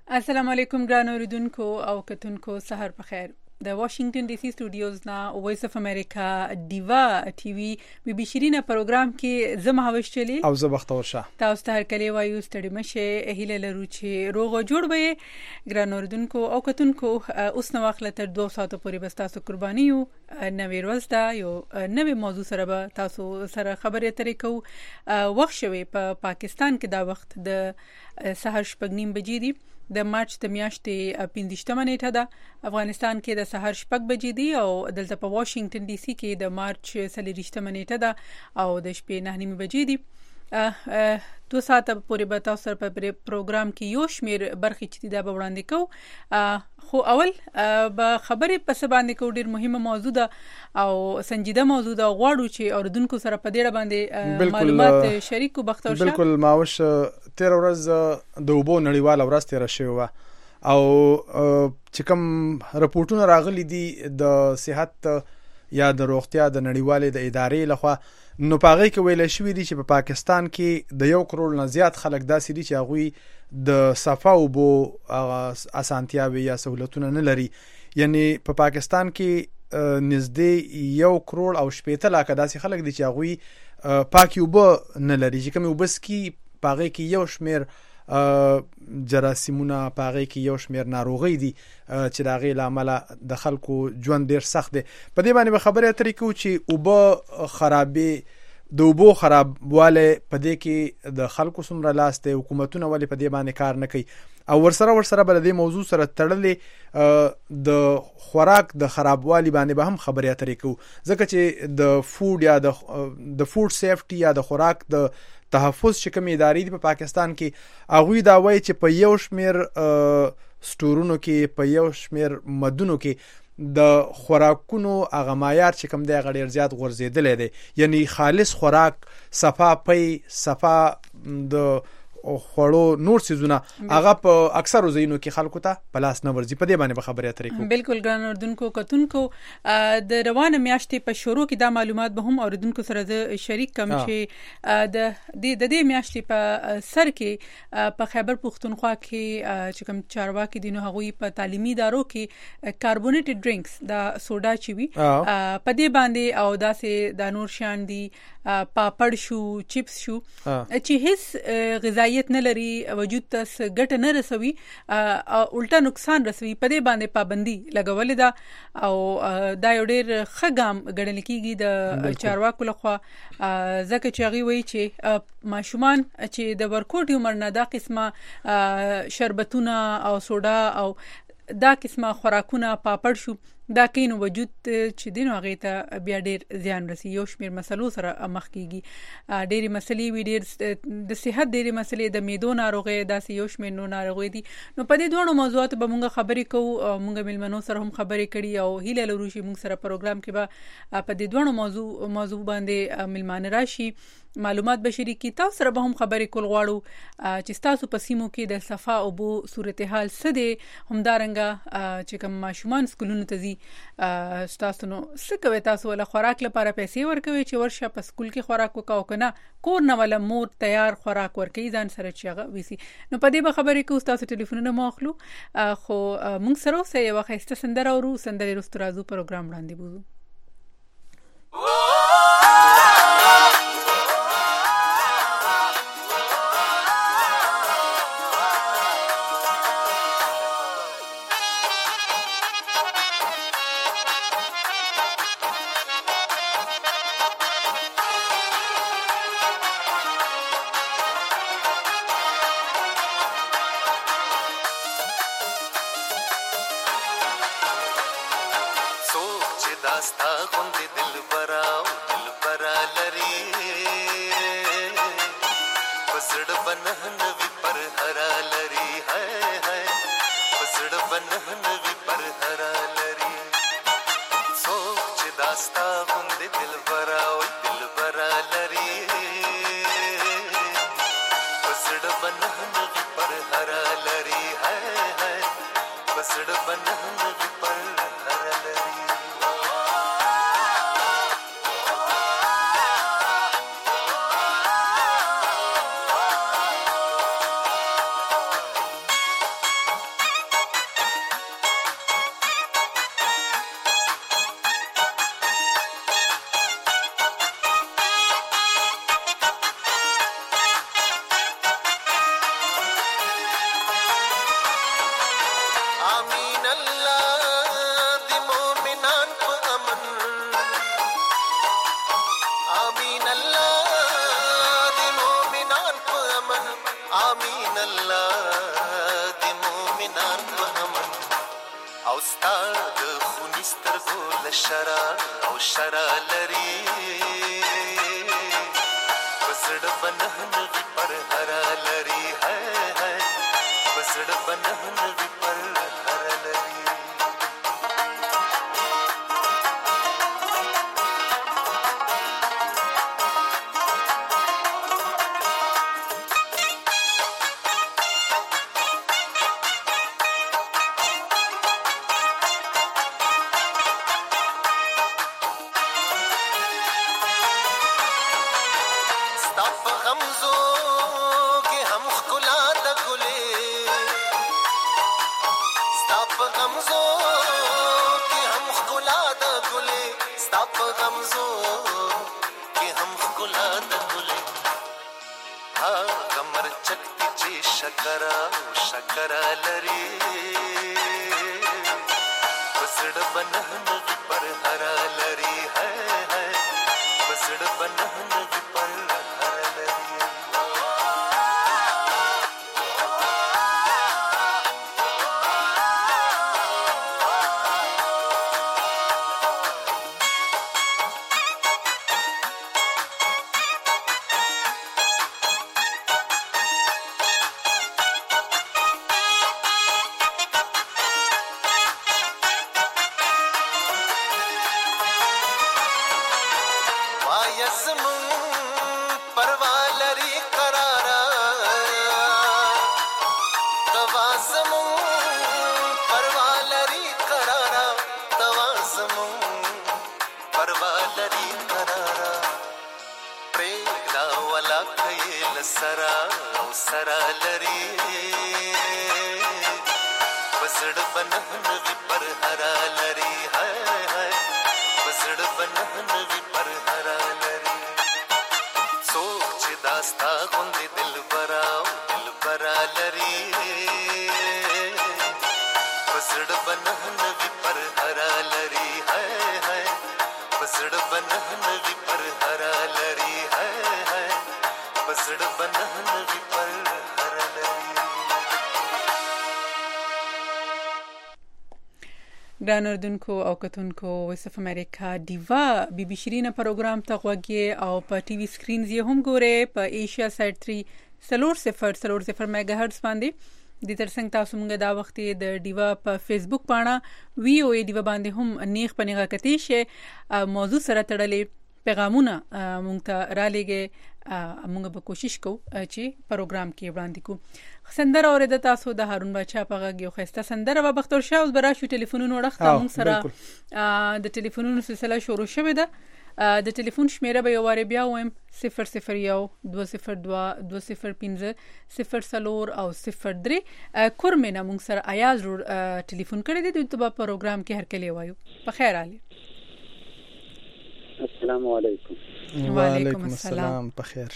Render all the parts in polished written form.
السلام علیکم ګران اوریدونکو او کتونکو سحر په خیر. د واشنگټن ډي سي سټوډیوز نا وایس اف امریکا دیوا ټي وي بي بي شيرینه پروګرام کې زما هوښ چلی او زه بختور شه. تاسو ته هر کلی وایو ستړي مشه هیله لرو چې روغ جوړ وي ګران اوریدونکو او کتونکو. اوس نو وخت تر 2 ساعتو پورې بس تاسو قرباني یو نوې ورځ دا یو نوې موضوع سره به تاسو سره خبرې اترې کوو. وخت شوي په پاکستان کې دا وخت د سحر شپږ نیم بجې دی. د مارچ د میاشتې 15مه نیټه ده. افغانستان کې د سحر شپږ بجې دي او دلته په واشنگټن ډي سي کې د مارچ 23مه نیټه ده او د شپې 9 بجې دي. 2 ساعته پورې به تاسو سره په پروګرام کې یو شمیر برخې چې دا به وړاندې کوو. خو اول به خبرې په څه باندې کوو. ډېر مهمه موضوع ده او سنجیده موضوع ده. غواړو چې اوریدونکو سره په دې باندې معلومات شریکو. بختور شه. بالکل ماوش تیر ورځ د وبو نړیواله ورځ تیر شوی و او چې کوم راپورټونه راغلي دي د صحت یا د روغتیا د نړیوالې د ادارې لخوا، نو پاغې کې ویل شوی دي چې په پاکستان کې د 1 کروڑ نه زیات خلک داسې دي چې هغه د صفا وبو اسانتیاوي یا سہولتونه نه لري. یعنی په پاکستان کې نږدې 1 کروڑ او 17 لک داسې خلک دي چې هغه پاکي وبو نه لري، چې کوم وبس کې پاغې کې یو شمیر جراثیمونه، پاغې کې یو شمیر ناروغي دي چې دا غي لامل د خلکو ژوند ډیر سخت دی. په دې باندې خبره اترې کوو چې وبو خرابې د وبو خرابواله په دې کې د خلکو سمره لاس ته حکومتونه ولې په دې باندې کار نه کوي او ورسره بل دې موضوع سره تړلې د خوراک د خرابوالي باندې به هم خبرې اترې کوو، ځکه چې د فود یا د فود سیفټي یا د خوراک د تحفظ چې کوم ادارې دي په پاکستان کې هغه دا وایي چې په یو شمیر سټورونو کې، په یو شمیر مدونو کې د خوراکونو هغه معیار چې کوم دی هغه ډیر زیات غورځېدلی دی. یعنی خالص خوراک، صفا پي، صفا د خوړو نور سيزونه هغه په اکثر ځایونو کې خلکو ته پلاس نه ورځي. په دې باندې خبرې اترې کوو. بالکل ګران اوریدونکو کتونکو، د روانه میاشتې په شروع کې دا معلومات به هم اوریدونکو سره د شریک کوم چې د دې میاشتې په سر کې په خیبر پختونخوا کې چې کوم چارواکي دي نو هغوی په تعلیمي ادارو کې کاربونیټډ ډرینکس دا سوډا چې وي په دې باندې او داسې د نور شان دي پاپړ شو، چپس شو چې هیڅ غذایی نه لري، وجود ته ګټه نه رسوي او الټا نقصان رسوي. په دې باندې پابندي لګولې ده او دا یو ډېر ښه ګام ګڼل کېږي د چارواکو لخوا، ځکه چې هغوی وایي چې ماشومان چې د ورکوټي عمر نه دا قسمه شربتونه او سوډا او دا قسمه خوراکونه پاپړ شو دا کینو وجود چې دینو هغه ته بیا ډیر زیان رسي. یو شمیر مسلو سره مخ کیږي، ډېری مسلې وی ډېر د صحت ډېری مسلې د میدو ناروغي داسې یو شمیر نو ناروغي دي. نو په دې دوه موضوعات به مونږ خبرې کوو، مونږ ملمنو سره هم خبرې کړي او هیله لرو چې مونږ سره پروګرام کې به په دې دوه موضوع باندې ملمان راشي، معلومات به شریکي. تاسو سره به هم خبرې کول غواړو چې تاسو په سیمو کې د صفا او بو صورتحال څه دی، همدارنګه چې کوم ماشومان سکولونو ته ځي تاسو نو څه کوي، تاسو ول خوراک لپاره پیسې ورکوي چې ورشه په سکول کې خوراک وکاو کنه کور نه ول مور تیار خوراک ورکوي ځان سره چې هغه وسی. نو په دې به خبرې کوو. تاسو ټلیفونونه مو اخلو خو مونږ سره اوسه یو خسته سندره او سندره رستو راځو پروګرام وړاندې بوزو. سبحان الله د مؤمنان په امن او ستاد خونستر ګول شرا او شرا لري پسړ بنهن وی پر هرا لري ہے پسړ بنهن وی پر هرا لري شکر لري پسړ بنهن وی پر هرا لري ہے پسړ بنهن وی پر هرا لري سرا لري پسړ بنهن وی پر هرا لري ہے پسړ بنهن وی پر هرا لري سوچ داستا غوند دل برا لري پسړ بنهن وی پر هرا لري ہے پسړ بنهن وی پر هرا لري ہے پسړ بنهن وی پر هرا لري ګران اردوونکو او کتونکو وایس اف امریکا دیوا بی بی شیرینه پروګرام ته غوږی او په ټي وي سکرینز یې هم ګوره په ایشیا سایت 3 میگا هرتز باندې د ترڅنګ تاسو موږ دا وخت د دیوا په فیسبوک باندې وی او دیوا باندې هم نیغ پنیغه کتی شي موضوع سره تړلې پیغامونه مونږ ته را لېږي موږ به کوشش کوو چې پروګرام کې وړاندې کوو سندره اورېده تاسو د هارون بچا په غږ یو ښایسته سندره و بختور شاه اوس به راشو ټلیفونونو وړاندې موږ سره د ټلیفونونو سلسله شروع شوې ده د ټلیفون شمیره به یو واره بیا وایم 001 202 205 04 او 03 کورمنه موږ سره ایاز ټلیفون کړی دی د پروګرام کې هر کله وایو په خیر علي السلام علیکم وعلیکم السلام په خیر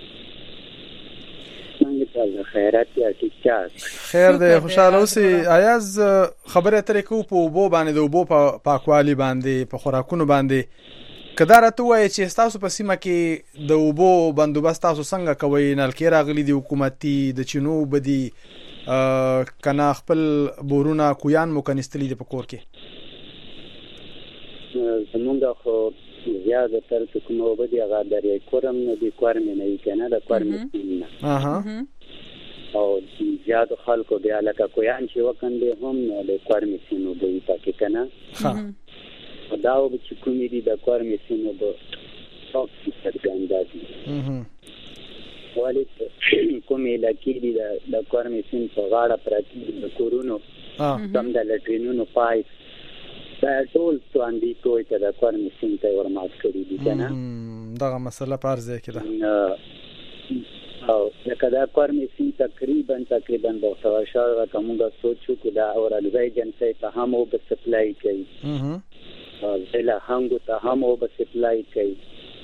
څنګه خیرات یا ټیک خیر دی خوشاله اوسې ایاز خبره ترې کو په وبو باندې د وبو په پاکوالي باندې په خوراکونو باندې کدار ته وایي چې تاسو په سیمه کې د وبو بندوبست تاسو څنګه کوي نلکې راغلي دي حکومتي د چینو بدی کنا خپل بورونه کویان مو کنيستلې دي په کور کې زمونږ خو زیاده تر کومه وبدي هغه درې کورم نه دي کورم نه یې کنه دا کورم نه او زیاده خلکو بیا لکه کویان چې وکندې هم نه د کورم سینو دوی پکې کنه دا و چې کومې دي د کورم سینو د ټاپ څرګندادي ولی کومې لکې دي د کورم سین په غاړه پراتی د کورونو سم د لټرینونو پایپ دا ټول باندې کوی ته د کورم سین ته ورمات کړی دي کنه دا مسله پارځه کړه او لکه دا کورم سین تقریبا د تواشار کومه سوچو کې دا اورالوی جنسي ته هم او د سپلای کوي ضلع هنګو ته هم او د سپلای کوي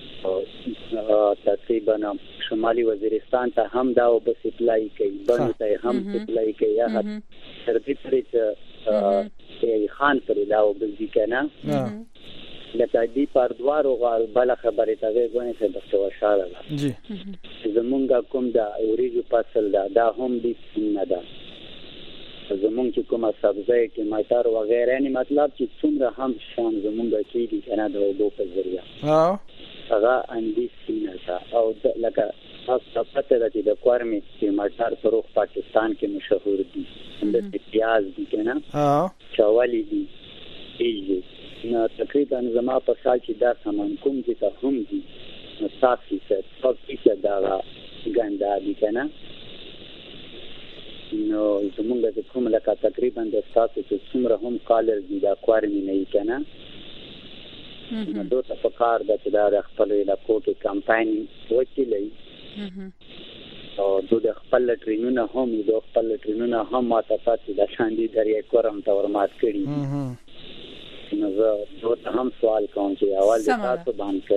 تقریبا شمالي وزیرستان ته هم دا او د سپلای کوي بنو ته هم سپلای کوي یا تر دې پرې خان پر لاو بزی کنه لکه دی پر دوارو غال بل خبره ته غوښنه څه د تواشار جی زمونږ کوم د اوریجو فصل دا هم د نه ده زمونږ چې کومه سبزی ټماټر وغیره یعنی مطلب چې څومره هم شان زمونږ کېږي کنه د اوبو په ذریعه هغه اندی سینه ده او لکه تاسو پته ده چې د کوارمي ټماټر په روغ پاکستان کې مشهور دي د پیاز دي کنه چاوالي دي ایږي نو تقریبا زما په سال چې دا سامان کوم چې ته هم دي نو صافي څه دا ګنده دي کنه نو زمونږ د کوم لکه تقریبا د تاسو چې څومره هم کالر دي دا کوارمي نه کنه نو دوته په کار د چې دا خپل علاقو کې کمپاین وکړي او د خپل ټرینونه هم ماته تاسو د شاندي دریا کورم ته ورمات کړي نو زه دوته هم سوال کوم چې اول د تاسو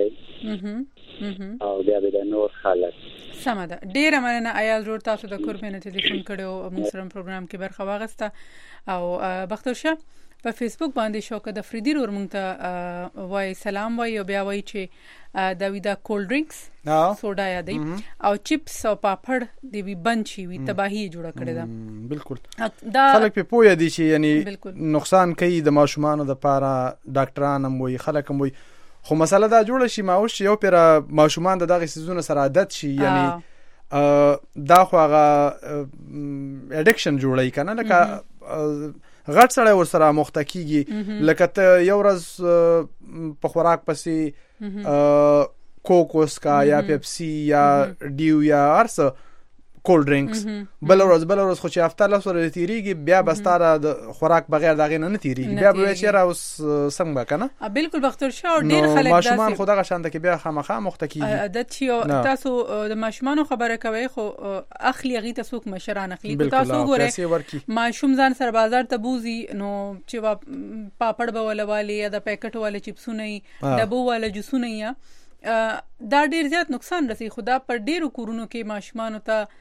باندې او بیا د نور خلک سمه ده ډیره مننه ایال روډ تاسو د کوربینه ټلیفون کړو موږ سره پروګرام کې برخه واغسته او بختور شه په فیسبوک باندې شوکه د فریدی ور مونږ ته وای سلام وای او بیا وای چې دا وی دا کولډ ډرینکس سوډا یادې او چپس او پاپړ دی وی بنچي وی تباہی جوړه کړې ده بالکل دا خلک په پوهه دي چې یعنی نقصان کوي د ماشومان د پاره ډاکټران هم وي خلک هم وي خو مسله دا جوړه شي ماوش یو پر ماشومان دغه سيزونه سره عادت شي یعنی دا خو هغه اډیکشن جوړای کنه لکه غټ سره ور سره مختکیږي لکه ته یو ورځ په خوراک پسې کوکوس کا یا پیپسی یا ډیو یا ارس کولډ ډرینکس بل ورځ خو چې هفته له سره تیریږي بیا بستاره د خوراک بغیر دغه نه تیریږي بیا به چیرې اوس څنګه کنه بالکل بختور شاه ډیر خلک ماشومان خو دغه شانته کې بیا خامخا مختکیږي عادت شي تاسو د ماشومان خبره کوي خو اخلي غي تاسو مشران اخلي تاسو ګوره ماشوم ځان سره بازار ته بوزي نو چې پاپړ به ولوالي یا د پیکټ والے چپسونه ډبو والے جوسونه یا دا ډیر زیات نقصان رسي خدا پر ډیرو کورونو کې ماشومان ته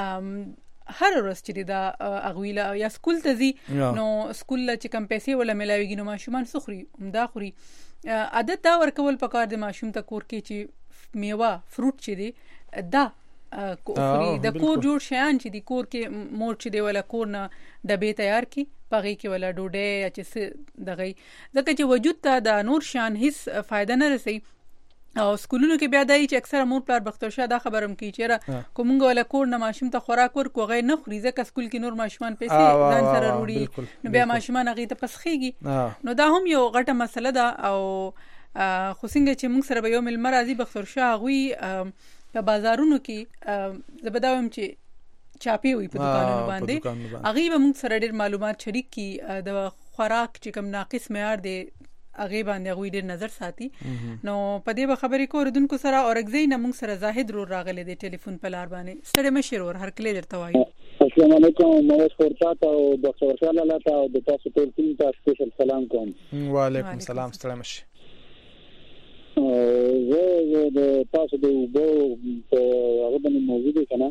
هر ورځ چې دا اغویلا یا سکول ته زی نو سکول چې کم پیسې ولا ملاويږي نو ماشومان سخري دا خوري عادت دا ورکول پکار د ماشوم ته کور کې چې میوه فروټ چې دی دا خوري د کور جوړ شیان چې دی کور کې مور چې دی ولا کور نه ډبې تیار کی پغې کې ولا ډوډۍ یا چې دغه ځکه چې وجود ته د نور شیان هیڅ فائدہ نه رسي او سکولونو کې بیا دای چې اکثر مور پلار بختور شه دا خبرم کی چیرې کومګ ولا کور نه ماشوم ته خوراک ورکو غي نه خوري ځکه سکول کې نور ماشومان پیسې ځان سره وروړي نو بیا ماشومان هغه ته پسخيږي نو دا هم یو غټه مسله ده او خو څنګه چې موږ سره به یو مل مرضی بختور شه غوي په بازارونو کې زبداوم چې چاپی وي په دکانونو باندې هغه به موږ سره ډېر معلومات شریک کی د خوراک چې کوم ناقص معیار دی هغه باندې غوي ډېر نظر ساتي نو په دې به خبرې کو ردونکو سره اور اگزین موږ سره زاهد رو راغله د ټلیفون په لار باندې ستړي مشر اور هر کله درته وایي السلام علیکم مو خورتا او ډاکټر ورشال الله ته او د تاسو ټول ټیم ته سپیشل سلام کوم وعلیکم السلام ستړي مشر زه د تاسو د وبو په هغه باندې موجود کنه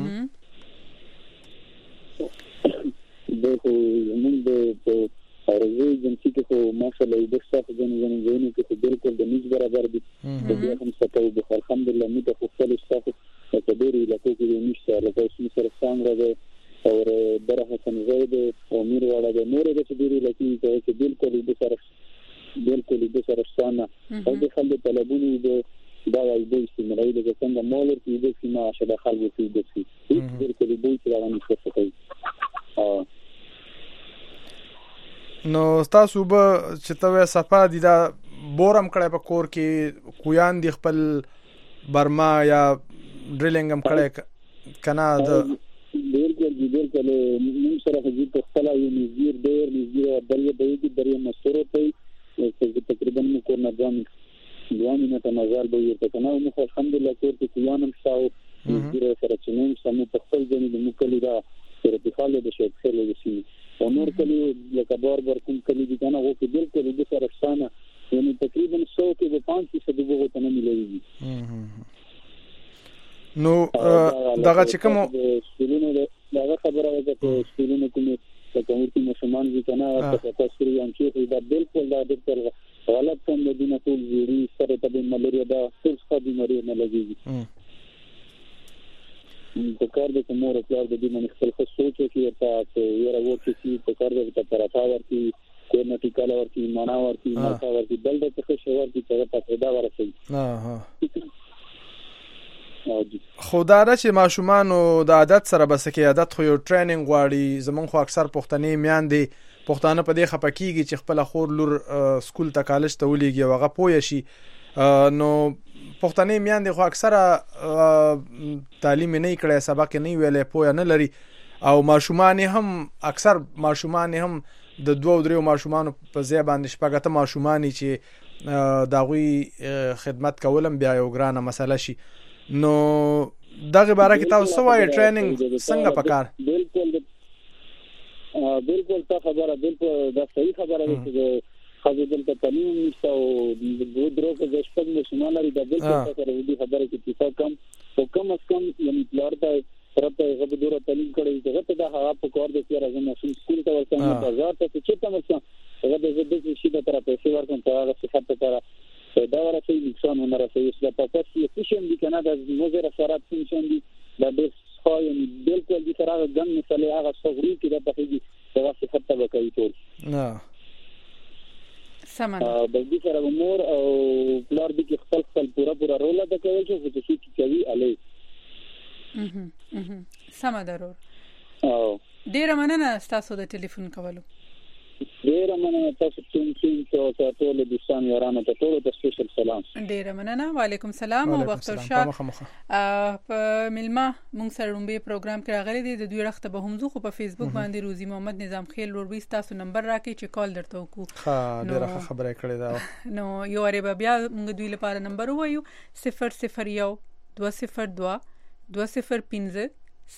دغه موږ د ارزو جنسي کې خو ماشاءالله د څه ځنګونو کې بالکل د نس برابر دي د دې هم ستو د الحمدلله مې د خپل ستاسو په ډېری علاقو کې د نشه له تاسو سره څنګه ده او درحه څنګه ده او میر ولا د نور د ډېری علاقې کې بالکل د سره ثانه او د خلک طلبونه د دا وایي د استعمالي د څنګه مولر کې د سیمه شاده خلکو کې د سي بالکل د دوی سره نه څه نو تاسو به چې ته صفه دي دا بورم کړه په کور کې کویان دی خپل برما یا ډریلینګ هم کړه کنه د بالکل موږ سره د خپل یو نظیر ډیر درې مستور په تقریبا مو کور نه ځان نه تنازل به یو کنه نو الحمدلله کور کې کویان هم شاو نظیر سره چې موږ سمو په خپل ځای د مکلی دا سره په خاله د شي خیر لسی ونور کلی لکه بار کوم کلی دي کنه او کې بالکل د سره افسانه یعنی تقریبا 100 کې به 500 دغه ته نه ملوي نو دغه چې کوم سپیلونه دا خبره ده چې سپیلونه کوم څه کومې مسلمان دي کنه تاسو سره یو چې دا بالکل غلط کوم د دینه ټول جوړي سره ته ملاریا دا څه څه بیماری نه لګي مور پلار د دې من خپل سوچ کې ته یو راوځي چې په کار د پراتا ورتي کومه ټیکاله ورتي معنا ورتي ماته ورتي بل د څه شو ورتي چې په پیدا ورسي خدای چې ماشومان د عادت سره بس کې عادت خو یو ټریننګ غواړي زمون خو اکثر پښتنې میاندې پښتانه په دې خپکیږي چې خپل خور لور سکول ته کالج ته ولېږي او هغه پوه شي نو پښتنې میاندې خو اکثر تعلیم نه کړي سبق نه ویلې پوه نه لري او ماشومان هم اکثر ماشومان هم د 2-3 ماشومان په ځای باندې شپږته ماشومان چې داوی خدمت کولم بیا یو ګرانه مسله شي نو دغه باره کې تاسو وایي ټریننګ څنګه پکار بالکل تا خبره بالکل دا صحیح خبره ده چې خو دلته تعلیم نشته او د درو کې شپږ ماشومان لري دا بالکل سره دې خبره کې چې کم او کم از کم یعنی پلار ته پرته غو دوره تعلیم کړي چې ته دا هغه په کور د چې راځم سکول ته ورسم بازار ته چې ته مثلا هغه د دې شي د طرف پیسې ورکوم ته هغه څه خاطر ته دا ورته نقصان نه راځي چې په تاسو کې څه دي کنه د موزه سره څه دي دا د خاين بالکل دي سره ګن مثلا هغه صغری کې د تخیږي دا څه خاطر وکړي ټول نه سمه د دې سره مور او پلار دې خپل پورا رول ادا کوي چې څه چې کوي علي سمه ضرور او ډیر مننه تاسو د ټلیفون کولو ډیر مننه تاسو چې ټول د ستان یارانو ته ټول د سپیشل سلام ډیر مننه وعلیکم السلام او وخت شاه په ملما مونږ سره رومبه پروګرام کې راغلي دي د دوی وخت به هم زه خو په فیسبوک باندې روزي محمد نظام خیل ور تاسو نمبر راکې چې کال درته وکړو ها ډیره خبره کړې ده نو یو اړ بیا مونږ دوی لپاره نمبر وایو 001 202 205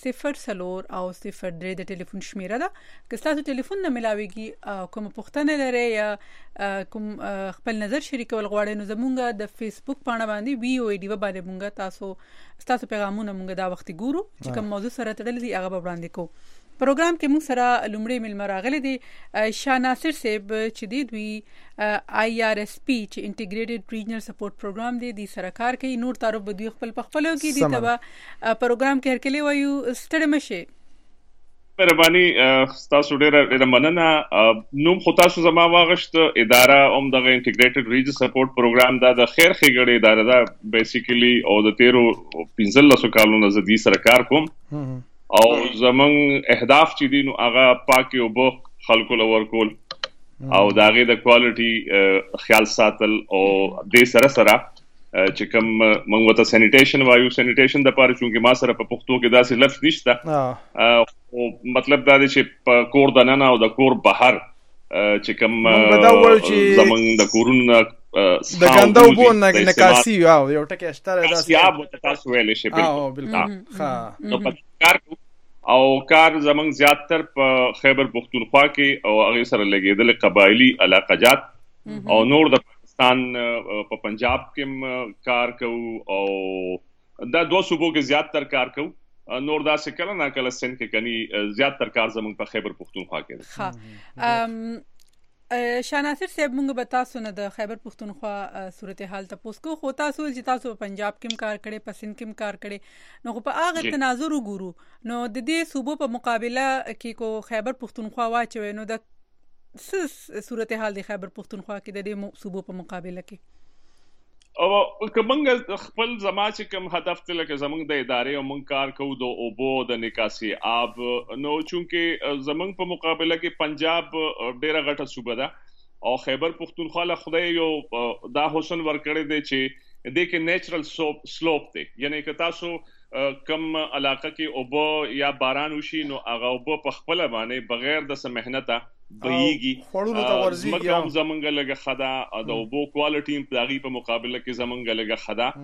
0 او 03 د ټلیفون شمیره ده که تاسو ټلیفون نه ملاويږي کوم پوښتنه لري یا کوم خپل نظر شریکول غواړئ نو زمونږ د فیسبوک پاڼه باندې وی او ای ډی باندې مونږ تاسو پیغامونه مونږ دا وخت ګورو چې کوم موضوع سره تړلې دي هغه وړاندې کوو پروګرام کې موږ سره لومړی ملما راغلي دي شاه ناصر صاحب چې دی دوی آی آر اس پی چې انټیګریټډ ریجنل سپورټ پروګرام دی د سرکار کې نور تعارف به دوی خپل خپلو کې دي تبا پروګرام کې هرکلی وایو ستړي مشه مهرباني تاسو ډېر مننه نوم خو تاسو زما واغشت اداره اوم د انټیګریټډ ریجنل سپورټ پروګرام د خیر خګړې اداره دا بیسیکلی او د 13 کالونو زدي سرکار کوم او زمون اهداف چې دي نو هغه پاکي او بو خلکو لور کول او داغه د کوالټي خیال ساتل او د سره چې کوم موږ ته سانیټیشن وایو سانیټیشن د پاره چې ما سره په پښتو کې داسې لفظ نشته او مطلب دا دی چې په کور د نن او د کور بهر چې کوم زمون د کورونه د ګندو بو نکاسي یو ټکی اشتره داسې یا تاسو ویل شي بالکل ها نو په او کار زمنګ زیاتر په خیبر پختونخوا کې او هغه سره لګیدل قبایلی علاقات او نور د پاکستان په پنجاب کې کار کوي او دا دوه صوبو کې زیاتر کار کوي نور دا څه کله نه کله سن کې کني زیاتر کار زمنګ په خیبر پختونخوا کې ها شاه ناصر صاحب موږ به تاسو نه د خیبر پختونخوا صورتحال تاسو کو خو تاسو چې تاسو پنجاب کې کار کړي پسند کې کار کړي نو په هغه تناظر وګورو نو د دې صوبو په مقابله کې کو خیبر پختونخوا واچوي نو د صورتحال د خیبر پختونخوا کې د دې صوبو په مقابله کې او کومنګ خپل زما چې کوم هدف تل کې زمنګ د ادارې او مونږ کار کوو د اوبو د نکاسي آب نو چونکه زمنګ په مقابله کې پنجاب ډیره غټه صوبه ده او خیبر پختونخوا له خدای یو دا حسن ورکړی دی چې د کې نیچرل سلوپ دی یعنی که تاسو کم علاقه کې اوبو یا باران وشي نو هغه اوبو په خپل باندې بغیر د سم مهنت بهيږي خړولو ته ورزي کوم زمونږ لګه خدا د اوبو کوالټي په دغه په مقابله کې زمونږ لګه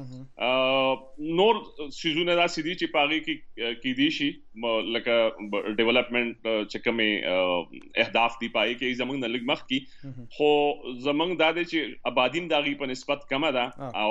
خدا نور سيزونه دا سدي چې پاغي کې دي شي لکه ډیولپمنٹ چې کومه اهداف دی پای کې زمونږ نه لګ مخ کی خو زمونږ دا چې آبادیم دغه په نسبت کم ده او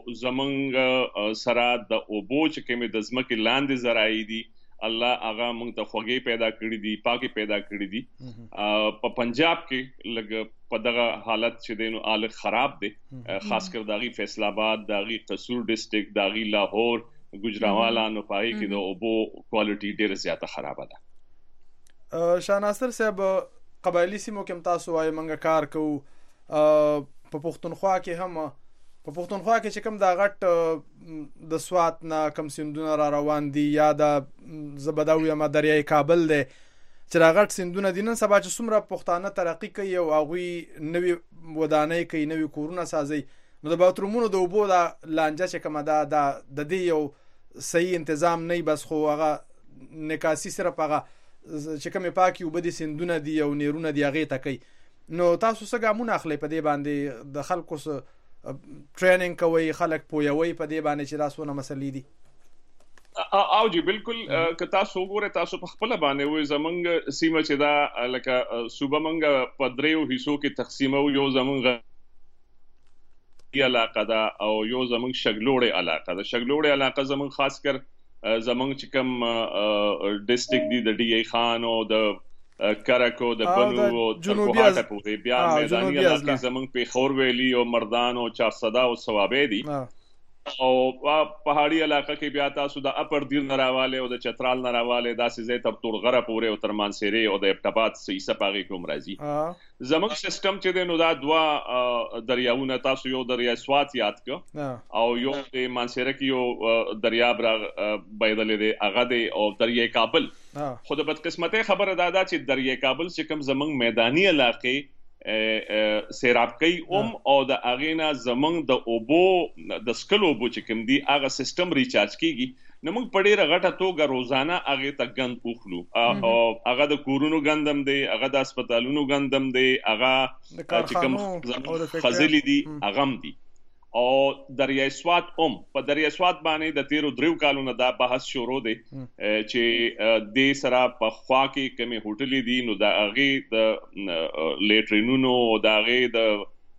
زمونږ سره د اوبو چې کومه د ځمکې لاندې زراعي دي الله هغه موږ ته خوږی پیدا کړی دي پاکي پیدا کړی دي په پنجاب کې لګ په دغه حالت چې دینو حالت خراب دي خاص کر داغي فیصل آباد داغي قصور ډسټریکټ داغي لاهور ګجراوالا نو پای کې د اوبو کوالټي ډیره زیاته خراب ده. شاهناصر صاحب قبایلی سیمو کې تاسو وايي منګه کار کوو په پښتونخوا کې هم په پښتونخوا کې چې کوم دا غټ د سوات نه کم سیندونه را روان دي یا د زبداوی ما دریای کابل دی چې را غټ سیندونه دي نن سبا چې څومره پښتانه ترقی کوي او هغه نوی ودانۍ کوي نوی کورونه سازي نو د باترومونو د اوبو د لانجه چې کومه دا د دې یو صحیح تنظیم نه بس خو هغه نکاسي سره هغه چې کومه پاکي وبدي سیندونه دي او نیرونه دی هغه تکي نو تاسو څنګه ګامونه اخلي په دې باندې د خلکو سره ټریننګ کوي خلک پویوي په دې باندې چې تاسو نه مسلې دي او جی بالکل که تاسو وګورئ تاسو په خپل باندې وې زمنګ سیمه چې دا لکه صوبه منګ په دریو حصو کې تقسیمو یو زمنګ علاقه دا او یو زمنګ شګلوړې علاقه دا شګلوړې علاقه زمنګ خاص کر زمنګ چې کوم ډیسټریکټ دی د ډي ای خان او د کرکو د بنو او ترکوهاټه په بیا میداني علاقه زمنګ په خور ویلي او مردان او چارصدا او ثوابې دي او پہاڑی علاقہ کې بیا تاسو د اپر دیر نراواله او د چترال نراواله داسې زې تر تورغره پورې او تر مانسيري او د ابتبات سې سپاغي کوم راځي زمنګ سیستم چې د نو دا دوا دریاونه تاسو یو دریا سوات یاد کو او یو د مانسيري کې یو دریاب را بيدلې دی هغه دی او دریای کابل خو د بدقسمتۍ خبره دا چې دریای کابل چې کوم زمنګ میداني علاقې سیراب کوي او د اغینا زمنګ د اوبو د سکلو اوبو چې کوم دی هغه سیستم ریچارج کیږي نو موږ په ډیره غټه توګه روزانه هغه ته غند اوخلو او هغه د کورونو غندم دی هغه د هسپتالونو غندم دی هغه چې کوم خزلی دی هغه دی او دریای سوات په دریای سوات باندې د 13 کالونو دا بحث شروع دی چې د سره په خوا کې کومه هوټلې دي نو دا هغه د لیټرینونو او دا هغه د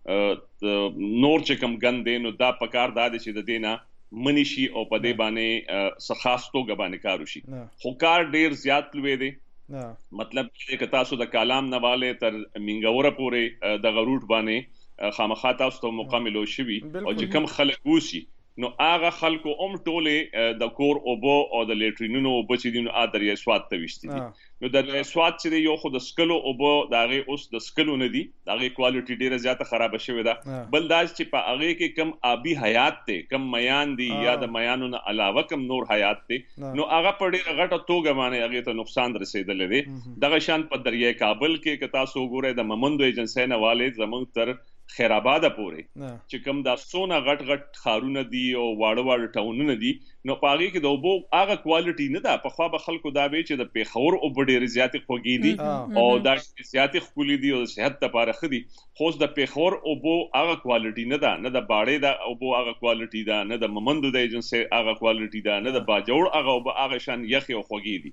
نور چې کوم ګندې نو دا پکار دا چې د دینه منشي او په دې باندې سخاستو غبانې کارو شي خو کار ډیر زیات لوي دی مطلب چې تاسو د کلام نواله تر منګوره پورې د غروټ باندې خامخا تاسو ته مقاملو شوي او چې کم خلک وسی نو هغه خلکو ټوله د کور اوبو او د لیټرینونو اوبو چې دي نو دریای سوات ته وشتي دي نو د دریای سوات چې یو خو د سکلو اوبو داغه اوس د سکلو نه دي داغه کوالټي ډیره زیاته خراب شوې ده بل دا چې په هغه کې کم آبی حیات ته کم میان دي یا د میانونو علاوه کم نور حیات ته نو هغه په ډیره غټه توګه باندې هغه ته نقصان رسیدلې دي دغه شان په دریای کابل کې که تاسو وګورئ د ممندو ایجنسی نه والي زمونږ تر خیر آباد پورې چې کوم دا سونه غټ خارونه دي او واړه ټاونونه دي نو پاغي کې د اوبو هغه کوالټي نه ده په خوا به خلکو دا وی چې د پیښور او ډېر زیاتې خوږې دي او دا زیاتې خولي دي او صحت لپاره خدي خو د پیښور اوبو هغه کوالټي نه ده نه د باړې دا اوبو هغه کوالټي ده نه د ممندو د ایجنسی هغه کوالټي ده نه د باجوړ هغه شان یخي او خوږې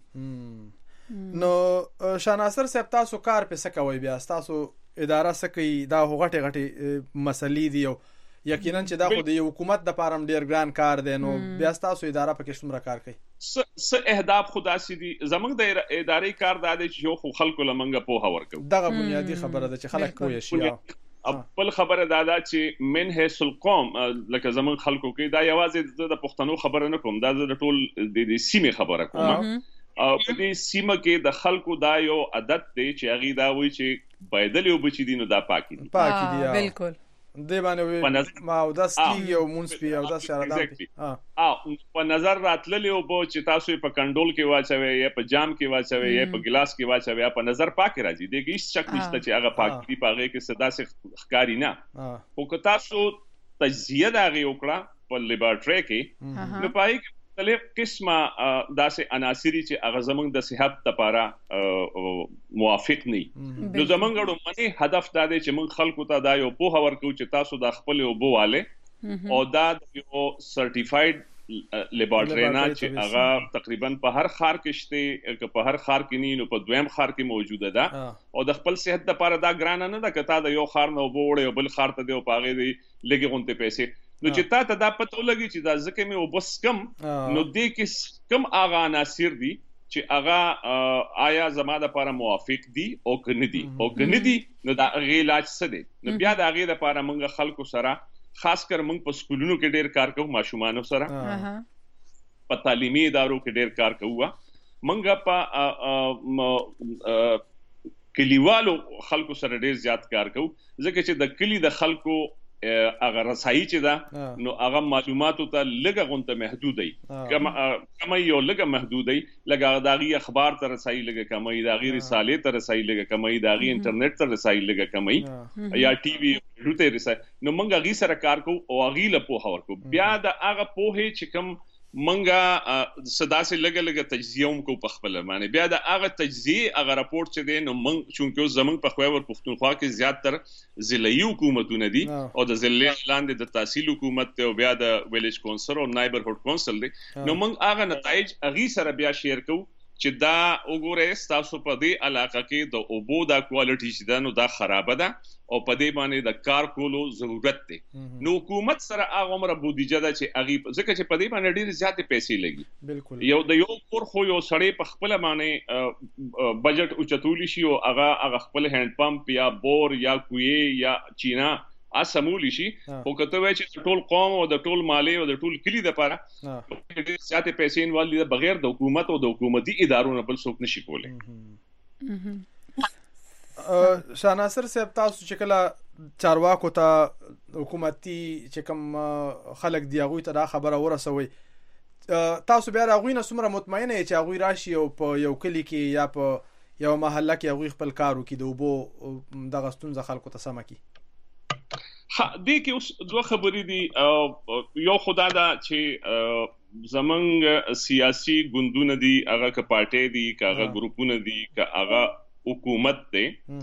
دي نو شاهناصر صاحب تاسو کار په سکوي بیا تاسو اداره سکی دا غټه مسلې دي او یقینا چې دا خو د حکومت د پارم ډیر ګران کار دی نو بیا تاسو اداره پکې څومره کار کوي څه اهداف خدا سي دي زمنګ د ادارې کار دا دی چې یو خلکو لمنګه په هور کوي دغه بنیادی خبره ده چې خلک کوی شي خپل خبره دا چې من هيڅ القوم لکه زمنګ خلکو کې دا یوازې د پښتنو خبره نه کوم دا د ټول د سیمې خبره کوم او په دې سیمه کې د خلکو دا یو عادت دی چې هغه دا وایي چې بایدل یو بچی دي نو دا پاکي دي بالکل دی باندې ما او داس کی او مونسپی او داس شاردان په نظر راتللی او چې تاسو په کنډول کې واچوي یا په جام کې واچوي یا په ګلاس کې واچوي یا په نظر پاک راځي دغه هیڅ شک نشته چې هغه پاک دي پاغه کې صدا سي ښکاری نه او که تاسو تجزیه دا غي وکړه په لیبارټری کې نو پای کې مختلف قسمه داسې عناصري چې هغه زمونږ د صحت لپاره موافق نه نو زمونږ غوړو هدف دا دی چې موږ خلکو ته دا یو په هور کو چې تاسو د خپل اوبواله او دا یو سرټیفاید لیبارټری نه چې هغه تقریبا په هر خار کې شته که په هر خار کې نه نو په دویم خار کې موجوده ده او د خپل صحت لپاره دا ګران نه ده کته د یو خار نه وبوړې او بل خار ته دی او پاغه دی لګي غونته پیسې نو چې تا ته دا پته ولګي چې دا ځکه مې وبس کم نو دې کې کم اغا عناصر دي چې اغا آیا زما د لپاره موافق دي او کنه دي او کنه دي نو دا علاج څه دي نو بیا دا غي د لپاره موږ خلکو سره خاص کر موږ په سکولونو کې ډېر کار کوو ماشومانو سره په تعلیمي ادارو کې ډېر کار کوو. منګه په کلیوالو خلکو سره ډېر زیات کار کوو ځکه چې د کلی د خلکو هغه رسایي چې ده نو هغه معلوماتو ته لږه غونته محدود دی کمه یو لږه محدود دی لږه داغي اخبار ته رسایي لږه کمه داغي رسالې ته رسایي لږه کمه داغي انټرنیټ ته رسایي لږه کمه یا ټي وي ته رسایي نو موږ غي سره کار کوو او غي له په خبر کو بیا د هغه په چې کوم منګه صدا سي لګه تجزیه هم کو په خپل معنی بیا د هغه تجزیه هغه راپورټ چې دی نو من چونکه زمنګ په خو پښتونخوا کې زیات تر ضلعي حکومتونه دي او د ضلع لاندې د تحصیل حکومت او بیا د ویلیج کونسل او نایبرهود کونسل دي نو من هغه نتایج اغي سره بیا شیر کو چې دا وګوره تاسو په دې علاقه کې د اوبو د کوالټي چې دا نو دا خراب ده او په دې باندې د کار کولو ضرورت دی نو حکومت سره هغه عمر بودیجه ده چې اغي ځکه چې په دې باندې ډېر زیاتې پیسې لګي بالکل یو د یو کور خو یو سړی په خپل باندې بجټ اوچتولی شي او هغه خپل هاند پمپ یا بور یا کوی یا چینا اسمولی شي او کته وای چې ټول قوم او د ټول مالی او د ټول کلی د لپاره ډېر زیاتې پیسې انوالي بغیر د حکومت او د حکومتي ادارو نه بل څوک نشي کولای. شاهناصر صاحب تاسو چې کله چارواکو ته حکومتي چې کوم خلک دی هغه ته دا خبره ورسوي تاسو بیا هغه نه څومره مطمئنه چې هغه راشي او په یو کلی کې یا په یو محله کې هغه خپل کارو کې د وبو د غستون خلکو ته سم کی دې کې اوس دوه خبرې دي یو خدا دا چې زمنګ سیاسي ګوندونه دي هغه ک پارټي دي هغه ګروپونه دي هغه حکومت دی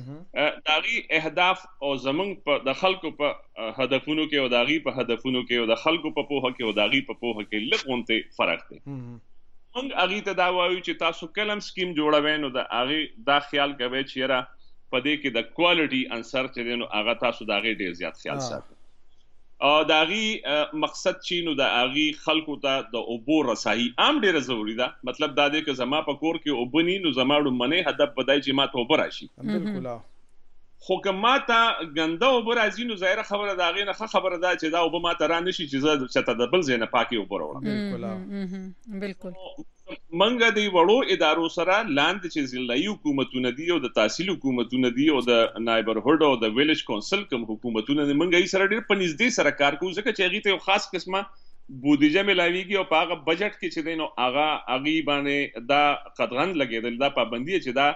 داغي اهداف او زمنګ په د خلکو په هدفونو کې او داغي په هدفونو کې او د خلکو په پوهه کې او داغي په پوهه کې لږونته فرق دی موږ اغه ته دا وایو چې تاسو کلم سکیم جوړوي نو دا اغه دا خیال کوي چې را پدې کې د کوالټي انصر چې نو هغه تاسو داغه ډیر زیات خیال ساتئ او داغي مقصد چې نو د اغه خلکو ته د اوبو رسایي عام ډیره ضروری ده مطلب دا دی چې زما په کور کې اوبني نو زماړو منه هدف بدای چې ما ته اوبر راشي بالکل خو کما ته ګنده اوبر ازي نو ظاهر خبره دا غي نه خبره ده چې دا اوب ما ته را نشي چې زه چته د بل زینه پاکي اوبر وړم بالکل منګه دی وړو ادارو سره لاندې چې ضلعي حکومتونه دي او د تحصیل حکومتونه دي او د نایبرهود او د ویلیج کونسل کوم حکومتونه دي منګه یې سره ډېر پنځدې سره کار کوي ځکه چې هغه ته یو خاص قسمه بودیجه ملاويږي او په هغه بجټ کې چې دینو هغه اغي باندې دا قدغن لګیدل دا پابندي چې دا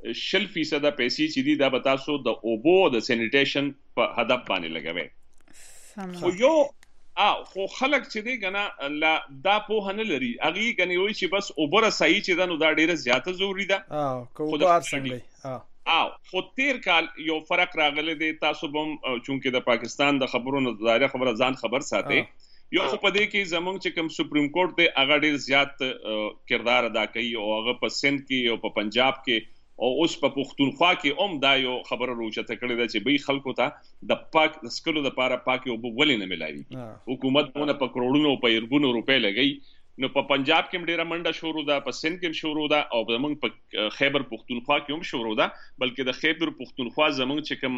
0% پیسې چې دي دا به تاسو د اوبو د سینیټیشن په هدف باندې لګوي خو یو خو خلک چې دی کنه لا دا په هنه لري اغي کني وای چې بس اوبره صحیح چې دا نو دا ډیره زیاته ضروری ده خدای څنګه خو تیر کال یو فرق راغلی دی تاسو بم چونکه د پاکستان د خبرونو دایره خبره ځان خبر ساتي یو خو پدې کې زمونږ چې کوم سپریم کورټ ته هغه ډیر زیات کردار ادا کوي او هغه په سند کې او په پنجاب کې او اوس په پښتونخوا کې دا یو خبره روچته کړې ده چې به خلکو ته د پاک سکلو د لپاره پاکي او ولې نه ملایي حکومت مونږ په کروڑونو په اربونو روپے لګي نو په پنجاب کې ډیره منډه شروع ده په سند کې شروع ده او زمونږ په خیبر پښتونخوا کې هم شروع ده بلکې د خیبر پښتونخوا زمونږ چې کوم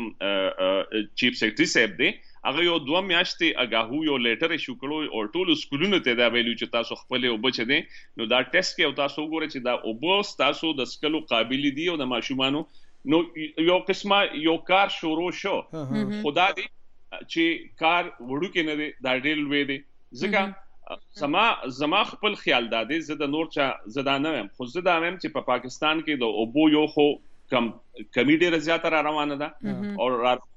چیف سیکریټری صاحب دی هغه یو 2 میاشتې اگاهو یو لیټر ایشو کړو او ټول سکولونو ته دا ویلو چې تاسو خپل او بچ دي نو دا ټیسټ کې او تاسو وګورئ چې دا او بوس تاسو د سکلو قابل دي او د ماشومانو نو یو قسمه یو کار شروع شو خدا دې چې کار وړو کې نه دی دا ډېر لوی دی ځکه زما خپل خیال دادې زه د نور چا زدا نه ويم خو زدا ويم چې په پاکستان کې د اوبو یو خو کمی ډیره زیاته روانه ده او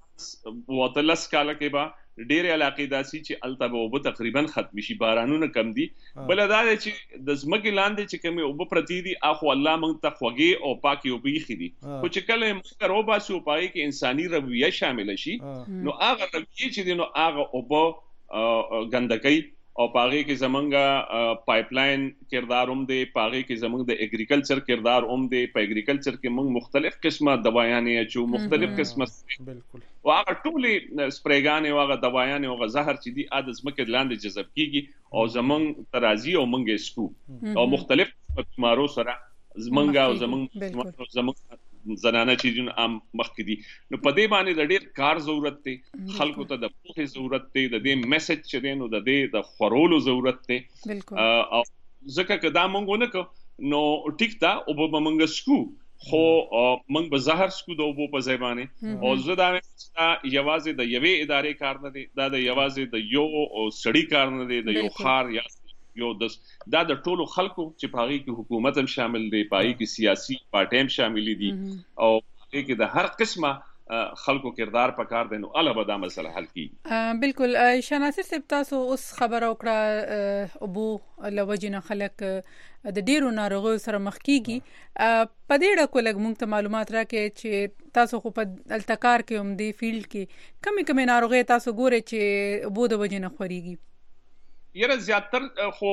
وتلس کاله کې با ډېر علاقې داسي چې التبه اوبو تقریبا ختم شي بارانونه کم دي بل دا چې د زمکه لاندې چې کمی اوبو پرتی دي اخو الله مونږ ته خوږي او پاکي اوبو خېدي خو چې کله موږ روباسي او پای کې انساني رویه شامل شي نو هغه رویه چې نو هغه اوبو ګندګي او پاغه کې زمونږه پایپلاین کردار هم دی پاغه کې زمونږ د اګریکلچر کردار هم دی په اګریکلچر کې موږ مختلف قسمه دوايانې چو مختلف قسمه بالکل واغه ټولې سپریګانې واغه دوايانې او زهر چې دی عادت مکه لاندې جذب کیږي او زمونږ ترازی او موږ اسکو او مختلف بیمارو سره زمونږه او زمونږ زنانه چې جن عام مخ کې دي نو په دې باندې د ډېر کار ضرورت دی خلکو ته د پوهې ضرورت دی د دې میسج چې دی نو د دې د خورولو ضرورت دی او ځکه که دا مونږ نه کو نو ټیک دا او به مونږ سکو خو مونږ به زهر سکو د اوبو په ځای باندې او زه دا یوازې د یوې ادارې کار نه دی دا د یوازې د یو سړي کار نه دی د یو خار یا یو دا د ټولو خلکو چې په هغې کې حکومت هم شامل دی په هغې کې سیاسي پارټۍ هم شاملې دي او په هغې کې د هر قسمه خلکو کردار پکار دی نو الله به دا مسله حل کیږي بالکل شاه ناصر صاحب تاسو اوس خبره وکړه اوبو له وجې نه خلک د ډیرو ناروغیو سره مخ کیږي په دې ډول لږ موږ ته معلومات راکړئ چې تاسو خو په التکار کې هم دی فیلډ کې کمی ناروغي تاسو ګورئ چې اوبو د وجې نه خوريږي یره زیاتر خو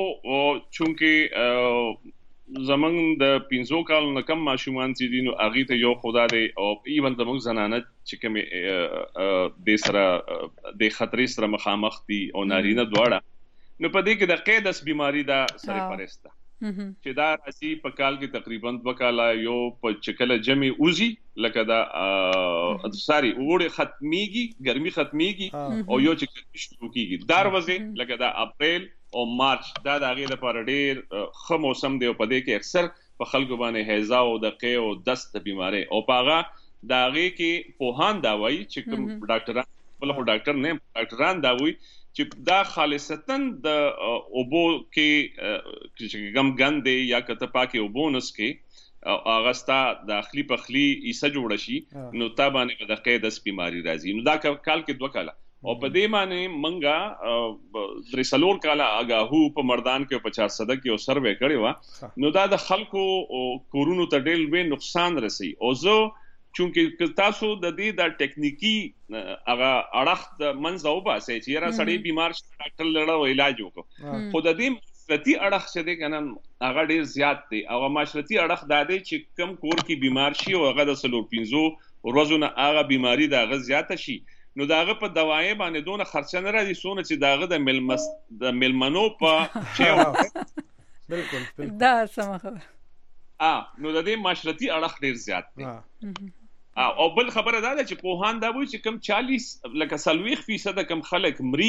چونکه زمنګ د 15 کال نه کم ماشومان چې دي نو اغه ته یو خدا دی او ایون د موږ زنانه چې کوم د سره د خطرې سره مخامخ دي او نارینه دواړه نو په دې کې د قیدس بیماری دا سره پرسته چې دا راځي په کال کې تقریبا 2 کال یو په چکل جمع اوزي لکه دا ساري وړي ختميږي ګرمي ختميږي او یو چې شروع کیږي دروازه لکه دا اپریل او مارچ دا د هغه لپاره ډېر ښه موسم دی په دې کې اکثر په خلکو باندې هیزا او د قې او دست بیماری او پاغه دا هغه کې پوهان دا وایي چې کوم ډاکټران بل خو ډاکټر نه ډاکټران دا وایي چې دا خالصتاً د اوبو کې چې کم ګند یا کته پاکي اوبونس کې اغستا داخلي پخلي ایسه جوړ شي نو تابانه د قیدس بیماری راځي نو دا کال کې 2 کال او په دې معنی منګه درسلور کاله اگاهو په مردان کې 50 صد کې او سروې کړی و نو دا د خلکو کورونو ته ډېر لوی نقصان رسي او زه چونکه تاسو د دې د ټیکنیکی هغه اړخ د منځو باسي چې را سړی بیمار شي ډاکټر لړو علاج وکړو خو د دې معاشرتي اړخ چې دی کنه هغه ډېر زیات دی او معاشرتي اړخ دا دی چې کم کور کې بیمار شي او هغه د 15 ورځې نه هغه بیماری دا غ زیات شي نو داغه په دوايي باندې دونه خرچه نه راځي سونه چې داغه د ملمنو په چیو بالکل دا سم خبر نو د دې معاشرتي اړخ ډېر زیات دی او بل خبره دا ده چې پوهان دا وایي چې کم 40 لکه 40% کم خلک مري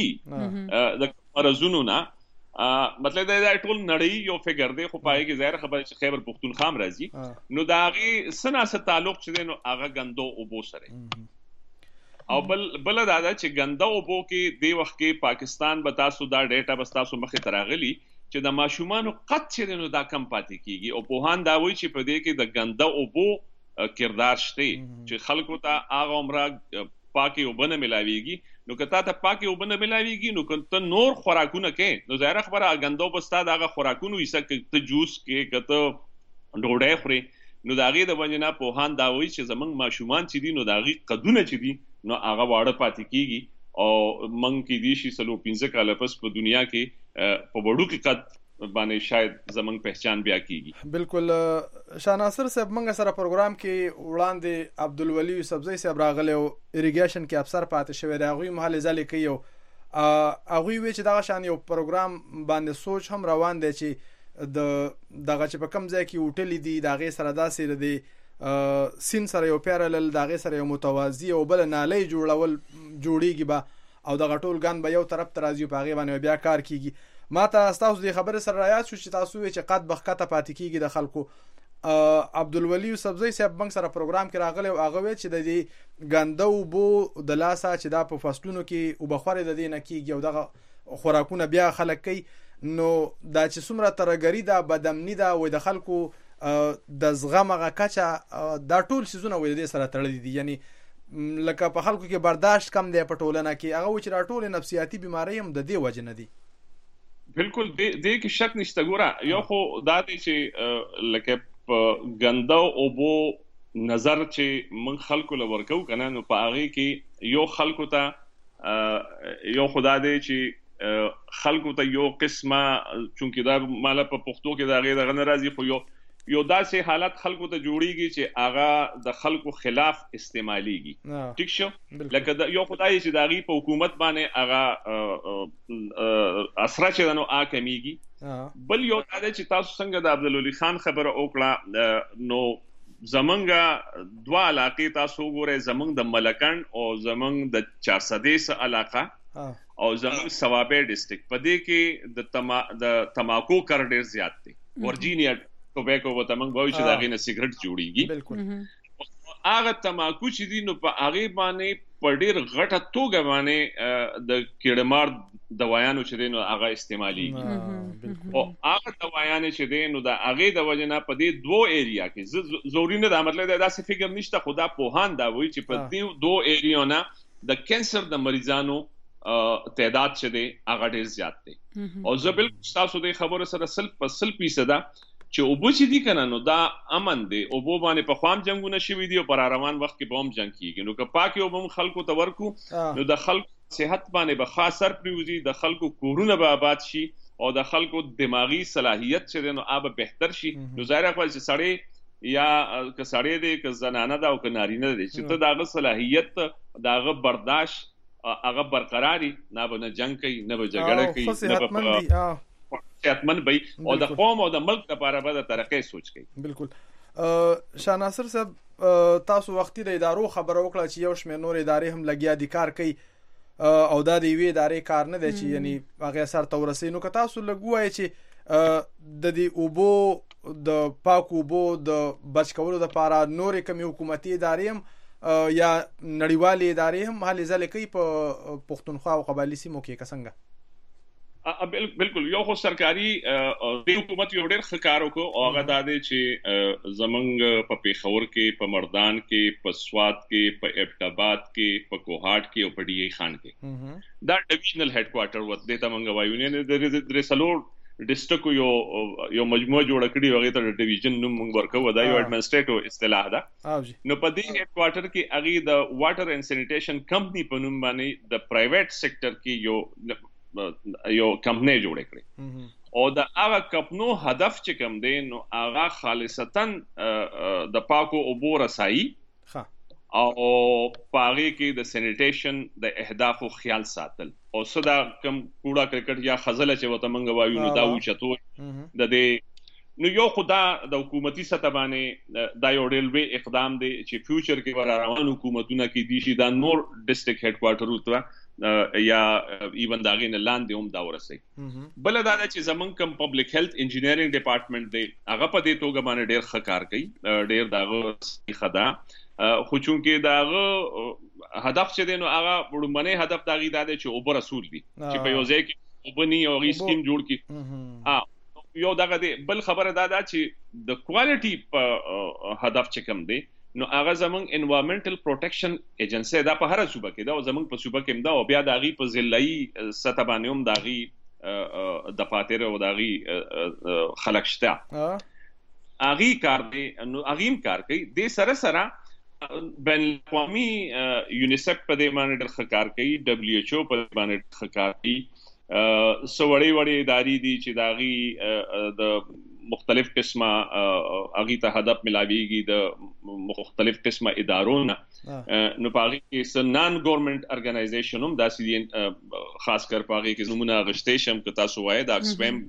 د مرزونو نه مطلب دا ټول نړۍ یو فګر دی خو پای کې ظاهر خبره چې خیبر پختونخوا راځي نو دا غي سناسه تعلق چې نو هغه غندو او بو سره او بل دا چې غنده اوبو کې دی وخت کې پاکستان به تاسو دا ډیټا به تاسو مخې تراغلی چې د ماشومان قط چې نو دا کم پاتې کیږي او پوهان دا وایي چې په دې کې د غنده اوبو کردار شته چې خلکو ته هغه عمره پاکي وبنه ملاويږي نو کته ته پاکي وبنه ملاويږي نو کته نور خوراکونه کې نو ظاهر خبره غندو بستا دغه خوراکونه وسه کته جوس کې کته ډوډۍ خوري نو داغه د وجنه پوهان دا وایي چې زمنګ ماشومان چې دي نو داغه قدونه چې دي نو هغه واړه پاتې کیږي او منګ کې دي شي سلو 15 کال پس په دنیا کې په وړو کې قد باندې شاید زمنګ پہچان بیا کیږي بالکل شاه ناصر صاحب منګ سره پروګرام کې وړاندې عبدالولي سبزی صاحب راغله او اریګیشن کې افسر پاتې شوی دا غوي محل ځل کوي او وی چې دا شان یو پروګرام باندې سوچ هم روان دی چې دغه چې په کم ځای کې وټلې دي دغه سره داسې دی سین سره یو پیرالل دغه سره یو متوازی او بل نالۍ جوړیږي به او دغه ټول ګان به یو طرف ته راځي په هغه باندې بیا کار کیږي ما ته تاسو د خبره سره رايات شو چې تاسو چې قد بخته پاتې کیږي د خلکو عبدالولي سبزی صاحب بنګ سره پروګرام کې راغله او هغه چې د دې غندو بو د لاسه چې دا په فصلونو کې او بخوره د دې نه کیږي او دغه خوراکونه بیا خلک کوي نو دا چې څومره ترګری دا بدمنی دا و د خلکو د زغمغه کچا دا ټول سيزونه و دې سره تړلي دي یعنی لکه په خلکو کې برداشت کم دی په ټولنه کې هغه چې را ټول نفسیاتي بیماری هم د دې وجه نه دي بالکل دې کې شک نشته ګوره یو خو دا دی چې لکه غنده او بو نظر چې من خلکو لور کو کنه نو په هغه کې یو خلکو ته یو خدا دی چې خلکو ته یو قسمه چونکه دا مال په پښتو کې دا غیر غنرازي خو یو داسې حالت خلکو ته جوړیږي چې هغه د خلکو خلاف استعماليږي ٹھیک شو لکه یو خدای چې داغي په حکومت باندې هغه اسره چې نو کمیږي بل یو دا چې تاسو څنګه د عبدالولي خان خبره وکړه نو زمنګ دوا علاقې تاسو ګوره زمنګ د ملکن او زمنګ د 430 علاقه او زموږ سوابه ډیسټریکټ په دې کې د تماکو کار ډیر زیات دی ورجینیا ټوبیکو وته موږ وایو چې دا غینه سیګریټ جوړیږي بالکل هغه تماکو چې دي نو په هغه باندې په ډیر غټه توګه باندې د کیړمار دوايانو چې دي نو هغه استعماليږي او هغه دوايانې چې دي نو د هغه د وجنه په دې دوه ایریا کې ضروري نه دا مطلب دا څه فکر نشته خدا پوهان دا وایي چې په دې دوه ایریا نه د کینسر د مریضانو تعداد چې دی هغه ډیر زیات دی او زه بالکل تاسو د خبرو سره 100% چې اوبو چې دي کنه نو دا امن دی اوبو باندې په خوام جنگونه شوي دي او پر روان وخت کې بوم جنگ کیږي نو که پاکي اوبو خلکو ته ورکو نو د خلکو صحت باندې به خاص اثر پریوزي د خلکو کورونه به آباد شي او د خلکو دماغي صلاحیت چې نو آب بهتر شي نو ظاهر خو چې سړی یا که سړی دی که زنانه ده او که نارینه دی چې ته داغه صلاحیت داغه برداشت هغه برقراري نه به جنگ کوي نه به جګړه کوي نه به صحتمند وي او د قوم او د ملک لپاره به د ترقۍ سوچ کوي بالکل شاه ناصر صاحب تاسو وختي د ادارو خبره وکړه چې یو شمېر نور ادارې هم لګیا دي کار کوي او دا د وی ادارې کار نه دی چې یعنی هغه اثر تورسي نو که تاسو لګوي چې د دې اوبو د پاکو اوبو د بچ کولو لپاره نور کوم حکومتي ادارې هم یا نړیوالې ادارې هم هلې ځلې کوي په پښتونخوا او قبایلی سیمو کې څنګه بالکل یو خو سرکاري د حکومت یو ډېر ښه کار وکړو او هغه دا دی چې زمونږ په پیښور کې په مردان کې په سوات کې په ابټاباد کې په کوهاټ کې او په ډی ای خان کې دا ډیویژنل هډ کوارټر وته ته مونږ وایو نه د رسلور ډیسټریکټ یو مجموعه جوړ کړی وغه ته ډیویژن نوم مونږ ورکو دا یو اډمنسټریټیو اصطلاح ده نو په دې هډ کوارټر کې هغه د واټر اینڈ سینیټیشن کمپنی په نوم باندې د پرایویټ سېکټر کې یو کمپنی جوړ کړی او د هغه کمپنو هدف چې کوم دی نو هغه خالصتا د پاکو اوبو رسایي او پاغي کې د سینیټیشن د اهدافو خیال ساتل او صدا کم کوڑا کرکټ یا خزله چې وته منګ وایو نو دا وچتو د دې نو یو خدا د حکومتي سطح باندې دا یو ریلوی اقدام دی چې فیوچر کې ور روان حکومتونه کې دي شي دا نور ډیسټریکټ هډ کوارټر وته یا ایون داغې نه لاندې هم دا ورسي بل دا چې زمونږ کم پبلک هیلث انجینیرینګ ډپارټمنټ دی هغه په دې توګه باندې ډېر ښه کار کوي ډېر داغه خدا خو چونکې داغه هدف چې دی نو هغه وړاندې هدف داغي دا دی چې اوبه رسول دي چې په یو ځای کې اوبه ني او غي سکیم جوړ کی یو دغه دی بل خبره دا چې د کوالټي په هدف چې کم دی نو هغه زمونږ انوایرنمنټل پروټیکشن ایجنسی دا په هر صوبه کې دا زمونږ په صوبه کې دا او بیا داغي په ضلعي سطح باندې هم داغي دفاتر او داغي خلق شته اغي کار دی نو اغیم کار کوي د سره بین الاقوامی یونیسف په دې باندې ډېر ښه کار کوي دبليو ایچ او په باندې ښه کار کوي وړي ادارې دي چې داغي د مختلف قسمه اغي ته هدف ملاويږي د مختلف قسمه ادارو نه نو پاغي کې نان ګورنمنت ارګنایزیشن هم داسې خاص کر پاغي کې نمونه غشتېشم که تاسو وایي دا اکسپم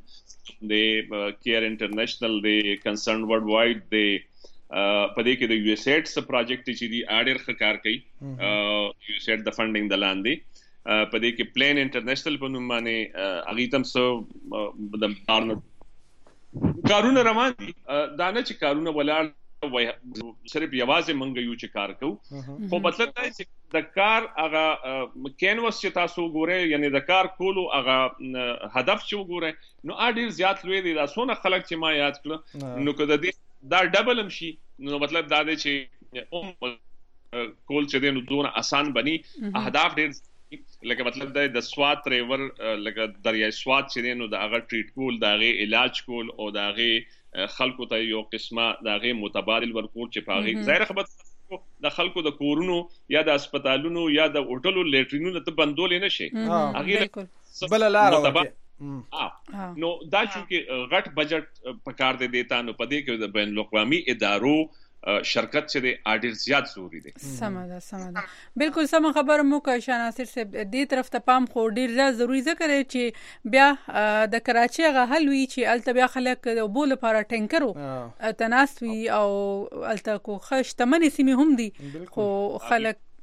د کیر انټرنیشنل د کنسرن ورلد وایډ د په دې کې د یو ایس ایډ س پروجیکټ چې دی اډر ښه کار کوي یو ایس ایډ د فندینګ د لاندې په دې کې پلان انټرنیشنل په نوم باندې اغي تم سو د بارن کارونه روان دي دا نه چې کارونه ولاړ صرف یوازې منګ یو چې کار کوو خو مطلب دا چې د کار هغه کینوس چې تاسو ګورئ یعنی د کار کولو هغه هدف چې وګورئ نو اډیر زیات لوی دي دا څونه خلک چې ما یاد کړ نو کله دا ډبل هم شي نو مطلب دا دی چې کول چې نو دونه آسان بني اهداف ډیر لکه مطلب د سوات ریور لکه دریای سوات چې نو د هغه ټریټ کول د هغه علاج کول او د هغه خلکو ته یو قسمه د هغه متبادل ورکول چې پاغي ظاهر خبر د خلکو د کورونو یا د هسپتالونو یا د هوټلو لیټرینونو ته بندول نه شي هغه بل لار نو دا چې غټ بجټ پکار دی دیتا نو پدې کې د بین الاقوامي ادارو شرکت چې د اډیر زیات ضروری دي سمه بالکل سم خبر مو کا شاه ناصر صاحب دې طرف ته پام خو ډیر زیات ضروری ذکر چې بیا د کراچي غ حل وی چې الته بیا خلک د بول لپاره ټینکرو تناسوي او الته کو خشتمنې سیمه هم دي خو خلک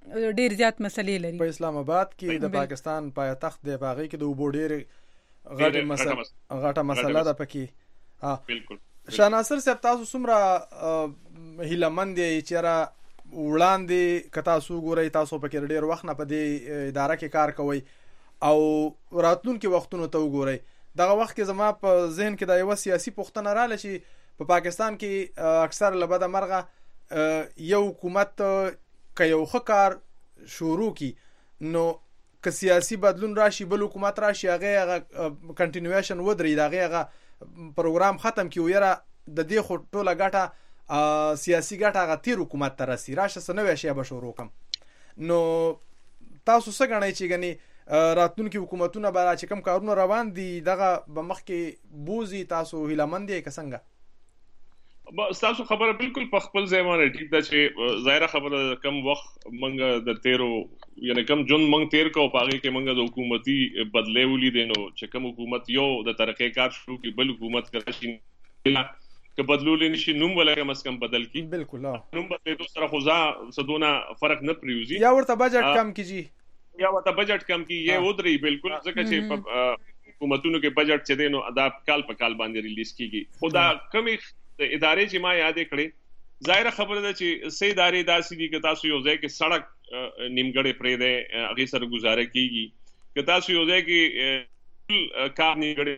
ډیر زیات مسلې لري. په اسلام آباد کې د پاکستان پایتخت دی، باغی کې د اوبو ډیر غټه مسله ده پکې. بالکل. شاه ناصر صاحب تاسو څومره هیلمند یې چې را وړاندې که تاسو ګورئ تاسو پکې ډیر وخت نه په دې اداره کې کار کوئ او راتلونکي وختونو ته وګورئ، دغه وخت کې زما په ذهن کې د یو سیاسي پوښتنه رااله چې په پاکستان کې اکثر لبد مرغه یو حکومت که یو ښه کار شروع کی نو که سیاسي بدلون راشي بل حکومت راشي هغه کنټینیویشن ودري، هغه پروګرام ختم کی ویره د دې خو ټوله ګټه سیاسي ګټه هغه تیر حکومت ته راسي راشه سنوي شي به شروع کوم. نو تاسو څه غنئ چې غني راتلونکي حکومتونه به چې کوم کارونه روان دي دغه به مخ کې بوزي، تاسو هیلمند یې که څنګه؟ تاسو خبره بالکل په خپل ځای باندې ټیک ده چې ظاهره خبره کم وخت منګه د تیرو یعنی کم جون منګ تیر کو پاغي کې منګه د حکومتي بدلې ولې دینو چې کوم حکومت یو د ترقې کار شروع کی بل حکومت کړي که بدلول نشي نوم ولګه مسکم بدل کی. بالکل نوم بدلې سره خو ځا سدونه فرق نه پریوزي یا ورته بجټ کم کیږي یا ورته بجټ کم کی یا ودري. بالکل ځکه چې حکومتونو کې بجټ چې دینو ادا کال په کال باندې ریلیز کیږي. خدا کمی ادارې چې ما یادې کړې ظاهره خبره ده چې سې ادارې داسې دي که تاسو یو ځای کې سړک نیمګړې پرې ده هغه سره گزاره کیږي، که تاسو یو ځای کې کار نیمګړې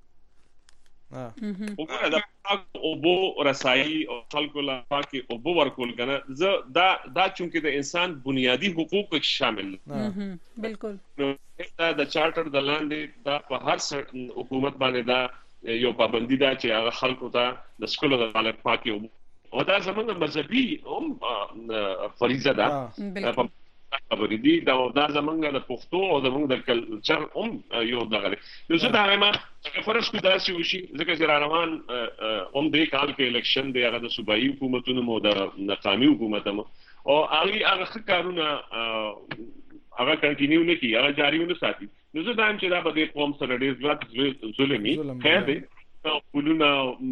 وګوره د اوبو رسایي او خلکو لا پاکي اوبو ورکول کنه دا چونکه د انسان بنیادی حقوق شامل بالکل دا د چارټر د لاندې دا په هر حکومت باندې دا یو پابندی ده چې هغه خلکو ته د سکولو د حالت پاکي او دا زموږ مذهبي فریضه ده خبرې دي دا زمونږ د پښتو او زمونږ د کلچر یو دغه نو زه دا وایم چې فرض کړو دا چې وشي ځکه چې روان دې کال کې الیکشن دی هغه د صوبایي حکومتونو مو د قومي حکومتونو او هغه کارونه هغه کنټینیو نه کی هغه جاری ونه ساتي. نو زه دا چې دا په دې قوم سره ډېر زیات ظلمي خیر دی پولونه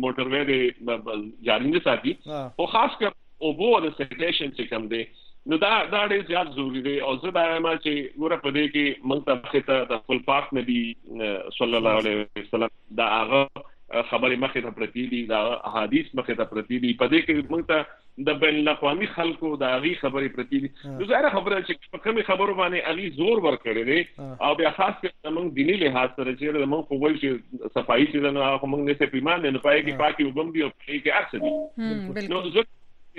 موټروي جاری نه ساتي او خاص کر اوبو د سیټیشن چې کوم دی نو دا ډېر زیات ضروری دی. او زه دا وایم چې ګوره په دې کې موږ ته د خپل پاک نبی صلی الله علیه وسلم دا هغه خبرې مخې ته پرتی دي، دا احادیث مخې ته پرتی دي، په دې کې موږ ته د بین الاقوامي خلکو دا غي خبرې پرتی دي. نو ظاهره خبره چې په کومه خبرو باندې علي زور ورکړي دي او بیا خاص کر موږ دینی لحاظ سره چې موږ په وایي چې صفایي چې نه موږ نه سپې مان نه پای کې پاکي وبم دي او کې اکثر دي. نو زه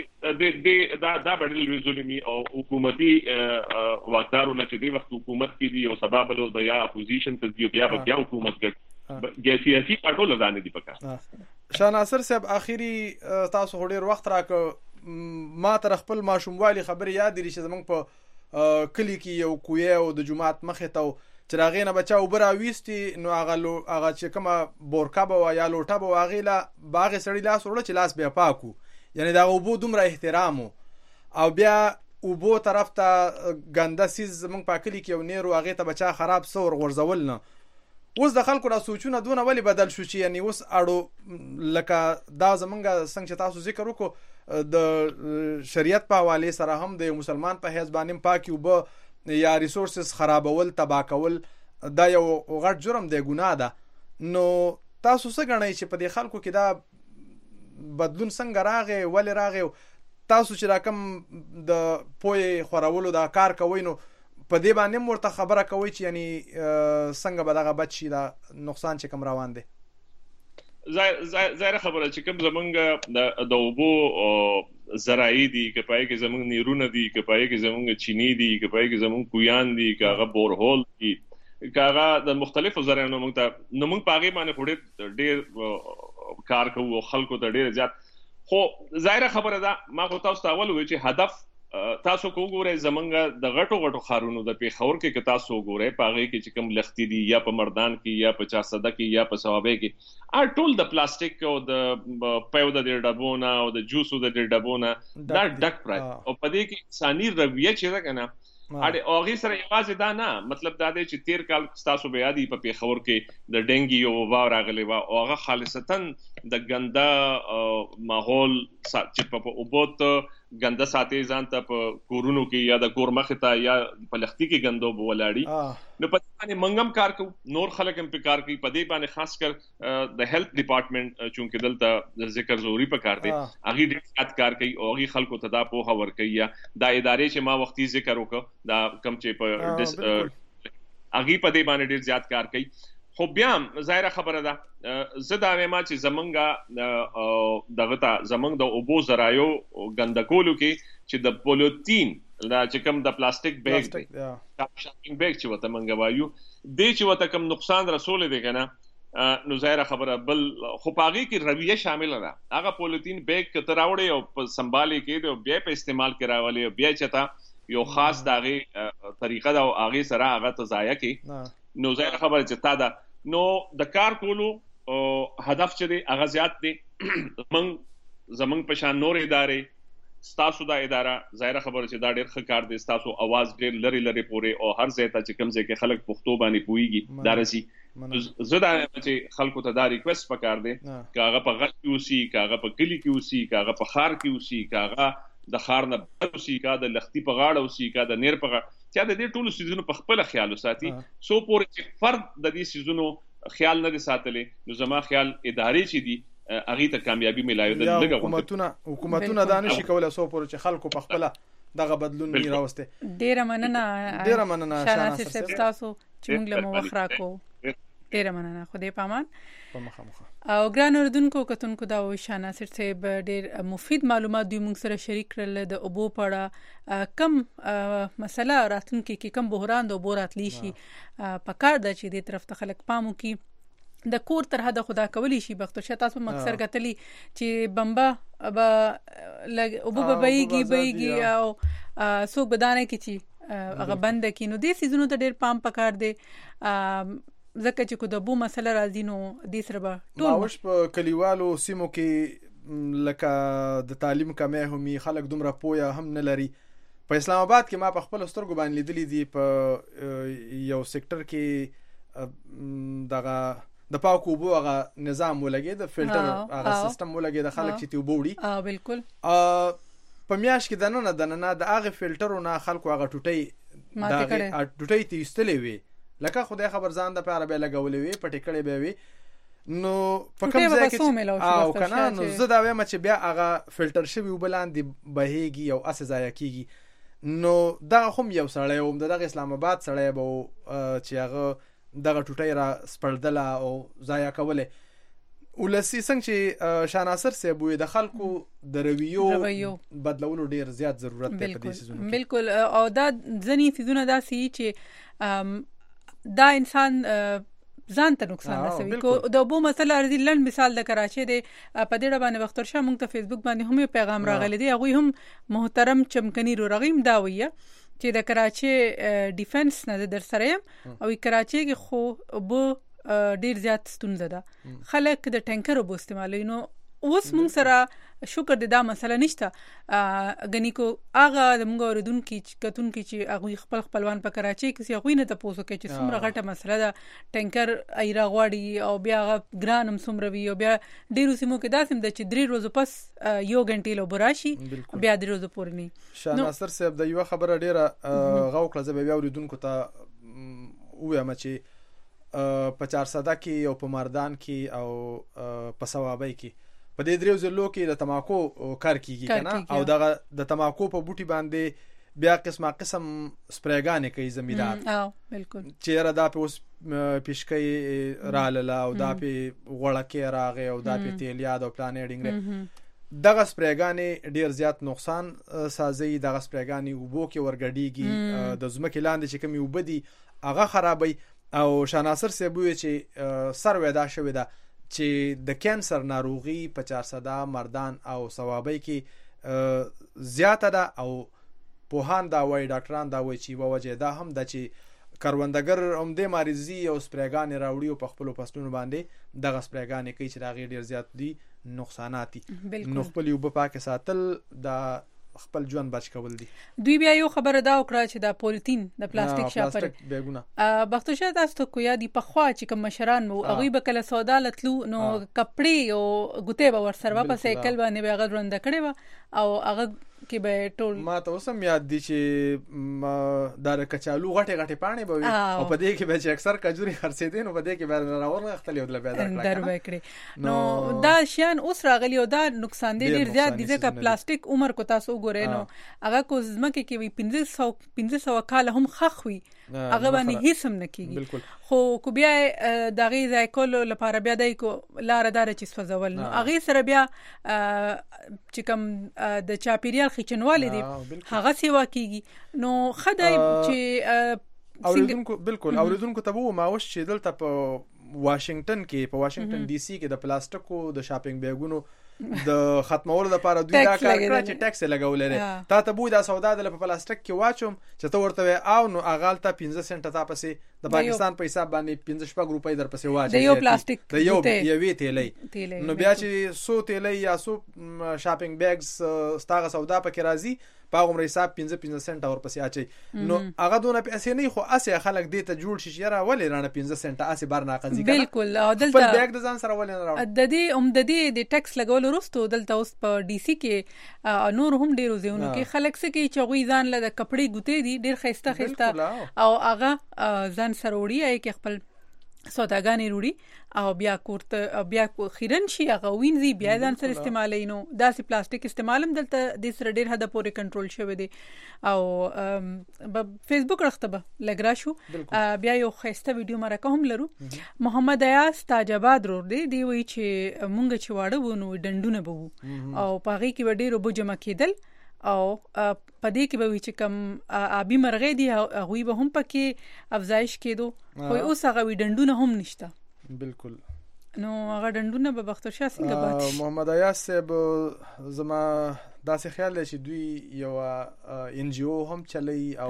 دا بدل ظلمي او حکومتي واکدارونه چې دی وخت حکومت کې دي او سبب له د یا اپوزیشن ته دی بیا حکومت کې سیاسي پټول ځان دي پکا. شاه ناصر صاحب اخیری تاسو ډېر وخت راک ما تر خپل ماشوموالي خبر یاد لري چې زمونږ په کلی کې یو کوی او د جمعات مخه ته چراغې نه بچاو برا ویستي نو هغه چې کومه بورکا به یا لوټه به هغه لا باغ سړی لاس وړل چې لاس بیا پاکو، یعنی دا اوبو دومره احترام او بیا اوبو طرف ته ګنده سیز زمونږ پاکلی کې یو نیرو هغه ته بچا خراب سور غورځول نه. اوس د خلکو را سوچونه دونه ولی بدل شو چې یعنی اوس اړو لکه دا زمونږ څنګه چې تاسو ذکر وکړو د شریعت په حواله سره هم د مسلمان په حساب باندې پاکي اوبه یا ریسورسز خرابول تباہ کول دا یو غټ جرم دی، ګناه ده. نو تاسو څه غنئ چې په دې خلکو کې دا بدلون څنګه راغی ولې راغی؟ تاسو چې راکم د پوی خورولو دا کار کوي نو په دې باندې مرته خبره کوي چې یعنی څنګه به دغه بچی دا نقصان چې کم روان دي؟ ظاهر خبره چې کوم زمونږ د اوبو زراعي دي که پای کې زمونږ نیرونه دي که پای کې زمونږ چینی دي که پای کې زمونږ کویان دي که هغه بورهول دي که هغه د مختلفو زراعینو موږ ته نو موږ په هغې باندې ډېر کار کوو او خلکو ته ډېر زیات. خو ظاهره خبره ده ما خو تاسو ته اول وویل چې هدف تاسو کو وګورئ زمونږ د غټو خارونو د پیښور کې که تاسو وګورئ په هغې کې چې کوم لښتي دي یا په مردان کې یا په چارسده کې یا په صوابۍ کې ټول د پلاستیک او د پیو د ډبو نه او د جوسو د ډبو نه دا ډک پراته او په دې کې انساني رویه چې ده که نه او هغې سره یوازې دا نه مطلب دا دی چې تیر کال ستاسو به یاد وي په پیښور کې د ډینګي یو وبا راغلی وه او هغه خالصتا د ګنده ماحول چې په اوبوت ګنده ساتي ځان ته په کورونو کې یا د کور مخ ته یا په لختي کې ګندو بولاړي نو په باندې منګم کار کو نور خلک هم په کار کوي په دې باندې خاص کر د هیلث ډپارټمنټ چونکه دلته ذکر ضروری په کار دی هغه ډېر زیات کار کوي او هغه خلکو ته دا په هور کوي یا دا ادارې چې ما وختي ذکر وکړ دا کم چې په هغه په دې باندې ډېر زیات کار کوي خو بیا ظاهره خبره ده زه دا وایم چې زمونږه دغه ته زمونږ د اوبو ذرایو ګندکولو کې چې د پولیتین دا چې کوم د پلاستیک بیگ دی شاپینګ بیگ چې وته منګه وایو د چې وته کوم نقصان رسول دی کنه نو ظاهره خبره بل خو پاغي کې رویه شامل ده هغه پولیتین بیگ کته راوړي او په سنبالي کې او بیا په استعمال کې راولي بیا چتا یو خاص داغه طریقه دا او هغه سره هغه تزایا کې نو ظاهره خبره چې تا دا نو د کار کولو هدف چې دی هغه زیات دی زمنګ په شان نور ادارې ستاسو دا اداره ظاهره خبره چې دا ډېر ښه کار دی ستاسو आवाज ډېر لري پورې او هر ځای ته چې کوم ځای کې خلک پښتو باندې پويږي دارسي زه دا چې خلکو ته دا ریکوست وکړ دی کاغه په غږ کې اوسي کاغه په کلی کې اوسي کاغه په خار کې اوسي کاغه د خار نه اوسي کا د لختي په غاړه اوسي کا د نیر په غاړه چې د دې ټولو سيزونو په خپل خیال وساتي سو پورې چې فرد د دې سيزونو خیال نه ساتلې نو زما خیال ادارې چې دي هغه ته کامیابی ملایو د لګو حکومتونه دا نشي کولای سو پورې چې خلکو په خپل دغه بدلون نه راوسته ډیره مننه شاناصر صاحب تاسو چې موږ له مخ راکو ډیره مننه خدای پامان او ګران اوردونکو کتونکو دا و شاناصر صاحب ډیر مفید معلومات دوی موږ سره شریک کړل د اوبو پړه کم مسله راتلونکي کې کم بحران د اوبو راتلی شي په کار د چې د طرف ته خلک پامو کی د کور تر حد خدا کولی شي بختور شته تاسو مکسر غتلی چې بمبا لګ اوبو بهيږي او سو بدانه کې چې هغه بند کینو دې سيزونو ته ډیر پام پکار دی زکه چې کو د بو مسله راځي نو د سره به ټول ماوش په کلیوالو سیمو کې لکه د تعلیم کمه همي خلک دومره پوهه هم نه لري په اسلام آباد کې ما په خپل سترګو باندې لیدلې دي په یو سېکټر کې دغه د پاکو بو هغه نظام ولګي د فلټر هغه سیستم ولګي د خلک چې تی وبوړي بالکل په میاش کې دنه د هغه فلټرونه خلکو هغه ټوټي دا ټوټي تی استلې وي لکه خدای خبر ځان د پاره به لګولې وي پټکړې به وي نو په کوم ځای کې او کنه نو زه دا وایم چې بیا هغه فلټر شوی وبلاندې بهيږي او اسه ځای کیږي نو دا هم یو سړی او دغه اسلام آباد سړی به چې هغه دغه ټوټي را سپړدل او ځای کوله ولسی څنګه چې شاناصر صاحب وي د خلکو د رویو بدلولو ډیر زیات ضرورت دی په دې سيزونو بالکل او دا ځنی سيزونه دا سي چې دا انسان ځان ته نقصان رسوي کو د بو مسله ارزي لن مثال د کراچي د په دې باندې وختور شه مونږ ته فیسبوک باندې هم پیغام راغلی دی هغه هم محترم چمکنی رو رغیم دا ویه چې د کراچي ډیفنس نه در سره او کراچي کې خو بو ډیر زیات ستونزه ده خلک د ټانکر وبو استعمالوي نو اوس مونږ سره شکر د دا مسله نشته غنی کو هغه د مونږ اوردونکو کتونکو چې هغه خپل خپلوان په کراچي کې هغه نه تاسو کې چې څومره غټه مسله ده ټانکر ایرا غواړي او بیا ګرانم څومره وی او بیا ډیرو سیمو کې داسم د چې 3 ورځې پس یو غنټې لو براشي بیا 3 ورځې پورې نه شاناصر صاحب د یو خبره ډیره غوکړه زه بیا اوردونکو ته وایم چې په 400 کې او په مردان کې او په ثوابای کې په دې دریو ځلو کې د تماکو کار کیږي کنه او دغه د تماکو په بوټي باندې بیا قسم سپریګانې کوي زمیدار بالکل چې را دا په اوس پیشکې رااله او دا په غړکه راغې او دا په تیل یاد او پلانېډینګ دغه سپریګانې ډیر زیات نقصان سازي دغه سپریګانې وبو کې ورګډيږي د زمکه لاندې چې کومي وبدي هغه خرابي او شاناصر صاحب وی چې سر ودا شوی دا چې د کانسر ناروغي په 400 مردان او ثوابای کې زیاته ده او پوهان دا وایي ډاکټران دا وایي چې وجه دا هم د چې کروندګر هم د مریضي او سپریګان راوړي او په خپل فصلونو باندې دغه سپریګان کوي چې دا غیر ډیر زیات دي نقصاناتي نو خپل یو په پاکه ساتل د خپل ژوند بچ کول دي. دوی بیا یو خبره دا وکړه چې دا پولیتین د پلاستیک شاپر بیگونه بختوشه تاسو ته کویا دی په خوا چې کوم مشران وو هغه به کله سودا لتلو نو کپړې او ګوتې به ورسره په سایکل باندې به هغه رونده کړي و او هغه کې به ټول ما ته اوسم یاد دي چې دا کچالو غټه پانی به او په دې کې به چې اکثر کجوري خرڅېدين او په دې کې به راور غختلی ودل به در وکړي نو دا شیان اوس راغلی او دا نقصان دي ډیر زیات دي ځکه پلاستیک عمر کو تاسو ګورئ نو هغه کو زمکه کې وي 1500 کال هم خخوي هغه باندې هیڅ هم نه کیږي خو کو بیا د غي ځای کول لپاره بیا دای کو لار دار چې سوځول نو هغه سره بیا چې کوم د چاپیریال خچنواله دي هغه سیوا کیږي نو خدای چې اوریدونکو بالکل اوریدونکو ته وو ما وش چې دلته په واشنگټن کې په واشنگټن ډي سي کې د پلاستیکو د شاپینګ بیگونو د ختمولو لپاره دوی دا کار کړی چې ټیکس لګولې تا ته بو دا سودا د پلاستیک کې واچوم چې ته ورته او نو اغال ته 15 سنت تا پسې د پاکستان په حساب باندې 15 روپۍ در پسې واچي د یو پلاستیک د یو تیلې نو بیا چې 100 تیلې یا 100 شاپینګ بیگز ستاغه سودا پکې راځي پاغم حساب 15 سنت اور پسې اچي نو هغه دونه پیسې نه خو اسه خلک دې ته جوړ شي یاره ولې رانه 15 سنت اسه بار ناقضي کړه بالکل دلته په بیگ د ځان سره ولې نه راو د دې د ټیکس لګول وروسته دلته اوس په ډي سي کې نور هم ډیرو ځایونو کې خلک څه کې چغوي ځان له کپړې ګوتې دي ډیر خسته او هغه ځان سره وړي کې خپل سوداګانې وړي او بیا کوړه بیا خیرن شي هغه وینځي بیا ځان سره استعمالي نو داسې پلاستیک استعمالم دلته د سره ډیر حد پورې کنټرول شوی دی او فیسبوک رخته لګرا شو بیا یو خسته ویډیو مرکه هم لرو محمد ایاز تاجاباد رور دی وی چې مونږ چې واړه ونو ډندونه بو او پاغي کې ډیر وبو جمع کېدل او پدې کې به وی چې کم ابي مرغې دي هغه به هم پکې افزایش کېدو خو اوس هغه وی ډندونه هم نشته بالکل نو هغه ډندونه به بختورشاه څنګه پاتې محمد ایاز صاحب زما داسې خیال دی چې دوی یو ان جی او هم چلی او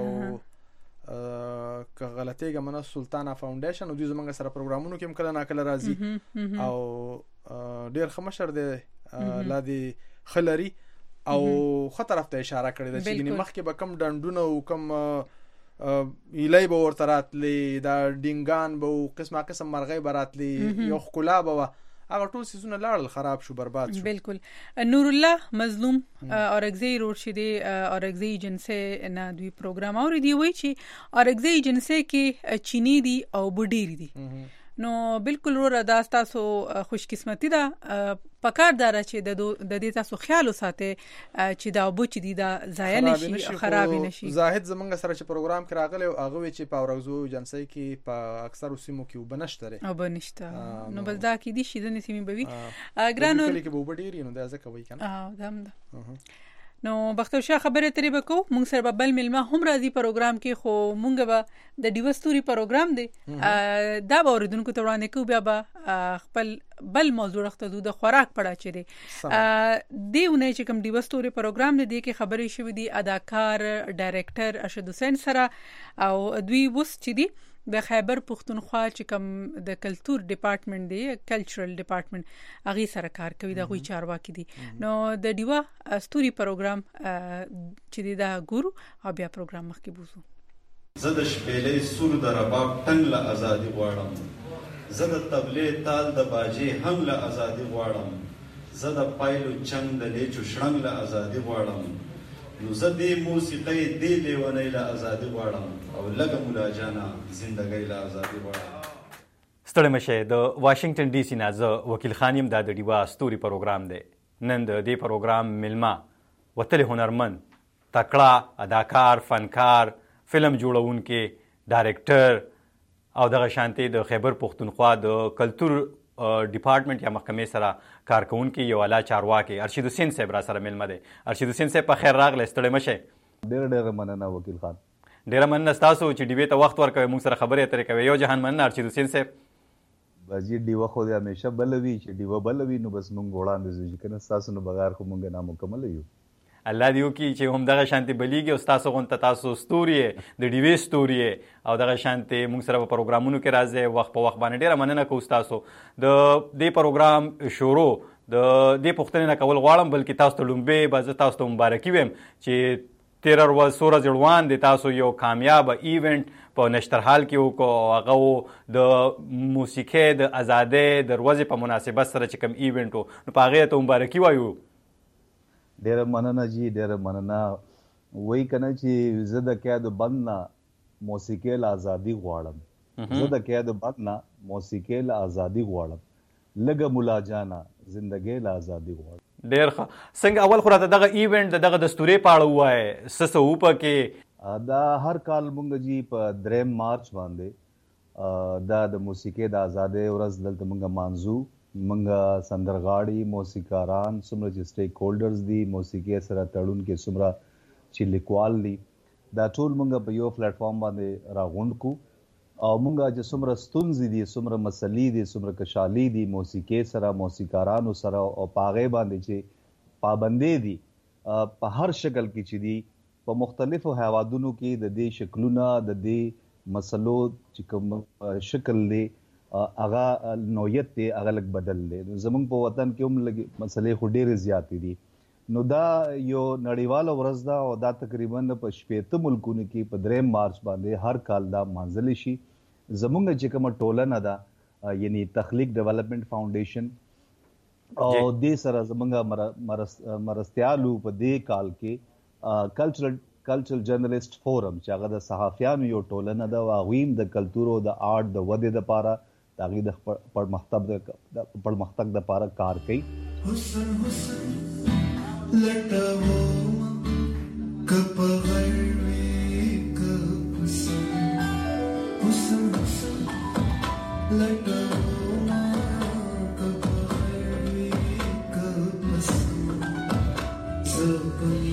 که غلطیږه منه سلطانه فاونډیشن او دوی زمونږ سره پروګرامونو کې هم کله ناکله راځي او ډیر خمشر دی لا دی خلري او خطرف ته اشاره کړې ده چې مخکې به کم ډندونه او کم ایلای به ورته راتلی دا ډینګان به قسمه قسم مرغۍ براتلی یو خلا به هغه ټول سيزونه لاړل خراب شو برباد شو بالکل نور الله مظلوم اورګزی روډ شدي اورګزی جنسه نه دوی پروګرام اوریدي وای چې اورګزی جنسه کې چینی دي او بډیر دي نو بالکل ورا دا تاسو خوش قسمتي ده پکار دار چې د دې تاسو خیال وساته چې دا بوچ دي دا ضایع نشي خراب نشي زاهد زمونږ سره چې پروګرام کې راغلی او هغه چې په اورغزو جنسي کې په اکثر سیمو کې وبنشتره او بنشته نو بل دا کې دي شي د سیمې بوي ګرانو کې به وبډيري نو دا ځکه وای کنه دام ده نو بختورشاه خبره ترې بکو مونږ سره بل ملما هم راځي پروګرام کې خو مونږ به د دیوستوري پروګرام دی دا به اوریدونکو ته وړاندې کوو بیا به خپل بل موضوع راخته د خوراک پړه چره دیونه چې کوم دیوستوري پروګرام دی کې خبرې شوې دي اداکار ډایرکټر ارشد حسین سره او دوی وس چې دي د خیبر پختونخوا چې کوم د کلچر ډپارټمنټ دی کلچرل ډپارټمنټ هغه سره کار کوي د غوي چارواکي دي نو د دیوا استوري پروګرام چې دا ګورو او بیا پروګرام مخکې بوزو زه د شپېلې سور د رباب ټنګ له ازادي غواړم زه د تبلې تال د باجې هم له ازادي غواړم زه د پایلو چنګ د لیچو شړنګ له ازادي غواړم نو زه دې موسیقۍ دې لیونۍ له ازادي غواړم او لږه مولا جانا زندګۍ له ازادي غواړم ستړی مشه د واشنگټن ډي سي نه زه وکیل خان یم دا د ډیوا ستوري پروګرام دی نن د دې پروګرام ملما وتل هنرمند تکړه اداکار فنکار فلم جوړونکي ډایرکټر او دغه شانتي د خیبر پختونخوا د کلچر ډپارټمنټ یا محکمې سره کارکونکي یو اعلی چارواکي ارشد حسین صاحب را سره ملمه دی ارشد حسین صاحب په خیر راغله ستړی مشه ډېر مننه وکیل خان ډېر مننه تاسو چې ډیبې ته وخت ورکوي موږ سره خبرې اترې کوي یو جهان مننه ارشد حسین صاحب باجی ډیوه خو دې همیشه بلوي چې ډیوه بلوي نو بس موږ وړاندې ځو کنه تاسو نو بغیر خو موږ نامکمل یو الله دې وکړي چې هم دغه شانتي بلیږي او تاسو غونته تاسو ستوري د ډیوي ستوري او دغه شانتي موږ سره په پروګرامونو کې راځي وخت په وخت باندې ډیره مننه کوم تاسو د دې پروګرام شروع د دې پوښتنې نه کول غواړم، بلکې تاسو ته لومبې به زه تاسو ته مبارکي وایم چې 13 ورځ 16 ورځې وړاندې تاسو یو کامیابه ایونټ په نشترحال کې وکړو، هغه د موسیقۍ د ازادۍ د ورځې په مناسبت سره چې کوم ایونټ و، نو په هغې ته مبارکي وایو. ډېره مننه جی، ډېره مننه. وایي که نه چې زه د قید بند نه موسیقۍ له ازادي غواړم، زه د قید بند نه موسیقۍ له ازادي غواړم، لږه ملا جانه زندګۍ له ازادي غواړم. ډېر ښه. څنګه اول خو راته دغه ایونټ د دغه دستورې په اړه ووایې، څه څه وو پکې؟ دا هر کال مونږ جی په 3 مارچ باندې دا د موسیقۍ د ازادۍ ورځ دلته مونږ مانځو. مونږ سندرغاړي، موسیقاران، څومره چې سټیک هولډرز دي، موسیقۍ سره تړون کې څومره چې لیکوال دي، دا ټول مونږ په یو پلیټ فارم باندې راغونډ کو او مونږ چې څومره ستونزې دي، څومره مسلې دي، څومره کشالي دي موسیقۍ سره، موسیقارانو سره او په هغې باندې چې پابندۍ دي په هر شکل کې چې دي په مختلفو هیوادونو کې د دې شکلونه، د دې مسلو چې کوم شکل دی هغه نوعیت دی هغه لږ بدل دی. زموږ په وطن کې هم لږ مسلې خو ډېرې زیاتې دي. نو دا یو نړیواله ورځ ده او دا تقریبا په 80 ملکونو کې په 3 مارچ باندې هر کال دا مانځلی شي. زموږ چې کومه ټولنه ده یعنی تخلیق ډیولپمنٹ فاونډیشن او دې سره زموږ مرستیالو په دې کال کې کلچرل جرنالست فورم چې هغه د صحافیانو یو ټولنه ده او هغوی هم د کلتور او د آرټ د ودې دپاره د هغوی د پرمختګ دپاره کار کوي. حسن حسن لټوو کپ غړوي کپ حسن حسن لټوو کپ غړوي کپ سپنی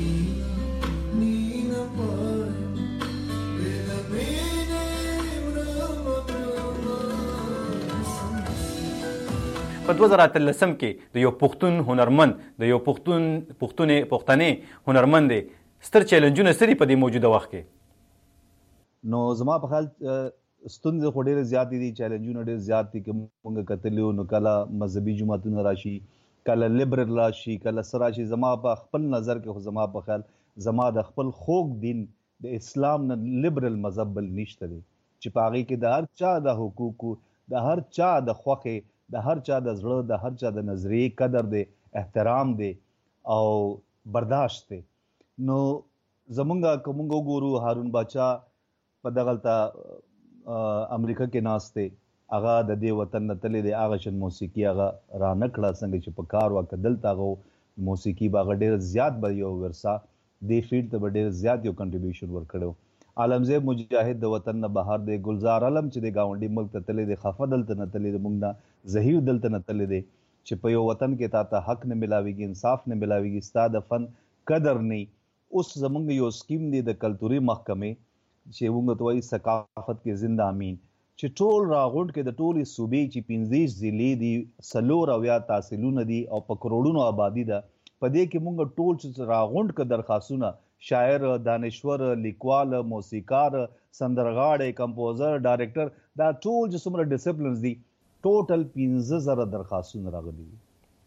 په 2013 کې د یو پښتون هنرمند، د یو پښتنې هنرمند ستر چیلنجونه څه دي په دې موجوده وخت کې؟ نو زما په خیال ستونزې خو ډېرې زیاتې دي، چیلنجونه ډېر زیات دي. که موږ کتلي نو کله مذهبي جماعتونه راشي، کله لیبرل راشي، کله څه راشي. زما په خپل نظر کې خو زما په خیال زما د خپل خوږ دین د اسلام نه لیبرل مذهب بل نشته دی چې په هغې کې د هر چا د حقوقو، د هر چا د خوښې، د هر چا د زړه، د هر چا د نظریې قدر دی، احترام دی او برداشت دی. نو زمونږ که مونږ وګورو هارون باچا په دغلته امریکا کې ناست دی، هغه د دې وطن نه تللی دی، هغه شان موسیقي هغه رانه کړه څنګه چې په کار وه. که دلته هغه موسیقي به هغه ډېر زیات به یو ورسه دې فیلډ ته به ډېر زیات یو کنټریبیوشن ورکړی. عالمزیب مجاهد د وطن نه بهر دی، ګلزار علم چې د ګاونډي ملک ته تللی دی، خفه دلته نه تللی دی، موږ نه ظهیر دلته نه تللی دی چې په یو وطن کې تا ته حق نه ملاویږي، انصاف نه ملاویږي، ستا د فن قدر نه. اوس زموږ یو سکیم دی د کلتوري محکمې چې موږ ته وایي ثقافت کې زنده امین، چې ټول راغونډ کې د ټولې صوبې چې 15 ضلعې دي، 4 تحصیلونه دي او په کروڑونو آبادي ده، په دې کې موږ ټول چې راغونډ که درخواستونه، شاعر، دانشور، لیکوال، موسیقار، سندرغاړی، کمپوزر، ډایرکټر، دا ټول چې څومره ډسپلنز دي، ټوټل 15,000 درخواستونه راغلي دي.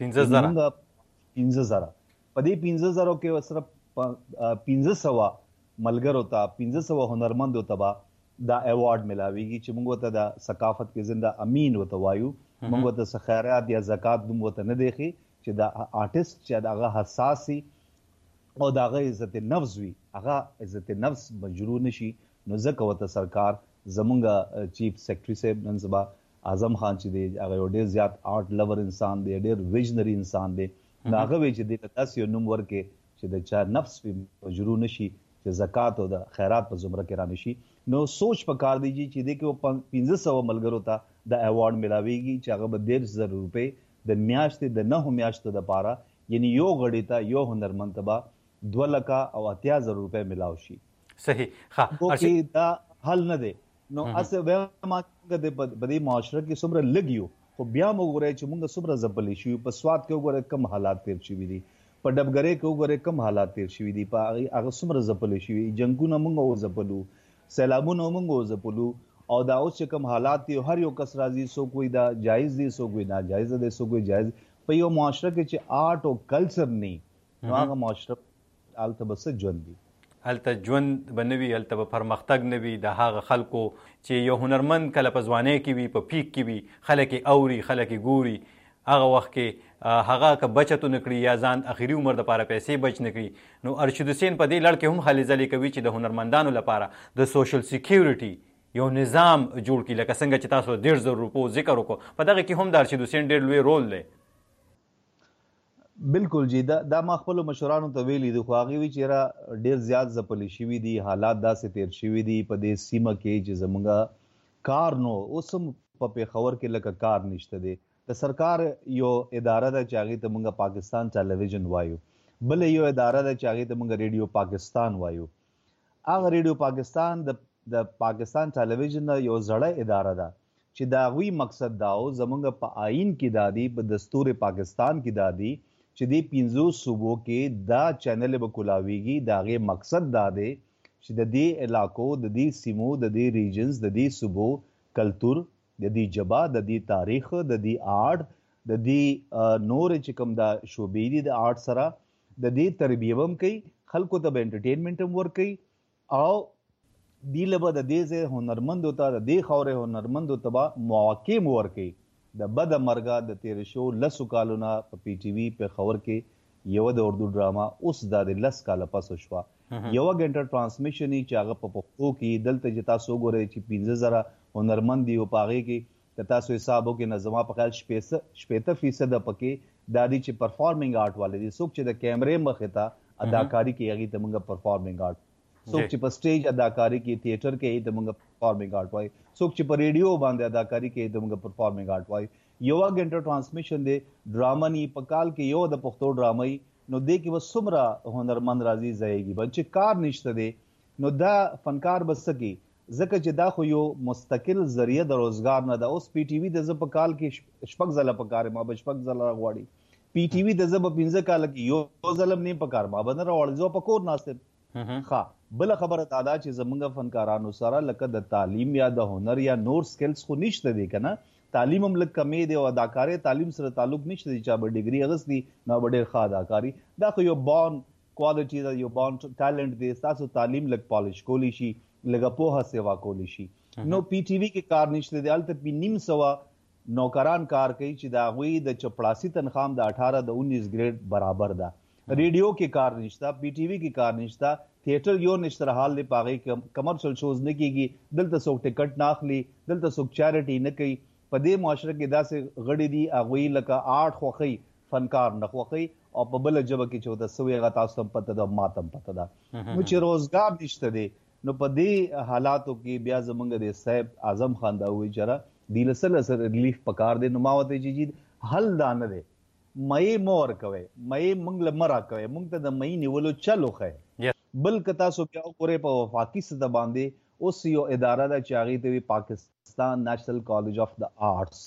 15,000 په دې 15,000 کې صرف 1500 ملګرو ته، 1500 هنرمندو ته به دا ایوارډ ملاویږي چې موږ ته د ثقافت کې زنده امین ورته وایو. موږ ته څه خیرات یا زکات دوم ورته نه دی ښي چې د آرټسټ چې هغه حساس وي او د هغه عزت نفس وي، هغه عزت نفس مجروح نشي. نو ځکه ورته سرکار زمونږ چیف سیکرټري صاحب نن سبا اعظم خان چې دی هغه یو ډېر زیات آرټ لور انسان دی، ډېر ویژنري انسان دی. نو هغه وایي چې دې ته داسې یو نوم ورکړي چې د چا نفس وي مجروح نشي، چې زکات او د خیرات په زمره کې رانشي. نو سوچ پکار دی چې دې کې 1500 ملګرو ته د ایوارډ ملاویږي چې هغه به 1,500 روپۍ د میاشتې د 9 میاشتو دپاره، یعنی یو غړي ته، یو هنرمند ته به 2,80,000 روپۍ ملاو شي. صحیح. ښه، دا حل نه دی. نو اسه وایم چې په دې معاشره کې څومره لګیو، خو بیا موږ وګورئ چې موږ څومره ځپلي شوي. په سواد کې وګورئ کم حالات تیر شوي دي، په ډبګرۍ کې وګورئ کم حالات تیر شوي دي، په هغه څومره ځپلي شوي. جنګونه موږ وځپلو، سیلابونه موږ وځپلو، او دا اوس چې کم حالات دي هر یو کس راځي، څوک وایي دا جایز دي، څوک وایي ناجایز دی، څوک وایي جایز. په یو معاشره کې چې آرټ او کلچر نه نو هغه معاشره الته بس ژوند دي هلته ژوند به نه وي، هلته به پرمختګ نه وي. د هغه خلکو چې یو هنرمند کله په ځوانۍ کې وي، په پیک کې وي، خلک یې اوري، خلک یې ګوري، هغه وخت کې هغه که بچت نه کړي یا ځان اخري عمر دپاره پیسې بچ نه کړي، نو ارشد حسین په دې لړ کې هم هلې ځلې کوي چې د هنرمندانو لپاره د سوشل سیکیورټي یو نظام جوړ کړي. لکه څنګه چې تاسو 1.5 روپو ذکر وکړو، په دغه کې هم د ارشد حسین ډېر لوی رول دی. بالکل جی، دا ما خپل مشرانو ته ویلي دي، خو هغې وي چې را ډېر زیات ځپلي شوي دي، حالات داسې تیر شوي دي په دې سیمه کې چې زموږ کار نو اوس هم په پېښور کې لکه کار نشته دی. د سرکار یو اداره ده چې هغې ته موږ پاکستان ټلویزیون وایو، بل یو اداره ده چې هغې ته موږ ریډیو پاکستان وایو. هغه ریډیو پاکستان د پاکستان ټلویزیون یو زړه اداره ده چې د هغوی مقصد دا و زموږ په آئین کې دا دی، په دستور پاکستان کې دا دی چې د 15 صوبو کې دا چینل به کولاویږي. د هغې مقصد دا دی چې د دې علاقو، د دې سیمو، د دې ریجنز، د دې صوبو کلتور، د دې ژبه، د دې تاریخ، د دې آرټ، د دې نور چې کوم دا شوبې دي د آرټ سره، د دې تربیه هم کوي، خلکو ته به انټرټینمنټ هم ورکوي او دې له به د دې ځای هنرمندو ته، د دې خاورې هنرمندو ته به مواقع هم ورکوي. د بده مرګه د تېر شو 10 کالونه په پی ټي وي پېښور کې یوه د اردو ډرامه اوس دا د 10 کاله پس شوه، یوه غنټه ټرانسمیشن یې چې هغه په پښتو کې دلته چې تاسو وګورئ چې 15,000 هنرمند دي او په هغې کې د تاسو حساب وکړئ نو زما په خیال 60% پکې دا دي چې پرفارمنګ آرټ والے دي. څوک چې د کیمرې مخې ته اداکاري کوي هغې ته موږ پرفارمنګ آرټ، څوک چې په سټیج اداکاري کوي، تھیټر کوي ته موږ پرفارمنګ آرټ وایي، څوک چې په ریډیو باندې اداکاري کوي ته موږ پرفارمنګ آرټ وایي. یوه غنټه ټرانسمیشن دی، ډرامه نی په کال کې یو د پښتو ډرامه نو دې کې به څومره هنرمند راځي ځایږي به چې کار نشته دی. نو دا فنکار به څه کوي؟ ځکه چې دا خو یو مستقل ذریعه د روزګار نه ده. اوس پی ټي وي د زه په کال کې 6 ځله په کار ما به 6 ځله راغواړي، پی ټي وي د زه په 15 کال کې یو ځله نه په کار ما به نه راوړي، زه په کور ناستم. ښه، بله خبره دا ده چې زموږ فنکارانو سره لکه د تعلیم یا د هنر یا نور سکلز خو نشته دی که نه، تعلیم هم لږ کمې دی او اداکارۍ تعلیم سره تعلق نشته دی. چا به ډګري اخیستی نو به ډېر ښه اداکاري، دا خو یو بارن کوالټي ده، یو بارن ټالنټ دی. ستاسو تعلیم لږ پالش کولی شي، لږه پوهه سیوا کولی شي. نو پی ټي وي کې کار نشته دی، هلته 900 نوکران کار کوي چې د هغوی د چپړاسي تنخواه د 18 د 19 ګریډ برابر ده. ریډیو کې کار نشته، پی ټي وي کې کار نشته، تھیټر یو نشته حال دی، په هغې کې کمرشل شوز نه کېږي، دلته څوک ټکټ نه اخلي، دلته څوک چیریټي نه کوي. په دې معاشره کې داسې غړي دي هغوی لکه آرټ خوښوي، فنکار نه خوښوي، او په بله ژبه کې چې ورته څه وي هغه تاسو ته هم پته ده، ما ته هم پته ده. نو چې روزګار نشته دی نو په دې حالاتو کې بیا زموږ د صاحب اعظم خان دا وایي چې را دې له سره ریلیف پکار دی. نو ما ورته چې حل دا نه دی، مې مه ورکوئ، مې موږ له مه راکوئ، موږ ته د مې نیولو چل وښیئ. بل که تاسو بیا وګورئ په وفاقي سطح باندې اوس یو اداره ده چې هغې ته وي پاکستان نیشنل کالج آف د آرټس.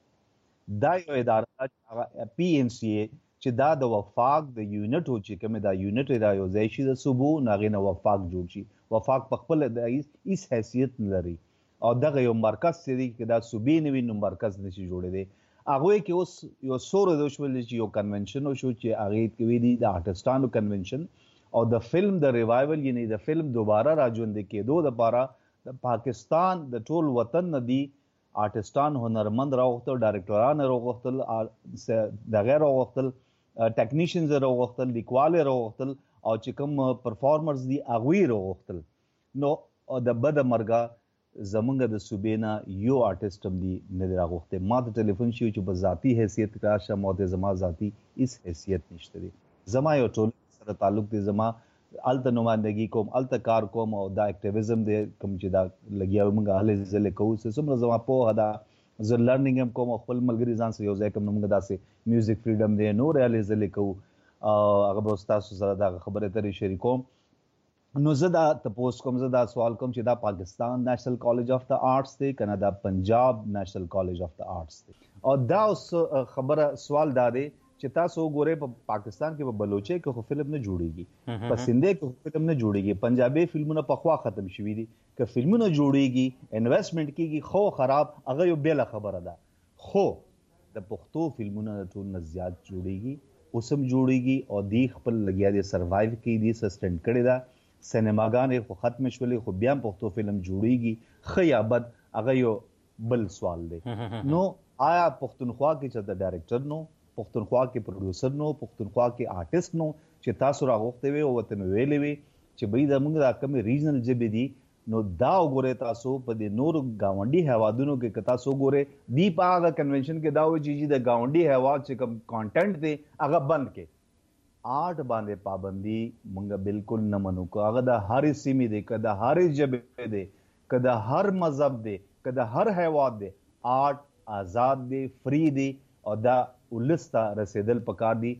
دا یو اداره ده چې هغه پی این سی اے چې دا د وفاق د یونټ و چې کومې دا یونټ را یو ځای شي د صوبو نو هغې نه وفاق جوړ شي. وفاق په خپله د هیڅ حیثیت نه لري او دغه یو مرکز چې دی که دا صوبې نه وي نو مرکز نشي جوړېدی. هغوی کې اوس یو څو ورځې وشول چې یو کنونشن وشو چې هغې کې وي دي د آرټسټانو کنونشن او د فلم د ریوایول یعنی د فلم دوباره راژوندي کېدو دپاره د پاکستان د ټول وطن نه دي آرټسټان هنرمند راوغوښتل، ډایرکټران یې راوغوښتل، دغه یې راوغوښتل، ټیکنیشنز یې راوغوښتل، لیکوال یې راوغوښتل او چې کوم پرفارمرز دي هغوی یې راوغوښتل. نو د بده مرګه زمونږ د صوبې نه یو آرټسټ هم دي نه دی راغوښتی. ما ته ټلیفون شي چې په ذاتي حیثیت راشم او د زما ذاتي هېڅ حیثیت نشته دی. زما یو ټولنې سره تعلق دی، زما هلته نمایندګي کوم، هلته کار کوم او دا اکټیویزم دی کوم چې دا لګیا موږ هلې ځلې کوو چې څومره زما پوهه ده، زه لرنینګ هم کوم او خپل ملګري ځان سره یو ځای کوم. نو موږ داسې میوزیک فریډم دی، نور هلې ځلې کوو، هغه به ستاسو سره دغه خبرې اترې شریکوم. نو زه دا تپوس کوم، زه دا سوال کوم چې دا پاکستان نیشنل کالج آف د آرټس دی که نه دا پنجاب نیشنل کالج آف د آرټس دی؟ او دا اوس خبره سوال دا دی چې تاسو وګورئ په پاکستان کې په بلوچۍ کې خو فلم نه جوړېږي، په سندۍ کې خو فلم نه جوړېږي، پنجابي فلمونه پخوا ختم شوي دي. که فلمونه جوړېږي، انویسټمنټ کېږي، خو خراب، هغه یو بېله خبره ده. خو د پښتو فلمونه ټول نه زیات جوړیږي اوسم جوړیږي او دی خپل لګیا دي سروایو کوي دي سسټند کړي دا سینماګانې خو ختم شولې خو بیا پښتو فلم جوړیږي ښه یا بد هغه یو بل سوال دی نو آیا پښتونخوا کې چې د ډایرکټر نو پښتونخوا کې پروډوسر نو پښتونخوا کې آرټیست نو چې تاسو راغوښته وي او ته مې ویلې وي چې بې د موږ د کم ریجنل جبې دي نو دا وګوره تاسو په دې نور گاونډي هوادونو کې کتا سو ګوره دی په هغه کنونشن کې دا و چې د گاونډي هواد چې کوم کانټینټ دی هغه بند کې آرټ باندې پابندي موږ بالکل نه منو کو هغه د هر سیمې دی کدا هر جبې دی کدا هر مذهب دی کدا هر هواد دی آرټ آزاد دی فری دی او دا ولستا رسیدل پکار دی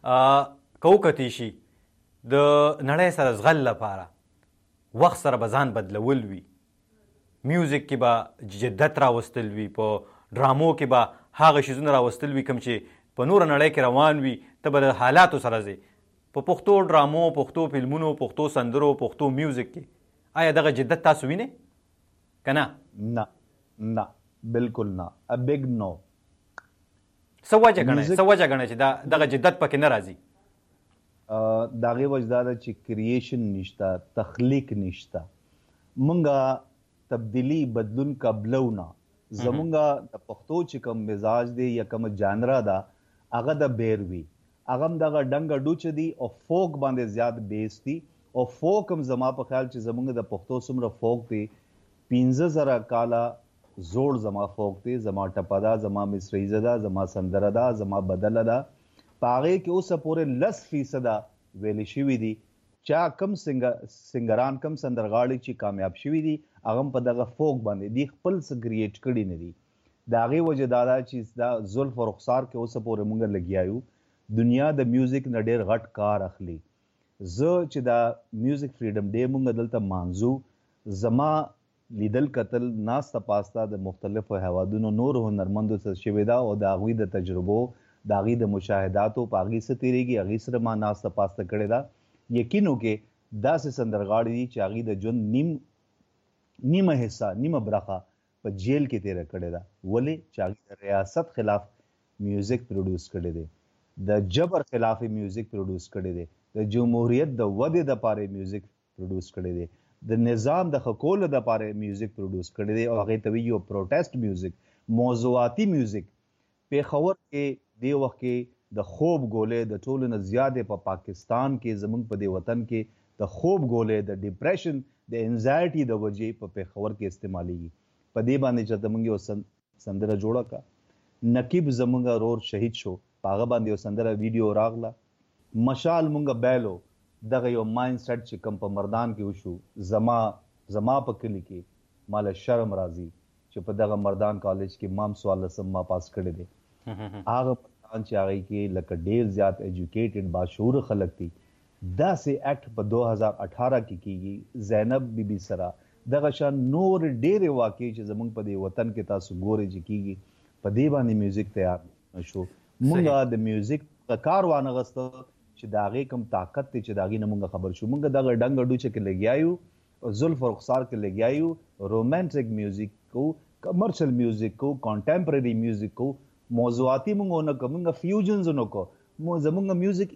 کوکتی شي د نړۍ سره زغل لپاره وخت سره به ځان بدلول وي میوزیک کې به جدت راوستل وي په ډرامو کې به هغه شیزونه راوستل وي کوم چې په نور نړۍ کې روان وي ته به د حالاتو سره ځي په پښتو ډرامو پښتو فلمونو پښتو سندرو پښتو میوزیک کې آیا دغه جدت تاسو وینئ که نه نه بالکل نه ا بگ نو څه وجه ګڼئ چې دغه جدت پکې نه راځي د هغې وجه دا ده چې کریشن نشته تخلیق نشته مونږه تبدیلی بدلون قبلو نه زمونږه د پښتو چې کوم مزاج دی یا کوم جانرا ده هغه د بیر وي هغه هم دغه ډنګه ډوچ دی او فوک باندې زیات بیس دی او فوک هم زما په خیال چې زمونږ د پښتو څومره فوک دی 15,000 کاله زوړ زما فوک دی زما ټپه ده زما مصریزه ده زما سندره ده زما بدله ده په هغې کې اوسه پورې 10% ویلې شوي دي چا کم سنګران کم سندرغاړي چې کامیاب شوي دي هغه هم په دغه فوک باندې دي خپل څه کریټ کړي نه دي د هغې وجه دا ده چې دا زلف او رخسار کې اوسه پورې موږ لګیا یو دنیا د میوزیک نه ډېر غټ کار اخلي زه چې دا میوزیک فریډم ډے موږ دلته مانځو زما لیدل کتل ناسته پاسته د مختلفو هیوادونو نور هنرمندو سره شوې ده او د هغوی د تجربو د هغې د مشاهداتو په هغې څه تېرېږي هغې سره ما ناسته پاسته کړې ده یقین وکړې داسې سندرغاړي دي چې هغې د ژوند نیمه حصه نیمه برخه په جیل کې تېره کړې ده ولې چې هغې د ریاست خلاف میوزیک پروډوس کړی دی د جبر خلاف میوزیک پروډوس کړی دی د جمهوریت د ودې دپاره میوزیک پروډوس کړی دی د نظام د ښه کولو دپاره میوزیک پروډوس کړی دی او هغې ته وایي یو پروټیسټ میوزیک موضوعاتي میوزیک پېښور کې دی وخت کې د خوب ګولې د ټولو نه زیاتې په پاکستان کې زموږ په دې وطن کې د خوب ګولې د ډپریشن د انزایټي د وجې په پېښور کې استعمالیږي په دې باندې چې زموږ یو سندره جوړه کړه نقیب زموږ ورور شهید شو په هغه باندې یو سندره ویډیو راغله مشال مونږ بیلو دغه یو ماینډ سیټ چې کوم په مردان کې وشو زما په کلي کې مال شرم راځي چې په دغه مردان کالج کې مام 14 ما پاس کړی دی هغه پاکستان چې هغه کې لکه ډیر زیات ایجوکیټډ باشعور خلک دي داسې اکټ په 2018 کې کیږي زینب بیبي سره دغه شان نور ډېرې واقعې چې زموږ په دې وطن کې تاسو ګورئ چې کیږي په دې باندې میوزیک تیار نشو مونږه د میوزیک کار وانغسته چې د هغې کوم طاقت دی چې د هغې نه مونږ خبر شو مونږ دغه ډنګ ډوچه کې لګیا یو زلف او رخسار کې لګیا یو رومانټیک میوزیک کو کمرشل میوزیک کو کانټمپرری میوزیک کو موضوعاتي مونږ نه کوم مونږ فیوژنز نه کو زمونږ میوزیک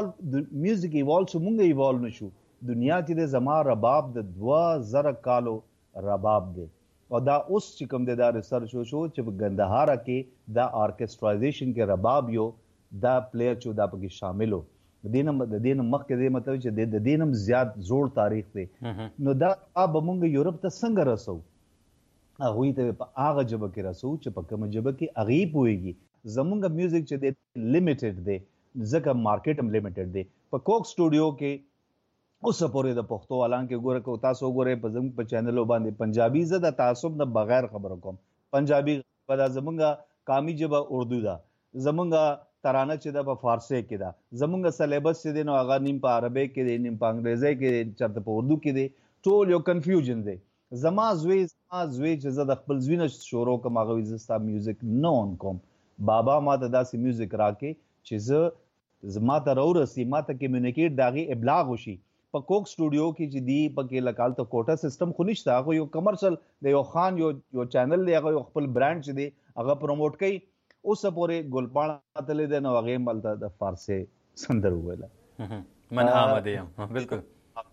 ایوالو شو مونږ ایوالو نشو دنیا چې د زما رباب د 2000 کالو رباب دی او دا اوس چې کوم دا ریسرچ شو چې په ګندهارا کې دا آرکسټرایزیشن کې رباب یو دا پلیئر چې دا پکې شاملو د دینم مخکې دې مطلب چې د دینم زیات زوړ تاریخ دی نو دا به مونږ یورپ ته څنګه رسو هغوی ته په هغه ژبه کې رسو چې په کومه ژبه کې هغې پوهېږي زمونږ میوزیک چې دی لیمیټډ دی ځکه مارکیټ هم لیمیټډ دی په کوک سټوډیو کې اوسه پورې د پښتو حالانکې ګوره که تاسو وګورئ په زموږ په چینلو باندې پنجابي زه د تعصب نه بغیر خبره کوم پنجابي دا زمونږ قامي ژبه اردو ده زمونږ ترانه چې ده په فارسی کې ده زمونږ سلیبس چې دی نو هغه نیم په عربی کې دی نیم په انګریزۍ کې دی چېرته په اردو کې دی ټول یو کنفیوژن دی زما زوی چې زه د خپل زوی نه شروع کوم هغه وایي زه ستا میوزیک نه اون کوم بابا ما ته داسې میوزیک راکړې چې زه ما ته راورسي ما ته کمیونیکیټ د هغې ابلاغ وشي په کوک سټوډیو کې چې دی پکې لکال ته کوټه سیستم خو نشته هغه یو کمرشل د یو خان یو چینل دی هغه یو خپل برانډ چې دی هغه پروموټ کوي اوس پورې ګلپاڼه تلې ده نو هغه ملته د فارسی سندر ویله من آمده بالکل.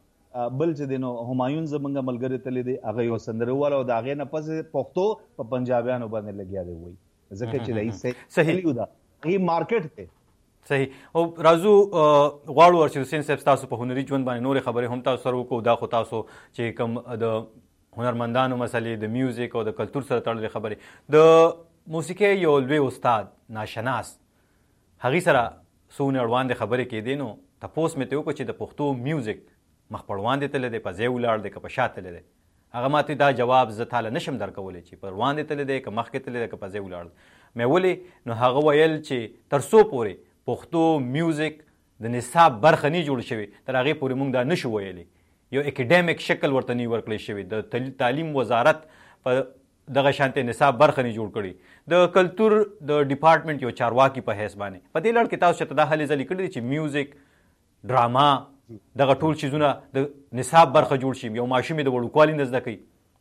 بل چې دینو همایون زمونږ ملګری تللی دی هغه یو سندرواله او د هغې نه پس پښتو په پنجابیانو باندې لګیا دی وایي ځکه چې دای صحیح دا هی مارکیټ ته صحیح. او راځو غواړو ارشد حسین صاحب تاسو په هنري ژوند باندې نورې خبرې هم تاسو سره وکړو. دا خو تاسو چې کوم د هنرمندانو مسلې د میوزیک او د کلتور سره تړلې خبرې د موسیقۍ یو لوی استاد ناشناس هغې سره څونه اړوندې خبرې کېدې نو تپوس مې ته وکړو چې د پښتو میوزیک مخ په وړاندې تللی دی په ځای ولاړ دی که په شا تللی دی. هغه ماته دا جواب زه تاله نشم درکولی چې په وړاندې تللی دی که مخکې تللی دی که په ځای ولاړ دی. مې ولې نو هغه ویل چې تر څو پورې پښتو میوزیک د نصاب برخه نه جوړ شوي تر هغې پورې موږ دا نشو ویلی. یو اکیډمیک شکل ورته نه ورکړی شوی. د تعلیم وزارت په دغه شانتې نصاب برخه نه جوړ کړي. د کلتور د ډپارټمنټ یو چارواکي په حیث باندې په دې لړ کې تاسو ته دا هلې ځلې کړي دي چې میوزیک ډراما دغه ټول چیزونه د نصاب برخه جوړ شي. یو ماشوم د وړوکوالي نه زده کوي.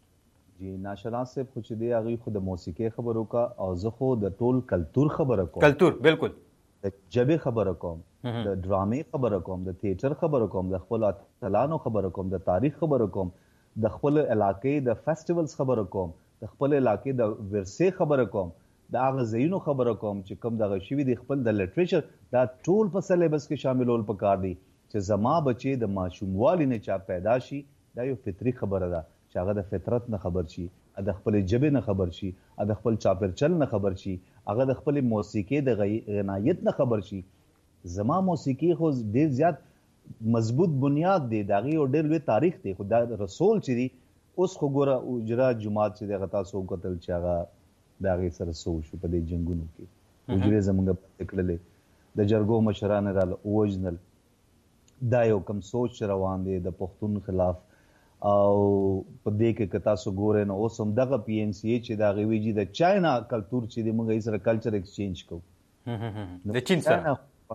جی ناشناس صاحب خو چې دی هغې خو د موسیقۍ خبرو کا او زه خو د ټول کلتور خبره کوم. کلتور بالکل. د ژبې خبره کوم، د ډرامې خبره کوم، د تیاتر خبره کوم، د خپل اتلانو خبره کوم، د تاریخ خبره کوم، د خپل علاقې د فیسټیولز خبره کوم، د خپل علاقې د ورثې خبره کوم، د هغه ځایونو خبره کوم چې کوم دغه شوي دي خپل د لټریچر دا ټول په سلیبس کې شاملول پکار دي چې زما بچی د ماشوموالي نه چا پیدا شي. دا یو فطري خبره ده چې هغه د فطرت نه خبر شي، د خپل ژبې نه خبر شي، د خپل چاپیرچل نه خبر شي، هغه د خپل موسیقۍ د غنایت نه خبر شي. زما موسیقي خو ډېر زیات مضبوط بنیاد دی، د هغې یو ډېر لوی تاریخ دی. خو دا رسول چې دی اوس خو ګوره اجرا جومات چې دی هغه تاسو وکتل چې هغه د هغې سره څه وشو په دې جنګونو کې. حجرې زموږ پاتې کړلې، د جرګو مشران یې راله ووژنل. دا یو کم سوچ روان دی د پښتون خلاف او په دې کې که تاسو ګورئ نو اوس هم دغه پی این سی چې د هغې ویجي د چاینا کلتور چې دی موږ یې سره کلچر ایکسچینج کوو د چین سره.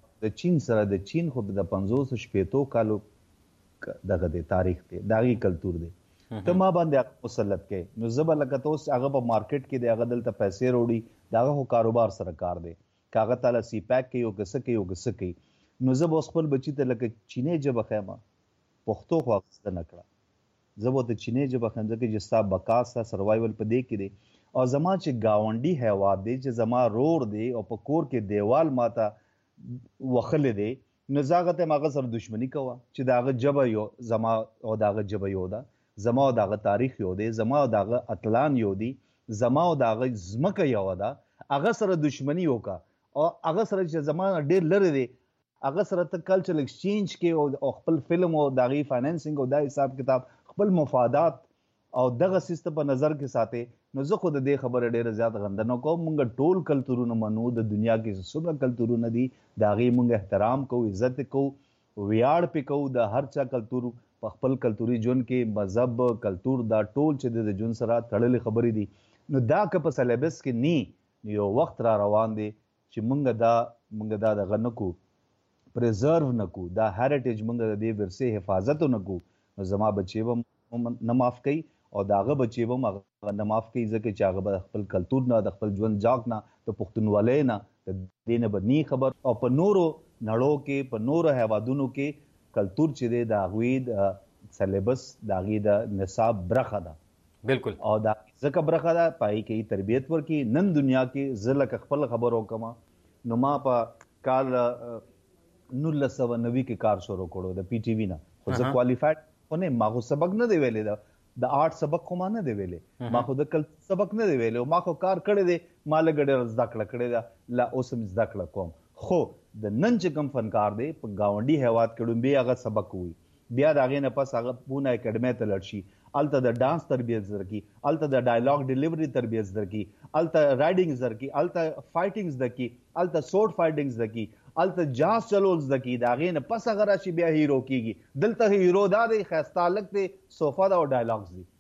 د چین خو د 560 کالو دغه دی تاریخ دی، د هغې کلتور دی. ته ما باندې مسلط کوې نو زه به لکه ته اوس هغه په مارکیټ کې دی هغه دلته پیسې راوړي د هغه خو کاروبار سره کار دی که هغه تاله سی پیک کوي او که څه کوي او که څه کوي. نو زه به اوس خپل بچي ته لکه چینی ژبه ښیم، پښتو خو اخیسته نه کړه. زه به ورته چینی ژبه ښیم ځکه چې ستا بقا ستا سروایول په دې کې دی. او زما چې ګاونډي هیواد دی چې زما رور دی او په کور کې دیوال ماته وښلی دی نو زه هغه ته یم هغه سره دښمني کوه چې د هغه ژبه یو زما او د هغه ژبه یو ده، زما او د هغه تاریخ یو دی، زما او د هغه اتلان یو دي، زما او د هغه ځمکه یوه ده. هغه سره دښمني وکړه او هغه سره چې زما نه ډېر لرې دی هغه سره ته کلچرل ایکسچینج کې او خپل فلم او د هغې فاینانسینګ او دا حساب کتاب خپل مفادات او دغه سیسته په نظر کې ساتې نو زه خو د دې خبره ډېره زیات غنده نه کوم. موږ ټول کلتورونه منو، د دنیا کې څومره کلتورونه دي د هغې موږ احترام کوو، عزت کوو، ویاړ پې کوو. د هر چا کلتور په خپل کلتوري ژوند کې مذهب کلتور دا ټول چې د ژوند سره تړلې خبرې دي. نو دا که په سلیبس کې نی یو وخت را روان دی چې موږ دا دغه نه کوو، پریزرو نه کوو، دا هیریټیج موږ د دې ورثې حفاظت نه کوو نو زما بچی به نه معاف کوي او د هغه بچی به هغه نه معاف کوي ځکه چې هغه به د خپل کلتور نه، د خپل ژوند جاګ نه، د پښتونولۍ نه، د دې نه به نی خبر. او په نورو نړو کې په نورو هیوادونو کې کلتور چې دی د هغوی د سلیبس د هغې د نصاب برخه ده. بالکل. او دا ځکه برخه ده په هغې کې یې تربیت ورکړي. نن دنیا کې زه لکه خپل خبر وکړم نو ما په کال 1990 کې کار شروع کړو د پی ټي وي نه. خو زه کوالیفاید خو نه، ما خو سبق نه دی ویلی، د آرټ سبق خو ما نه دی ویلی، ما خو د کلتور سبق نه دی ویلی، ما خو کار کړی دی، ما لږ ډېره زده کړه کړې ده، لا اوس هم زده کړه کوم. خو د نن چې کوم فنکار دی په ګاونډي هیواد کې ډومبې هغه سبق وي، بیا د هغې نه پس هغه پونه اکیډمۍ ته لاړ شي، هلته د ډانس تربیت زده کړي، هلته د ډایلاګ ډیلیوري تربیت زده کړي، هلته رایډینګ زده کړي، هلته فایټینګ زده کړي، هلته سورډ فایټینګ زده کړي، هلته جاز چلول زده کړي. د هغې نه پس هغه راشي بیا هیرو کېږي. دلته هیرو دا دی ښایسته هلک دی، صوفه ده او ډایلاګز دي.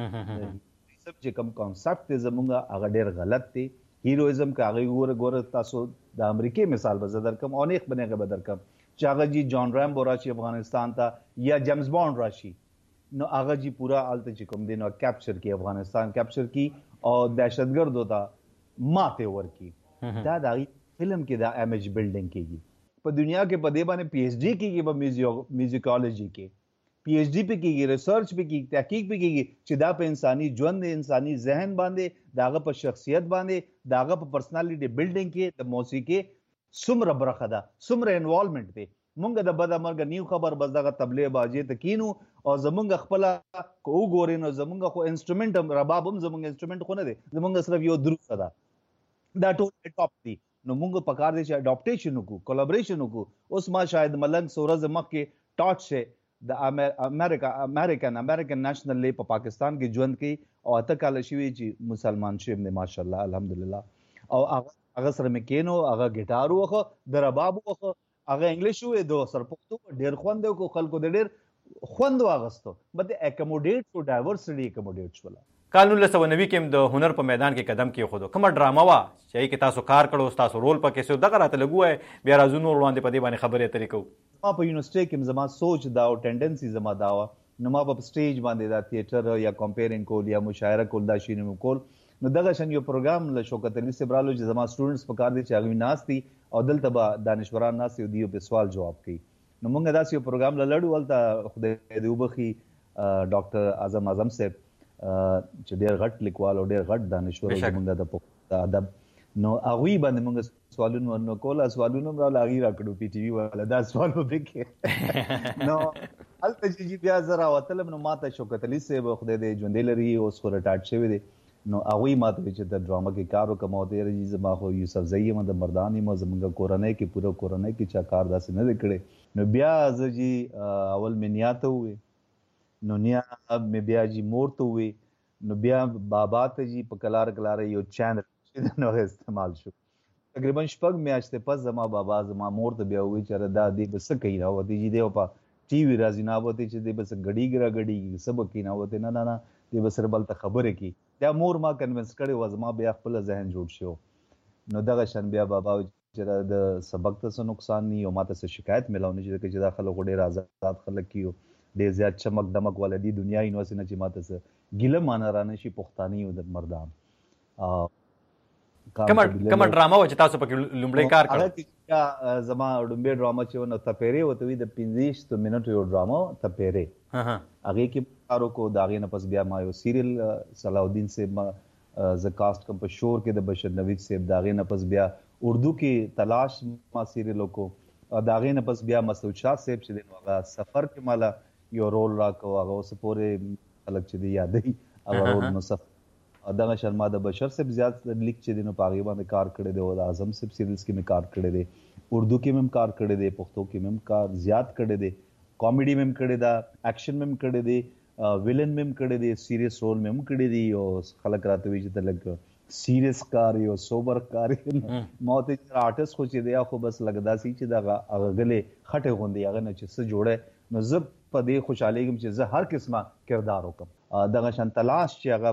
چې کوم کانسپټ دی زموږ هغه ډېر غلط دی. هیرویزم که هغې ګوره تاسو د امریکې مثال به زه درکړم او نیغ به نیغه به درکړم چې هغه جي جان ریمبو راشي افغانستان ته یا جیمز بانډ راشي نو هغه جي پوره هلته چې کوم دی نو کیپچر کړي، افغانستان کیپچر کړي او دهشتګردو ته ماتې ورکړي. دا د فلم کې دا امیج بلډینګ کیږي. په دنیا کې په دې باندې پی ایچ ډی کیږي په میوزیکولوژي کې، پی ایچ ډی په کیږي، ریسرچ په کیږي، تحقیق په کیږي چې دا په انساني ژوند، انساني ذهن باندې، داغه په شخصیت باندې، داغه په پرسنالټي بلډینګ کې د موسیقي څومره برخه ده، څومره انوالومنت دی. مونږ د بد مرګ نیو خبر بس دغه تبلیغ باجې ته کینو او زمونږ خپل کو وګورئ نو زمونږ خو انسټرومنټ رباب هم زمونږ انسټرومنټ خو نه دی، زمونږ صرف یو دروسه ده، دا ټول اډاپټ دي. نو مونږ په کار دي چې اډاپټیشن وکړو، کولیبریشن وکړو. اوس ما شاید ملنګ سورز مخکې ټاچ شه د امریکن نېشنل لیگ په پاکستان کې ژوند کوي او اته کال شوی چې مسلمان شوی دی ماشاءالله الحمدلله. او هغه سره مې کینو، هغه ګیټار وخه، د رباب وخه، هغه انګلیش وې دو سرپښتو ډېر خوند کو خلکو د ډېر خوند واغستو، بده اکوموډیټ ټو ډایورسټي اکوموډیټ شول. کال 1990 کې د هنر په میدان کې قدم کې خودو کومه ډراما وا چې کې تاسو کار کړو، تاسو رول پکې سو دغه راته لګوي بیا راځو نور وړاندې په دې باندې خبرې اترې کوو. ما په یونیورسيټي کې زما سوچ دا او ټینډنسي زما دا و، نو ما په سټیج باندې دا تھیټر یا کمپیرینګ کول یا مشاعره کول دا شینو کول. نو دغه شن یو پروګرام له شوکت علي سبرالو چې زما سټوډنټس په کار دي چې هغه ناس دي او دلته به دانشوران ناس دي دیو په سوال جواب کوي. نو موږ داسې یو پروګرام لړو ولته خدای دې وبخي ډاکټر اعظم صاحب چې ډېر غټ لیکوال او ډېر غټ دانشور موږ د ادب نو هغه باندې موږ سوالونه نو کول، سوالونه را لاغي راکړو پی ټي وی والا دا سوال وبکه نو الته چې بیا زرا وتلم نو ماته شوکت علي صاحب خدای دې ژوند لري اوس خو ریټایرډ شوی دی. نو هغه ماته چې د ډراما کې کار وکم او د رجی زما خو یوسف زئی مند مردانی مو زمونږ کورنۍ کې پوره کورنۍ کې چا کار داسې نه کړي. نو بیا زجی اول مې نیاته وې، نو نیا مې بیا جی مور ته وې، نو بیا بابا ته جی په کلار یو چینل چې نو استعمال شو. تقریبا شپږ میاشتې پس زما بابا زما مور ته بیا وې چې دا دې بس کوي راو دي جی دی په ټي وی راځي نه وته چې دې بس غړي سب کې نه وته نه دې بس ربل ته خبره کی. دا مور ما کنوینس کړي و زما بیا خپل ذهن جوړ شو. نو دغه شان بیا بابا چې د سبق ته نقصان نه او ماته څه شکایت ملاونه چې دا خلک ډېر آزاد خلک کیو، ډېر زیات چمک دمک ولدي دنیا یې نو سینه چې ماته څه ګیله مان رانه شي پښتاني او د مردان. کومه ډراما و چې تاسو پکې لومړی کار کړو؟ هغه زما لومړی ډراما چې ونه تپېری وته وي د 15 منټو یو ډراما تپېری، هغه کې کارو کو داغې نه پس بیا ما یو سیریل صلاح الدین صاحب ز کاسٹ کم په شور کې د بشر نوید صاحب داغې نه پس بیا اردو کې تلاش ما سیریل کو داغې نه پس بیا مسعود شاه صاحب چې د هغه سفر کې مالا یو رول راکو، هغه اوس پورې خلک چې دی یادې هغه رول نو سفر دغه شرما د بشر صاحب زیات لیک چې دینو پاغي باندې کار کړی دی او د اعظم صاحب سیریلز کې مې کار کړی دی، اردو کې مې کار کړی دی، پښتو کې مې کار زیات کړی دی، کامیډي مې کړی دا، ایکشن مې کړی دی، ویلن مې کړی دی، سیریس رول مې کړی دی او خلک راته وی چې تلګ سیریس کار یو سوبر کار موت آرټست خو چې دی خو بس لګدا سي چې دا غلې خټه غوندي هغه نه چې څه جوړه نو زه په دې خوشاله یم چې زه هر قسمه کردار وکم. دغه شان تلاش چې هغه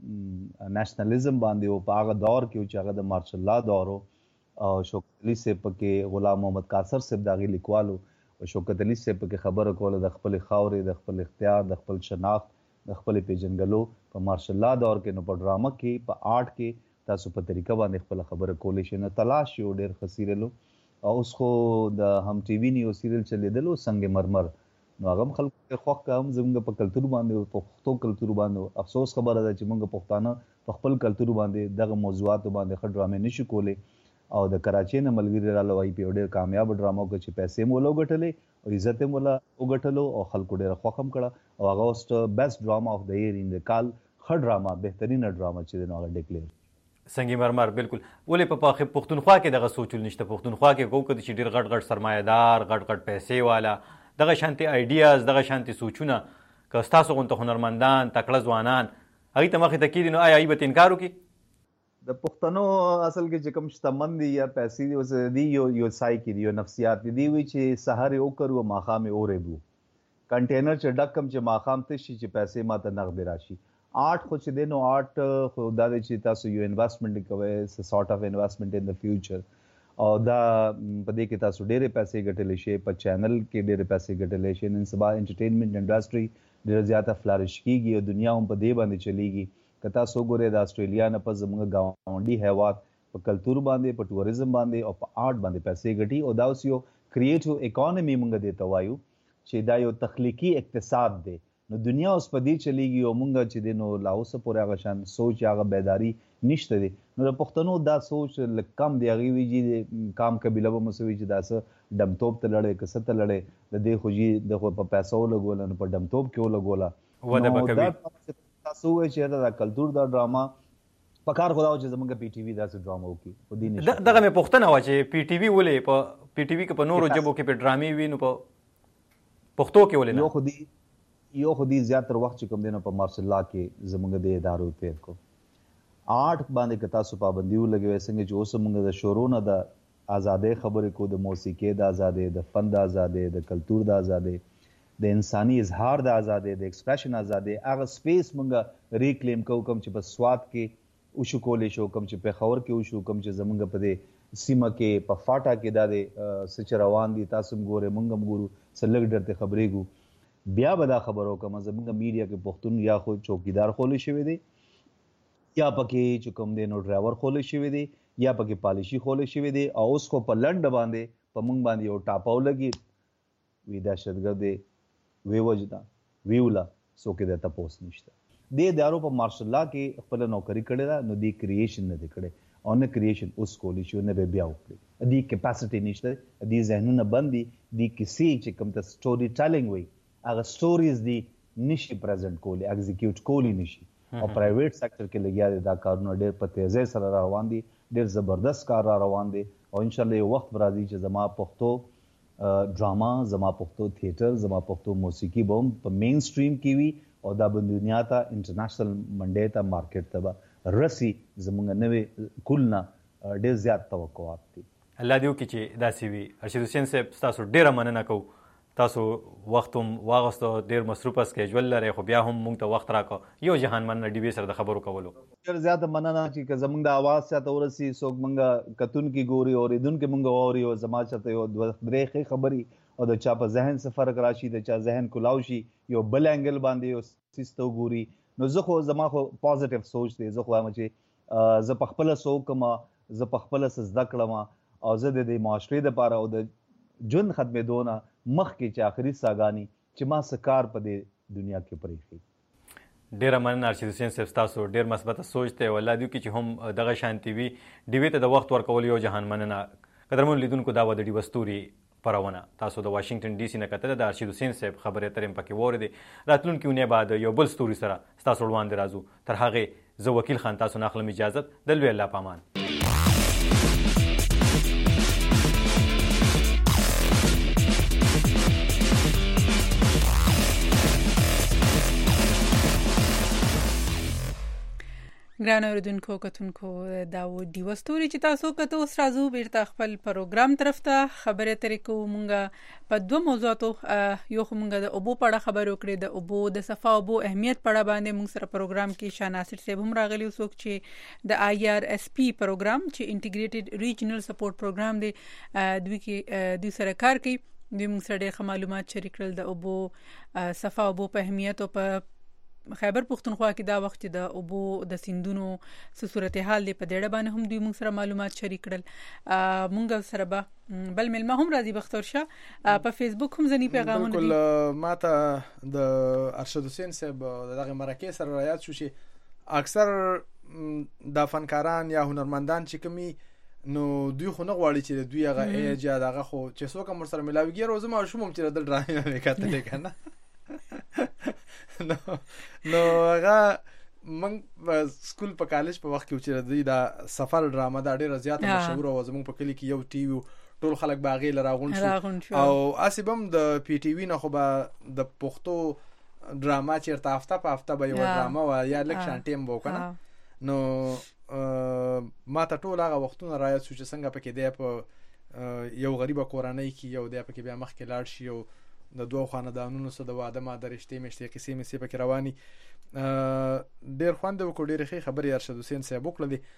په نېشنلزم باندې او په هغه دور کې چې هغه د مارشل لا دور او شوکت علي صاحب کې غلام محمد قاصر صاحب داغي لیکوالو او شوکت علي صاحب کې خبره کوله د خپل خاورې، د خپل اختیار، د خپل شناخت، د خپل پیژنګلو په مارشل لا دور کې نو په ډراما کې په آرټ کې تاسو په طریقه باندې خپل خبره کولې شي. نو تلاش یو ډېر خسیرلو او اوس خو د هم ټي وی نیو سیریل چلیدلو څنګه مرمر نو هغه خلکو خوښ کوم زموږ په کلچر باندې په پښتو کلچر باندې افسوس خبره ده چې موږ پښتانه په خپل کلچر باندې دغه موضوعات باندې خډ ډرامې نشو کولای او د کراچۍ نه ملګری را لوي په ډېر کامیاب ډرامو کې چې پیسې مو لوګټلې او عزت مو وګټلو او خلکو ډېر خوښم کړه او هغه واست بیسټ ډراما اف د ایئر ان د کال خډ ډراما بهترین ډراما چې نو هغه ډیکلیئر سنگي مرمر. بالکل ولې په پښتونخوا کې دغه سوچول نشته؟ پښتونخوا کې کوم کدي چې ډېر غټ سرمایه‌دار غټ پیسې والا دغه شانتي آیډیاز دغه شانتي سوچونه که تاسو غونته هنرمندان تکړه ځوانان هغه ته مخې ته کېدي نو آیا ای به انکار وکړي؟ د پښتنو اصل کې چې کوم شتمن دي یا پیسې دي اوس دي یو سایکی دي یو نفسیات دي وی چې سحر او کړو ماخام اورې بو کنټینر چې ډکم چې ماخام ته شي چې پیسې ماته نغد راشي. آرټ خو چې دینو آرټ خو دا چې تاسو یو انویسټمنټ کوئ سارت اف انویسټمنٹ ان د فیوچر او دا په دې کې تاسو ډېرې پیسې ګټلې شي، په چینل کې ډېرې پیسې ګټلې شي، نن سبا انټرټینمنټ انډستری ډېر زیاته فلارش کیږي او دنیا هم په دې باندې چلیږي. که تاسو ګورئ د استرالیا نه په زموږ گاونډي هیواد په کلچر باندې په ټوریزم باندې او په آرټ باندې پیسې ګټي او دا اوس یو کریټیو اکانومي مونږ دې ته وایو چې دا یو تخلیقي اقتصاد دی. نو دنیا اوس په دې چلیږي او مونږ چې دی نو لا اوسه پورې هغه شان سوچ هغه بیداری نشته دی. نو د پښتنو دا سوچ لږ کم دی، هغې وي چې کام قبیله به مسوي چې دا څه ډمتوب ته لړې که څه ته لړې د دې خو جي د خو په پیسو ولګوله نو په ډمتوب کې ولګوله نو دا تاسو وایئ چې دا کلچر دا ډراما پکار خو دا چې زمونږ پی ټي وي داسې ډراما وکړي. دغه مې پوښتنه وه چې پی ټي وي ولې په پی ټي وي کې په نورو ژبو کې په ډرامې وي نو په پښتو کې ولې نه؟ یو خو دې زیاتره وخت چې کوم دی نو په مارشل لا کې زمونږ د ادارو تیر کو آرټ باندې که تاسو پابندي ولګوئ څنګه چې اوس موږ د شروع نه د ازادۍ خبرې کو، د موسیقۍ د ازادۍ، د فن د ازادۍ، د کلچر د ازادۍ، د انساني اظهار د ازادۍ، د ایکسپریشن ازادۍ، هغه سپیس موږ ریکلیم کوو کوم چې په سوات کې وشو کولی شو، کوم چې پېښور کې وشو، کوم چې زمونږ په دې سیمه کې په فاټا کې دا د څه چې روان دي تاسو هم ګورئ موږ هم ګورو څه لږ ډېر ته خبرېږو. بیا به دا خبره وکړم زمونږ میډیا کې پښتون یا خو چوکیدار خولی شوی دی یا پکې چې کوم دی نو ډرایور خولی شوی دی یا پکې پالیشي خولی شوی دی او اوس خو په لنډه باندې په موږ باندې یو ټاپاو لګي وي دهشتګرد دی وی وجدا ویولا څوک یې درته پوس نشته. دې ادارو په مارشل لا کې خپله نوکري کړې ده نو دې کریشن نه دی کړی او نه کریشن اوس کولی شو نه به بیا وکړي. دې کیپاسټي نشته، دې ذهنونه بند دي، دې کیسې چې کوم ته سټوري ټیلینګ وایي هغه سټوریز دي نشي پریزنټ کولی، ایگزیکیوټ کولی نشي او پرایویټ سیکټر کې لګیا دي دا کارونه ډېر په تیزۍ سره را روان دي، ډېر زبردست کار را روان دي او انشاءالله یو وخت به راځي چې زما پښتو ډراما، زما پښتو تھیټر، زما پښتو موسیقي به هم په مین سټریم کې وي او دا به دنیا ته انټرنیشنل منډۍ ته مارکیټ ته به رسي. زموږ نوې کل نه ډېر زیات توقعات دي. الله دې وکړي چې داسې وي. ارشد حسین صاحب ستاسو ډېره مننه کوو، تاسو وخت هم واغستو، ډېر مصروف اسکیجول لرئ خو بیا هم موږ ته وخت راکړو. یو جهان مننه ډي وي سره د خبرو کولو. ډېر زیاته مننه چې که زموږ د اواز چاته ورسي، څوک موږ کتونکي ګوري، اورېدونکي موږ واوري او زما چاته یو دوه درې ښې خبرې او د چا په ذهن څه فرق راشي، د چا ذهن کلاو شي، یو بل انګل باندې یو څیز ته وګوري نو زه خو زما خو پازیټیو سوچ دی. زه خو وایم چې زه پخپله څوک یم، زه پخپله څه زده کړم او زه د دې معاشرې دپاره او د ژوند ختمېدو نه مخکې چې آخري ساګانې چې ما څه کار په دې دنیا کې پرېښي. ډېره مننه ارشد حسین صاحب، ستاسو ډېر مثبته سوچ دی او الله دې وکړي چې هم دغه شانتي وي. ډیوې ته د وخت ورکول یو جهان مننه. قدرمنو لیدونکو دا وه د ډیوه ستوري خپرونه. تاسو د واشنګټن ډي سي نه کتله د ارشد حسین صاحب خبرې اترې هم پکې واورېدې. راتلونکي اونۍ بعد یو بل ستوري سره ستاسو وړاندې راځو. تر هغې زه وکیل خان تاسو نه اخلم اجازت. د لوی الله په امان. ګران اوریدونکو کتونکو دا و ډیوه ستوري چې تاسو کته اوس راځو بیرته خپل پروګرام طرف ته. خبرې اترې کوو مونږ په دوه موضوعاتو. یو خو مونږ د اوبو په اړه خبرې وکړې، د اوبو د صفا اوبو اهمیت په اړه باندې مونږ سره پروګرام کې شاه ناصر صاحب هم راغلي، څوک چې د IRSP پروګرام چې انټیګریټډ ریجنل سپورټ پروګرام دی دوی سره کار کوي. دوی مونږ سره ډېر معلومات شریک کړل د اوبو صفا اوبو په اهمیت او په خیبر پښتونخوا کې دا وخت د اوبو د سیندونو څه صورتحال دی په دې اړه باندې هم دوی موږ سره معلومات شریک کړل. موږ سره به بل ملما هم راځي بختور شاه په فیسبوک هم ځنی پیغامونه دي. بالکل ماته د ارشد حسین صاحب دغه مرکه سره رایات شو چې اکثر د فنکاران یا هنرمندان چې کومي نو دوی خو نه غواړي چې دوی هغه ایجا دغه خو چې څوک هم سره ملاویږي روزه ما شوم چې د ډرامې نه کتل کنه نو هغه موږ سکول په کالج په وخت کې چې دوی دا سفر ډرامه دا ډیره زیاته مشهور او زموږ په کلی کې یو ټي وي ټول خلک باغې لراغون شو او اسبم د پی ټي وي نه خو به د پښتو ډرامه چیرته هفته په هفته به یو ډرامه و یا لک شانټیم وو کنه. نو ما ته ټول هغه وختونه راځي چې څنګه پکې دی په یو غریبه کورنۍ کې یو دی پکې بیا مخکې لاړ شي او د دوه خاندانونو سره د واده ما درشتې مشتې کیسې مې پکې رواني. ډېر خوند وکړ، ډېر ښه خبرې ارشد حسین صاحب وکړلې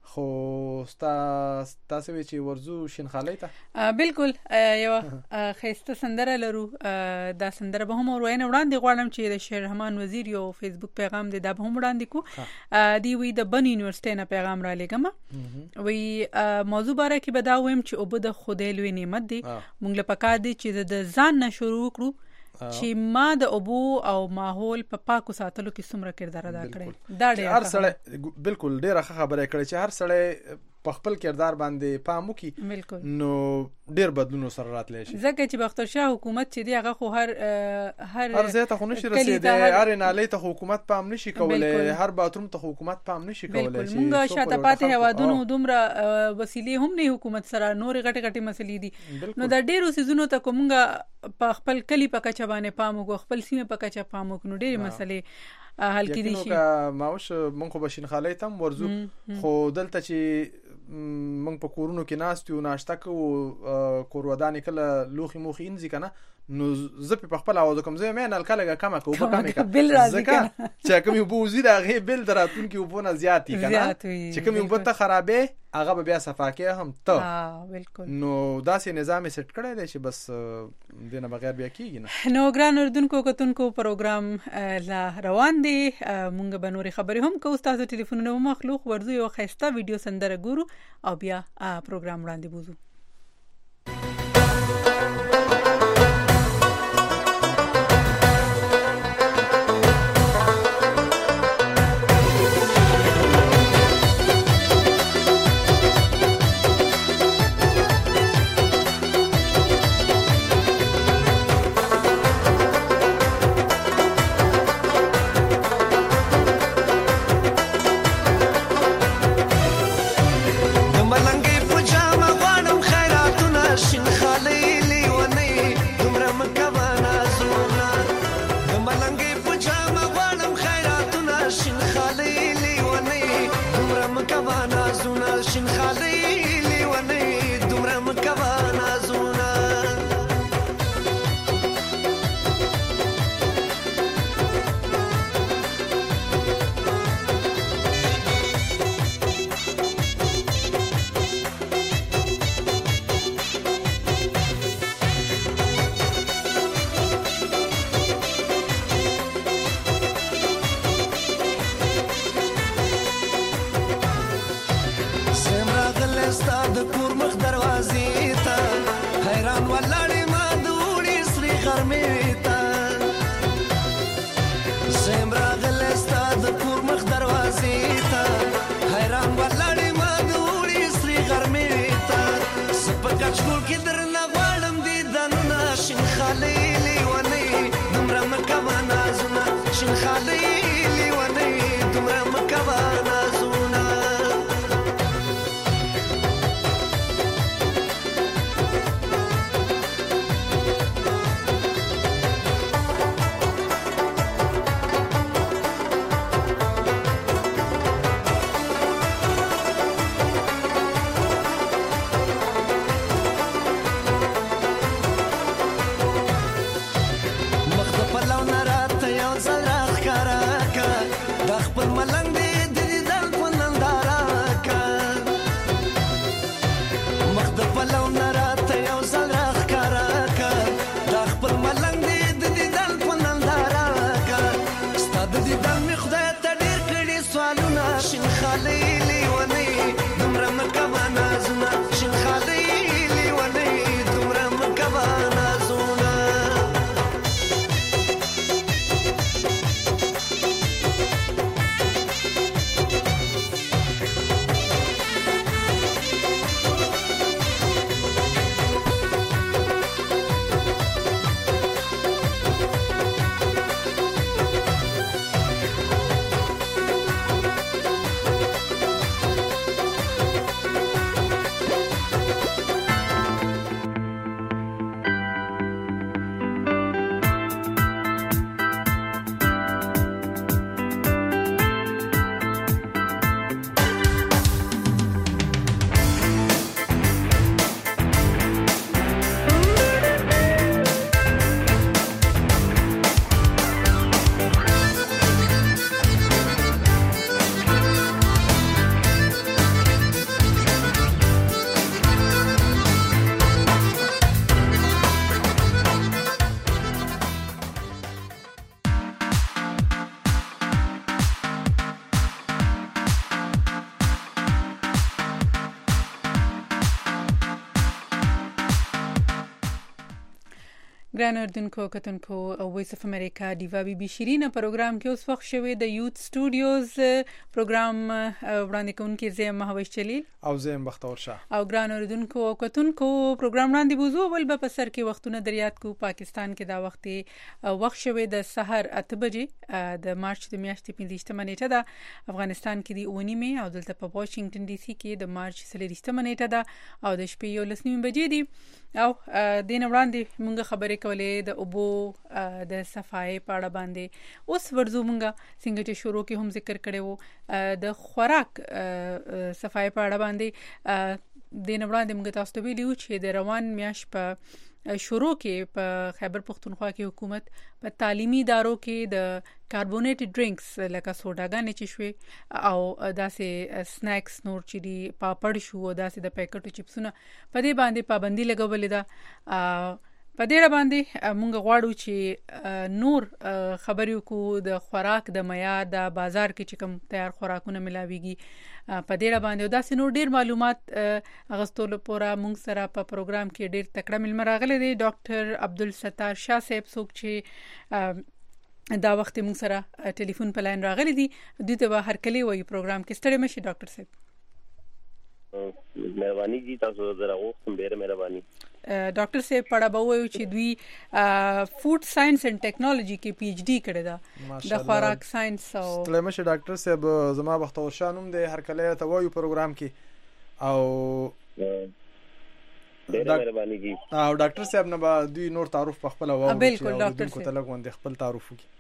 خو تاسو وی چې ورزو شینخالۍ ته بالکل یو خسته سندره لرو دا سندره به هم ورواینه وړاندې غواړم چې د شیر رحمان وزیر یو فیسبوک پیغام دی دا به هم وړاندې کو دی وی د بن یونیورسيټي نه پیغام را لګم وی موضوع باره کې به دا ویم چې او د خدای لوی نعمت دی مونږ له پکار دی چې د ځان نه شروع کړو چې ما د اوبو او ماحول په پاکو ساتلو کې څومره کردار ادا کړی دا ډېر هر سړی بالکل ډېر ښه خبره کړې چې هر سړی په خپل کردار باندې پام وکړي نو ډېر بدلون سره راتلی شي ځکه چې بختور شاه حکومت چې دی هغه خو هر ځای ته خو نشي رسېدی هر نالۍ ته حکومت پام نشي کولی هر باتروم ته حکومت پام نشي کولی چې موږ شاته پاتې هوادونو دومره وسیلې هم نه حکومت سره نورې غټې غټې مسلې دي نو دا ډېرو سیزونو ته کومګه په خپل کلی په کچه باندې پام وکړو خپل سیمه په کچه پام وکړو ډېرې مسلې حل کېدی شي ماوش مونږ خو بشینخالۍ ته هم ورځو خو دلته چې مونږ په کورونو کې ناست یو ناشته کوو کور ودانې کله لوخي موخي انځي کنه نو زه په خپل اواز کوم زه مې نل کله کمه کوم کمه بل راځي کنه چې کوم یو بوزي دا غي بل دراتون کې وبونه زیاتی کنه چې کوم یو بته خرابې هغه بیا صفاکه هم ته بالکل نو داسې نظام سیټ کړی دی چې بس دینه بغیر بیا کیږي نه نو ګران اردوونکو کتونکو پروګرام لا روان دی مونږ به نورې خبرې هم کوو تاسو ټلیفونونه مخلوق ورزو یو خسته ویډیو سندره ګورو او بیا پروګرام وړاندې بوزو ګران اردوونکو کتونکو وایس اف امریکا دیوا بي بي شیرینه پروګرام کې اوس وخت شوی د یوت سټوډیوز پروګرام وړاندې کوونکی زه مهوش جلیل او زه بختور شاه او ګران اردوونکو کتونکو پروګرام وړاندې بوزو ول په سر کې وختونه دریات کو پاکستان کې دا وخت شوی د سحر 8 بجې د مارچ د میاشتې 15 نیټه ده افغانستان کې دی 9 می او دلته په واشنگټن ډي سي کې د مارچ 13 نیټه ده او د شپې 11 بجې دي او دین وړاندې مونږ خبرې کولې د اوبو د صفای په اړه باندې اوس ورزو مونږ څنګه چې شروع کې هم ذکر کړو د خوراک صفای په اړه باندې دین وړاندې مونږ تاسو ته ویلو چې د روان میاش په شروع کې په خیبر پختونخوا کې حکومت په تعلیمي ادارو کې د کاربونیټډ ډرینکس لکه سوډاګانې چې شوي او داسې سناکس نور چې دی پاپړ شو او داسې د پیکټو چپسونه په دې باندې پابندي لګولې ده په دې باندې مونږ غواړو چې نور خبرې کو د خوراک د معیار د بازار کې چې کوم تیار خوراکونه ملاويږي په دې باندې داسې نور ډیر معلومات اغستول پورا مونږ سره په پروګرام کې ډیر تکړه مل راغلي دي ډاکټر عبدالستار شاه صاحب څوک چې دا وخت مونږ سره ټلیفون په لاین راغلي دي دوی ته هر کله وایي پروګرام کې ستړي مشي ډاکټر صاحب مهرباني جی تاسو زرا غوښتم ډیره مهرباني ډاکټر صاحب پړه به وایو چې دوی فود ساينس اینڈ ټیکنالوژي کې پی ایچ ډی کړی دا د خوراک ساينس او تلمشه ډاکټر صاحب زما بختور شانوم د هر کله ته وایو پروګرام کې او ډیره مهرباني جی او ډاکټر صاحب نه به دوی نور تعارف په خپل وایو بالکل ډاکټر صاحب ته لګوند خپل تعارف وکي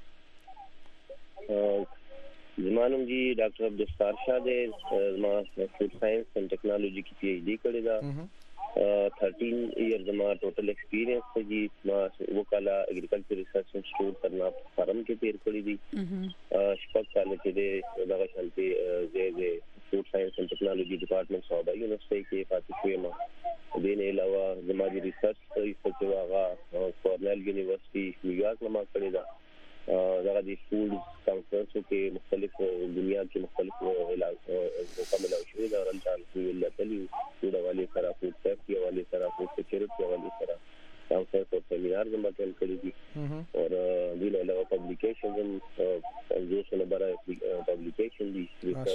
زمانم جی ډاکټر عبدالستار شاه دې زما فود ساينس اینڈ ټیکنالوژي کې پی ایچ ډی کړی دا 13 years ما ټوټل ایکسپیرینس ته جی ما وکاله اګریکلچر ریسرچ انسټیټیوټ کرنا فارم کې تیر کړی دي شپږ کال کې دا شانتي د فود ساينس اینڈ ټیکنالوژي ډپارټمنټ صوبا یونیورسيټي کې پاتې شوم دین علاوه زما د ریسرچ چې هغه کورنل یونیورسيټي نیویارک ما کړی دا دا د فود کانفرنس کې مختلف دنیا کې مختلف علاج مکمل شوی دا رمضان کې لته فود حواله سره فود سیفټي حواله سره فود سکیورټي حواله سره کانفرنس او سیمینار زما ټول کړی دي او دین علاوه پبلیکیشنز هم جو برای پبلیکیشن دي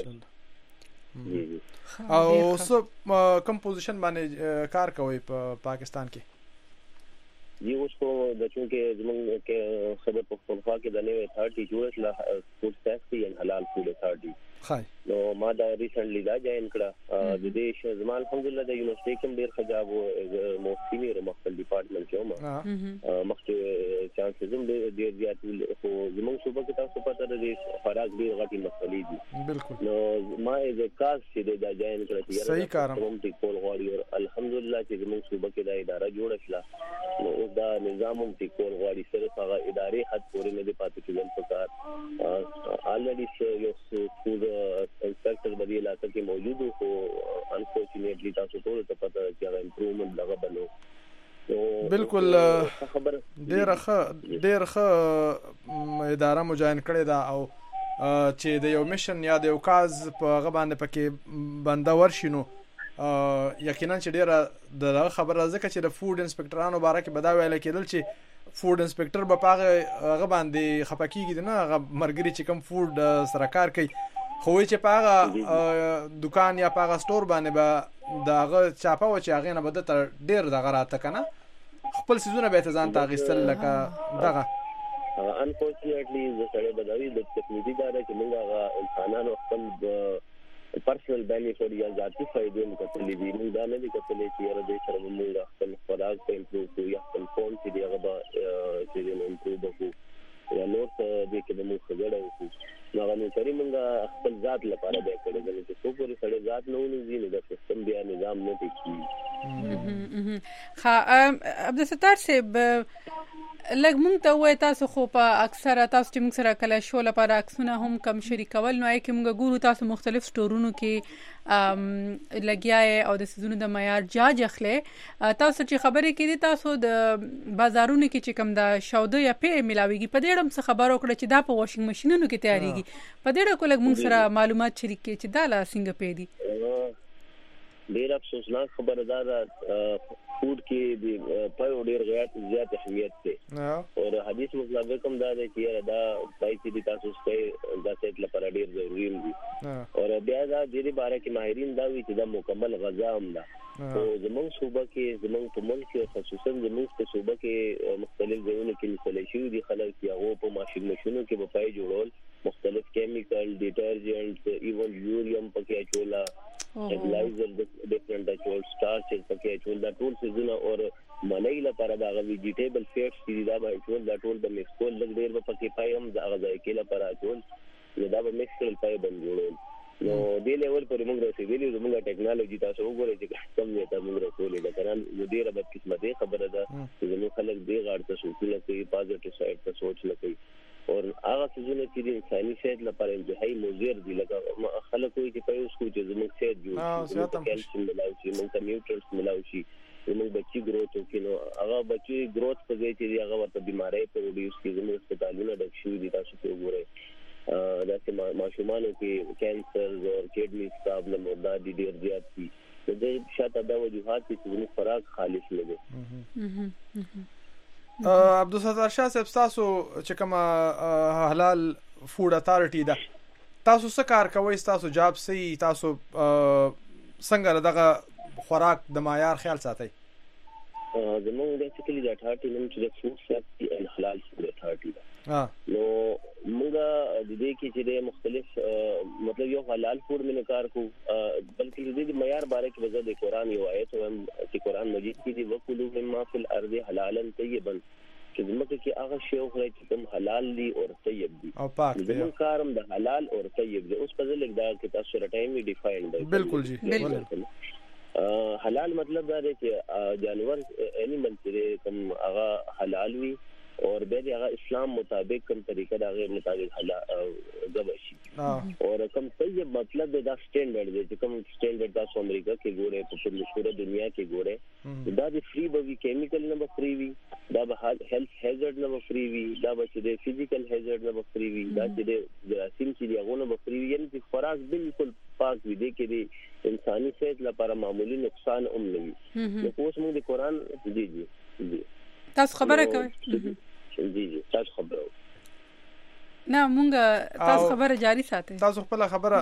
او سو کوم پوزیشن باندې کار کوي په پاکستان کې یہ اس کو بچوں کے زمین کے خبر پختونخوا کے دنے میں 30 جوړ لا فود سیفٹی اینڈ حلال فود اتھارٹی نو ما دا ریسنٹلی دا جاین کړه د دې زمان الحمدلله د یونیورسيټي کوم ډیر خجاب او مو سینیئر مختلف ډپارټمنټ کې ما مخکې چانسز هم ډیر زیات خو زموږ صوبه کې تاسو پته ده چې خوراک ډیر غټي مسلې دي بالکل نو ما د کاس چې دا جاین کړه چې صحیح کار کوم ټیک کول غواړي او الحمدلله چې زموږ صوبه کې دا اداره جوړه شله نو دا نظام هم ټیک کول غواړي صرف هغه ادارې حد پورې نه دی پاتې کېدل پکار الریډي یو فود انسپیکټر بدی علاقه کې موجود او انفورچونیټلی تاسو ټول ته پته چې هغه امپروومنت لغه بنو بالکل ډیر ښه اداره مجاین کړی دا او چې د یو میشن یا د یو کاز په غو باندې پکې بنده ورشینو یقینا چې ډیر د خبره ځکه چې د فود انسپیکټرانو باره کې بدا ویل کېدل چې فود انسپیکټر په هغه باندې خپکیږي نه هغه مرګري چې کوم فود سره کار کوي خو چې پاغه دکان یا پاغه سٹور باندې به داغه چاپه و چې هغه نه بده تر ډیر دغه راته کنه خپل سيزونه به ته ځان تاغستل لکه دغه انفورچونیټلی زه سره بدوي د تکنیکی دا چې موږ هغه انسانانو خپل پرسنل بینیفټ یا ذاتی فائدې مکتلې دي موږ دا نه دي کتلې چې یاره دې سره موږ خپل خوراک ته امپروو کوو یا خپل فون چې دی هغه چې دې امپروو وکړو یا نور دې کې موږ خبره وکړو نو غواړم چې موږ خپل ذات لپاره به کړو چې څو پورې سره ذات نه ونیږي نو د سیستم بیا نظام نه تکي عبدالستار صاحب لږ مونږ ته وای تاسو خو په اکثره تاسو چې موږ سره کله شو لپاره عکسونه هم کم شریکول نو کې موږ ګورو تاسو مختلف سٹورونو کې لګیاي او د سيزونو د معیار جاج اخلي تاسو چې خبرې کړي تاسو د بازارونو کې چې کم د شاوده یا په ملاويږي په دې ډم څه خبرو کړه چې دا په واشنګ ماشينونو کې تیاریږي په دې ډول موږ سره معلومات شریک کړي چې دا لا څنګه پیدي ډیر افسوسناک خبره ده فود کې د پایو ډیر زیات اهمیت دی او حدیث مطابق هم دا دی چې دا پای چې تاسو څه دا څه لپاره ډیر ضروري دي او بیا دا د دې باره کې ماهرین دا وی چې دا مکمل غذا هم ده او زموږ صوبه کې زموږ په ملک کې خصوصا زموږ په صوبه کې مختلف ځایونو کې مثال شي دي خلک چې هغه په ماشینونو کې په پای جوړول مختلف کیمیکل ډیټرجنټس ایون یوریم پکې اچولا فرټیلایزر ډیفرنٹ اچول سٹارچ پکې اچول دا ټول څه او ملای لپاره دا ویجیټیبل فیټس چې دا به اچول دا ټول د میکسول لګ ډیر پکې پای هم دا غذا کې لپاره اچول دا به میکسل پای باندې جوړول نو دې لیول پر موږ رسېدلی زموږه ټیکنالوژي تاسو وګورئ چې کم وي ته موږ رسولې ده کنه مدیر به قسمت خبره ده چې زموږ خلک دې غاړه ته سوچونه کوي پازیټیو سایډ ته سوچ نه کوي او هغه څه چې د انساني صحت لپاره انتهایی مضر دي لکه خلک وایي چې په اوس کو چې زموږ صحت جوړ کیلشیم ملاوي شي موږ ته نیوټرنټس ملاوي شي زموږ بچي گروث وکړي نو هغه بچي گروث په ځای چې هغه ورته بیماری پروډیوس کوي زموږ هسپتالونه ډک شوي دي تاسو ته وګورئ دا چې ماشومانو کې کینسر او کډنی پرابلم او دا ډیر زیات دي د دې شاته دا وجوهات چې زموږ خوراک خالص نه دي عبدالستار شاه صاحب تاسو چې کوم حلال فود اتارټي ده تاسو څه کار کوئ تاسو جاب سي تاسو څنګه دغه خوراک د معیار خیال ساتئ زموږ د فکري د اتارټي نوم چې د فود سیفټي او حلال فود اتارټي ده نو موږ د دې کې چې مختلف مطلب یو حلال فود منو کار کو بلکې د دې معیار باره کې وجه د قرآن یو آیت چې قرآن مجید کې دی وکلوا مما فی الارض حلالا طیبا چې زموږ کې هغه شی خو چې کوم حلال دي او طیب دي او پاک دي زموږ کارم د حلال او طیب دي اوس په ځل دا کې تاسو سره ټایم ډیفاینډ دی بالکل جی حلال مطلب دا دی چې جانور انیمل چې کوم هغه حلال وي اور به هغه اسلام مطابق کوم طریقه دا غیر مطابق حلال ذبح شي اور کوم طیب مطلب دا سټانډرډ دی چې کوم سټانډرډ تاسو امریکا کې ګوره په پوره دنیا کې ګوره دا د فری به کیمیکل نه به فری وي دا به هیلث هازارد نه به فری وي دا به د فزیکل هازارد نه به فری وي دا چې د جراثیم چې هغه نه به فری وي یعنی چې خوراک بالکل پاک وي د کې انساني صحت لپاره معمولی نقصان هم نه وي نو اوس موږ د قرآن جی تاسو خبره کوئ جی تاسو خبره نه مونږ تاسو خبره جاری ساتي تاسو خپل خبره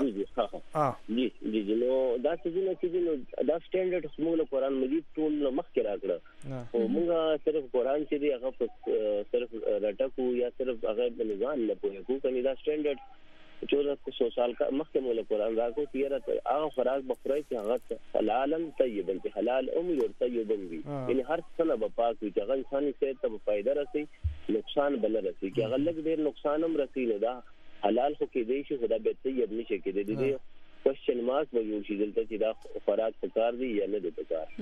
جی نو دا چې نو دا سټانډرډ موږ له قرآن مجید ټول مخکې راکړه او موږ صرف قرآن چې دی هغه صرف رټکو یا صرف هغه په نظام نه پوهیږو کني دا سټانډرډ 1400 سال کا مخکې مولا قرآن راکو تیرته هغه خوراک بخورای چې هغه حلالا طیبا چې حلال او طیبا وي یعنی هر څه نه پاک وي چې هغه انساني صحت ته فائدہ رسي نقصان بل رسي چې هغه لږ ډیر نقصان هم رسي نو دا حلال خو کې دی چې خدا به طیب نشي کې دی کوېسچن مارک به یو شي دلته چې دا خوراک پکار دی یا نه دی پکار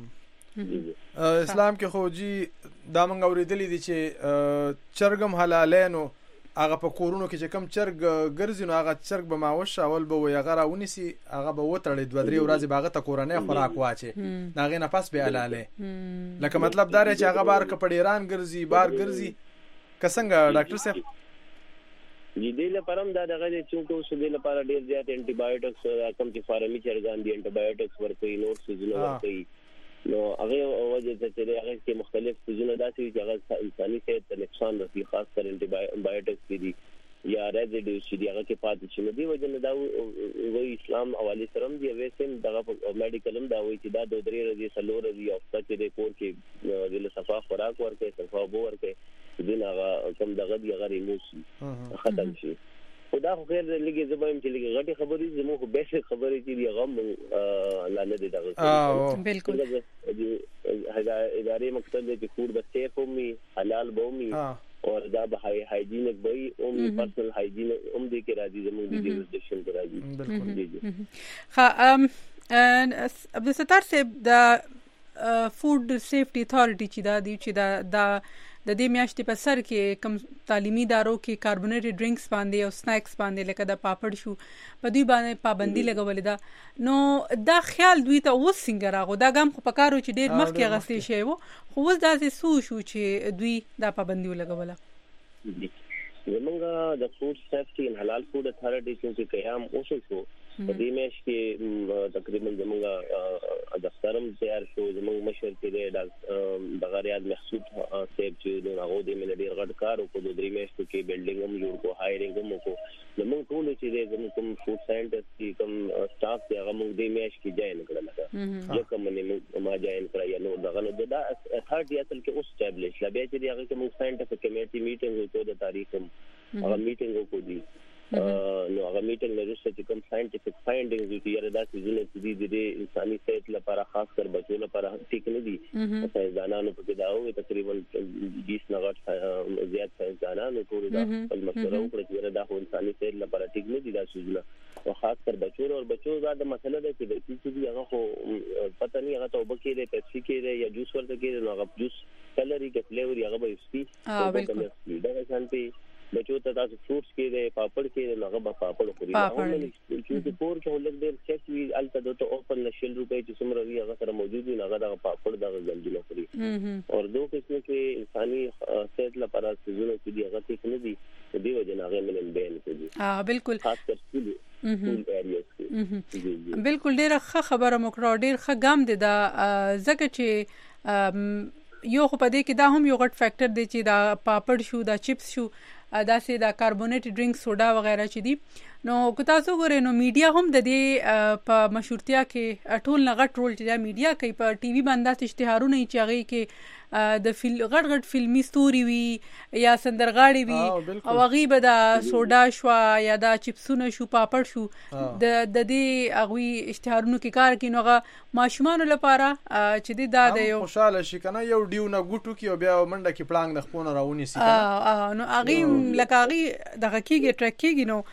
اسلام کې خو جی دا مونږ اوریدلې دي چې چرګم حلالینو هغه په کورونو کې چې کم چرګ ګرځي نو هغه چرګ به ماوش اول به وي هغه راونیسي هغه به وتړي 2-3 ورځې باغه ته کورنۍ خوراک واچي داغه نه پس به حلاله لکه مطلب دا چې هغه بار کپړ ایران ګرځي بار ګرځي کسنګ ډاکټر صاحب دې لپاره دا دغه چې اوس دې لپاره ډیر زیات انټي بایوټکس کم چې فارمي چرګان دي انټي بایوټکس ورکوي نور سيزونه ورکوي نو هغه وجه ته چې هغه کې مختلف سيزونه داسې چې هغه انساني صحت ته نقصان رسي خاص کر انټي بایوټکس دي یا ریزیډیوز چې هغه کې پاتې شي نو دی وجه نه دا وایي اسلام حواله سره دی ویسم دغه میډیکل هم دا وایي چې دا 2-3 ورځې سلور ورځې او څه د کور کې د صفا خوراک ورکړي صفا بو ورکړي دغه کوم دغه دی هغه ریموو ختم شي خدا خو خیر لګي زبایم چې لګي غټي خبرې زموږ خو بیسیک خبرې چې دی غم لاله دي دغه بالکل ادارې مقصد دی چې فود به سیف وي حلال به وي او دا به هایجینیک وي او پرسنل هایجین هم دې کې راځي زموږ د جوریسډکشن کې راځي بالکل ها عبدالستار صاحب دا فود سیفټي اتھارټي چې دا دی چې دا د دې میاشتې په سر کې کوم تعلیمي ادارو کې کاربونیټډ ډرینکس باندې او سنیکس باندې لکه د پاپړ شو په دوی باندې پابندي لګولې ده نو دا خیال دوی ته اوس څنګه راغو دا ګام خو پکارو چې ډیر مخکې غستې شي وو خو اوس داسې سو شو چې دوی دا پابندي ولګوله زمونږ د فود سیفټي ان حلال فود اتھارټي چې قیام اوسو شو په دې میاشت کې تقریبا زموږ دفترم تیار شو، زموږ مشر کې د غریاد محسود صاحب چې د هغه د ملي غړ کار او په 2 میاشتو کې بلډینګ هم جوړ کو، هایرینګ هم وکړو. زموږ ټول چې زموږ کوم فوډ ساينټست چې کوم سټاف دی هغه موږ د میاشت کې جاین کړل، یو کوم نه ما جاین کړی یا نو دغه نو دا اتھارټي اصل کې اسټابلیش لا بیا چې هغه کوم ساينټیفیک کمیټي میټینګ وکړو د تاریخ هغه میټینګ وکړو دي نو هغه میټینګ له وروسته چې کوم ساينټیفیک فایندینګز دي یا دا چې دي د انساني صحت لپاره خاص کر بچو لپاره ټیک نه دي. ساينسدانانو په کې دا وایي تقریبا 20 نه زیات ساينسدانانو ټول دا خپل مشوره وکړه چې دا انساني صحت لپاره ټیک نه دي دا سوزونه، او خاص کر بچو دا د مسله ده چې د چې هغه خو پته نه هغه توبه کې ده، پیپسي کې ده یا جوس ورته کې ده، هغه جوس کلري کې فلیور هغه به سپي دا شانتي بچو ته تاسو فروټس کې ده، پاپړ کې ده، هغه به پاپړ خوري. چې کور کې ولګ ډېر چیک وی الته د اوپن نشل روپے چې څومره وی هغه سره موجود وي هغه د پاپړ د جلدی نه خوري. اور دو قسم کې انساني صحت لپاره سيزونه چې هغه ټیک نه دي دی وجه هغه من بیان کوي. بالکل خاص کر بالکل ډېر ښه خبره مکرو، ډېر ښه ګام دي دا ځکه چې یو خو په دې کې دا هم یو غټ فیکٹر دی چې دا پاپړ شو، دا چپس شو، دا سي دا کاربونیټ ډرینک سوډا وغیرہ چې دي. نو که تاسو ګورئ نو میډیا هم د دې په مشهورتیا کې ټول نه غټ رول چې دا میډیا کوي. په ټي وي باندې اشتهارونه چې هغه کې د غټ فلمي ستوري وي یا سندرغاړي وي او هغه به دا سوډا شو یا دا چپسونه شو، پاپړ شو، د دې هغه اشتهارونو کې کار کوي. نو هغه ماشومان لپاره چې دا د یو خوشاله شي کنه یو ډیو نه ګټو کې او بیا منډه کې پلانګ د خپل راونی سي کنه نو هغه لکه هغه دغه کېږي ټریک کېږي. نو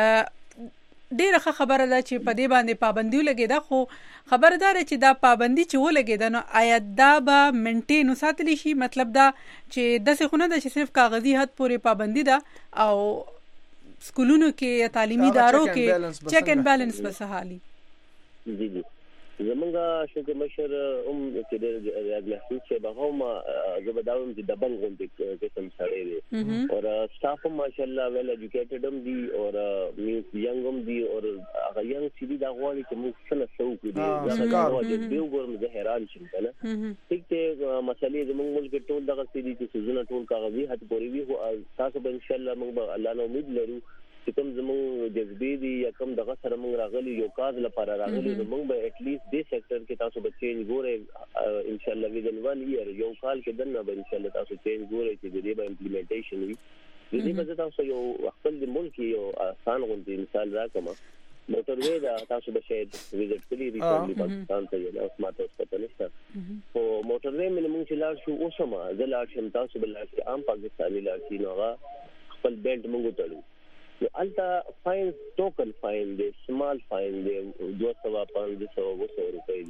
ډیره ښه خبره ده چې په دې باندې پابندي ولګېده، خو خبردار چې دا پابندي چې ولګېده نو آیا دا به منټین وساتلی شي؟ مطلب دا چې داسې خو نه ده چې صرف کاغذي حد پورې پابندي ده او سکولونو کې یا تعلیمي ادارو کې چیک اینڈ بیلنس به څه حالي؟ جی زمونږ شوکه مشر چې د ریاض محسود چې هغه زبداوم چې د بنګ غونډې قسم سره دي او سټاف ماشاءالله ویل ایجوکیټډ هم دي او ینګ هم دي او هغه ینګ چې دي دا غواړي چې موږ څه نسو کوو دا د یو ګورم زه حیران شم کنه ټیک ته مسلې زموږ ملک ټول دغه سړي چې سوزونه ټول کاغذي حد پورې وي تاسو به ان شاء الله موږ الله نو امید لرو چې کوم زموږ جذبې دي یا کوم دغه سره موږ راغلي یو کاز لپاره راغلي نو موږ به اټ لیست دې سېکټر کې تاسو به چینج ګورئ ان شاء الله ویدن 1 ایئر یو کال کې دنه به ان شاء الله تاسو چینج ګورئ چې دې به امپلیمنټیشن وي. دې به تاسو یو خپل د ملک یو آسان غونډه مثال راکما موټر وې دا تاسو به شاید وزټ کړی ریسنټلی پاکستان ته یو سمارټ هسپتال نشته او موټر وې من موږ چې لاړ شو اوسما زه لاړ شم تاسو بل لاړ شي عام پاکستاني لاړ شي نو خپل بیلټ موږ تړو التا فاین ټوکن فاین دی سمال فاین دی 200-500 روپے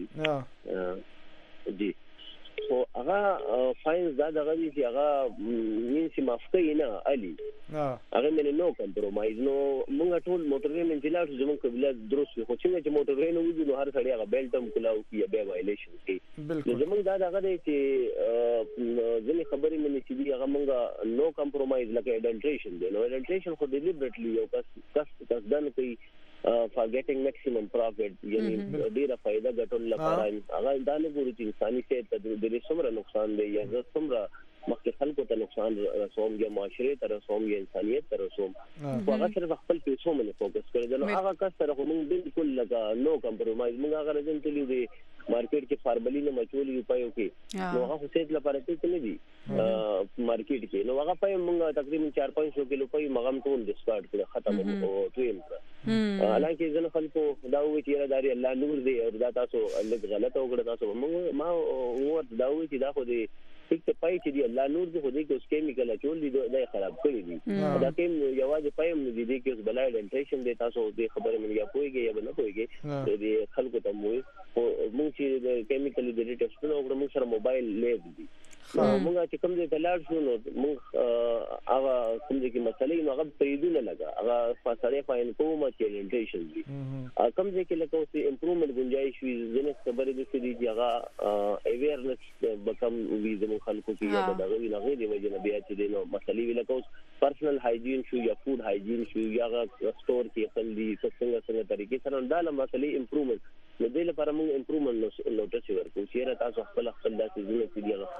دی جی خو هغه فاین زاد هغه چې هغه مين چې مافته نه علي هغه مې نو کمپرومایز نو موږ ټول موټر من جلال زموږ قبله دروس خو چې موټر نه وځي نو هر سړی هغه بیلټ هم کلاو کې بیا وایلیشن کوي زموږ دا هغه چې ځنې خبرې مې چې دی هغه موږ نو کمپرومایز لکه اډلټریشن دی نو اډلټریشن خو ډیلیبریټلی یو کس دن کوي for getting maximum profit یعنی ډیره فائدہ ګټل لپاره هغه دا نه ګوري چې انساني صحت ته د دې څومره نقصان دی یا څومره مخکې خلکو ته نقصان رسوم یا معاشره ته رسوم یا انسانيت ته رسوم خو هغه صرف خپل پیسو باندې فوکس کړي نو هغه کس سره موږ بالکل لگا نو کمپرومایز موږ هغه راځم تللی دی مارکیټ کې فارملین مچولې پایو کې نو هغه صحت لپاره ټیک نه دی مارکیټ کې نو هغه پای موږ تقریبا 4-500 کیلو پای مغم ټول ډسکارډ کړ ختم او تویم کړ حالانکه ځنه خلکو دا وی چې داري الله نور دی او دا تاسو الګ غلطه وکړه تاسو ما ورته دا وی چې دا خو دی ټیک ته پای چې دی الله نور دی خو دې کې اوس کیمیکل اچول دي دا خراب کړی دي دا کوم یوازې پایم نه دي کې اوس بلای ډنټیشن دی تاسو دې خبره مې یا پويږي یا نه پويږي دې خلکو ته مو موږ چې کیمیکل دې ټیسټونه وکړو موږ سره موبایل لیب دي موږ چې کوم دې تلاړ شو نو موږ هغه کوم دې کې مسلې نو هغه پیدونه لگا هغه فاصله فاین کومه چې ډنټیشن دي کوم دې کې لکه اوس امپروومنت گنجائش وي ځنه خبره دې دي هغه اویرنس بکم وي زمو خلکو کې یا دغه وی نه غوډي وجه نه بیا چې نو مسلې ویل کوس پرسنل هایجین شو یا فود هایجین شو یا سٹور کې خپل څنګه طریقې سره دا مسلې امپروومنت نو د لپاره موږ امپروومنت نوټس ورکو چې تاسو خپل داسې ځینې چې دی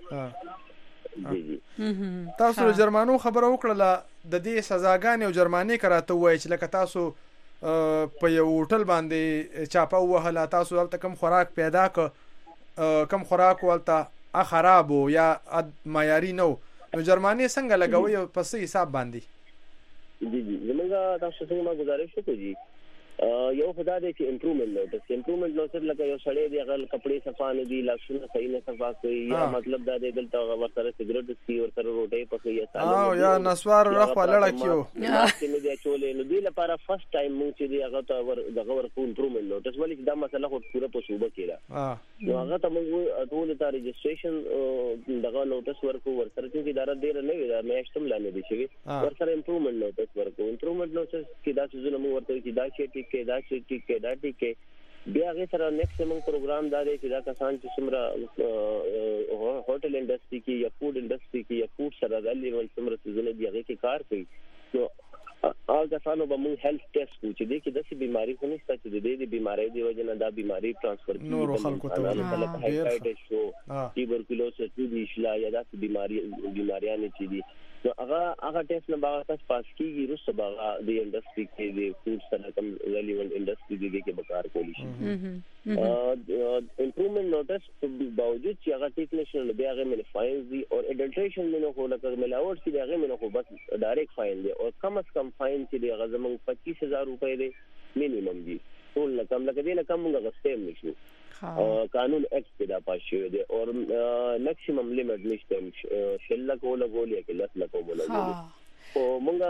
خطه جی تاسو جرمانو خبره وکړه د دې سزاګانې او جرمانې کراته وای چې لکه تاسو په یو هوټل باندې چاپه وهله تاسو دلته کم خوراک پیدا کم خوراک ولته خراب یا معیاري نو جرمانې څنګه لګوي او په څه حساب باندې جی زمونږ تاسو څنګه ما گزارش وکړو جی یو خدا دې چې امپروومنت نوټس لکه یو سړی دی هغه کپڑے صفا نه دي لاسونه صحیح نه صفا کوي یا مطلب دا دی دلته ورسره سیګریټ سکي ورسره روټي پخې یا یا نسوار رخوا لړ کیو چې نه دی چولې نو دې لپاره فرست ټایم مونږ چې دی هغه ته دغه ورکو امپروومنت نوټس ولې دا مسله خو پوره په صوبه کې را نو هغه ته موږ ټول ته رجسټریشن دغه نوټس ورکو ورسره چې اداره ډیر نه وي دا میاشتم لاندې دي شوی ورسره امپروومنت نوټس ورکو امپروومنت نوټس کې دا څه موږ ورته چې دا شي کې دا شي کې دا ټیکې بیا هغه سره نیکسټ موږ پروګرام دا دی چې دا کسان چې څومره هوټل انډستری کې یا فود انډستری کې یا فود سره د لیول څومره څه دی هغه کې کار کوي نو هغه کسانو به موږ هیلث ټیسټ کوو چې د کې داسې بیماری خو نشته چې د دې بیماری دی وجه نه دا بیماری ترانسفر کیږي نور خلکو ته هایپاټایټس شو ټیوبرکلوسس دي شلا یا داسې بیماریاں چې دي نو هغه ټیسټ نه باغ تاسو پاس کیږي روسه باغ د انډستری کې د فود سره کوم ریلیونت انډستری دی کې بکار کولی شي امپروومنت نوټس باوجود چې هغه ټیکنیشن بیا هغه من فاین دي او اډلټریشن منو خو لکه ملاوټ چې هغه منو خو بس ډایرکټ فاین دی او کم از کم فاین چې دی هغه زموږ 25000 روپے دی مینیمم دی ټول لکه دې نه کم موږ غستې نشو قانون ایکٹ پیدا پاس شوی دی او میکسیمم لیمټ نشته شل کوله ګولې کې لس لکو بوله او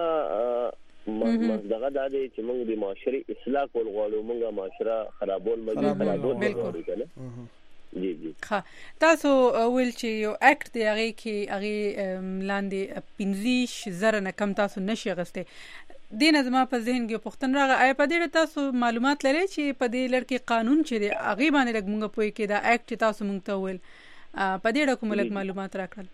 موږ دغه د دې چې موږ د معاشري اصلاح کول غواړو موږ معاشره خرابول غواړو کنه جی تاسو ویل چې یو اکټ دی هغه کې هغه لاندې 15000 نه کم تاسو نشي غسته دین ازما په ذهن کې پښتون راغی آیا په دې تاسو معلومات لرئ چې په دې لړ کې قانون چې دی هغه باندې لګ مونږ پوي کې دا اکټ تاسو مونږ ته ویل په دې ډول کوم لګ معلومات راکړل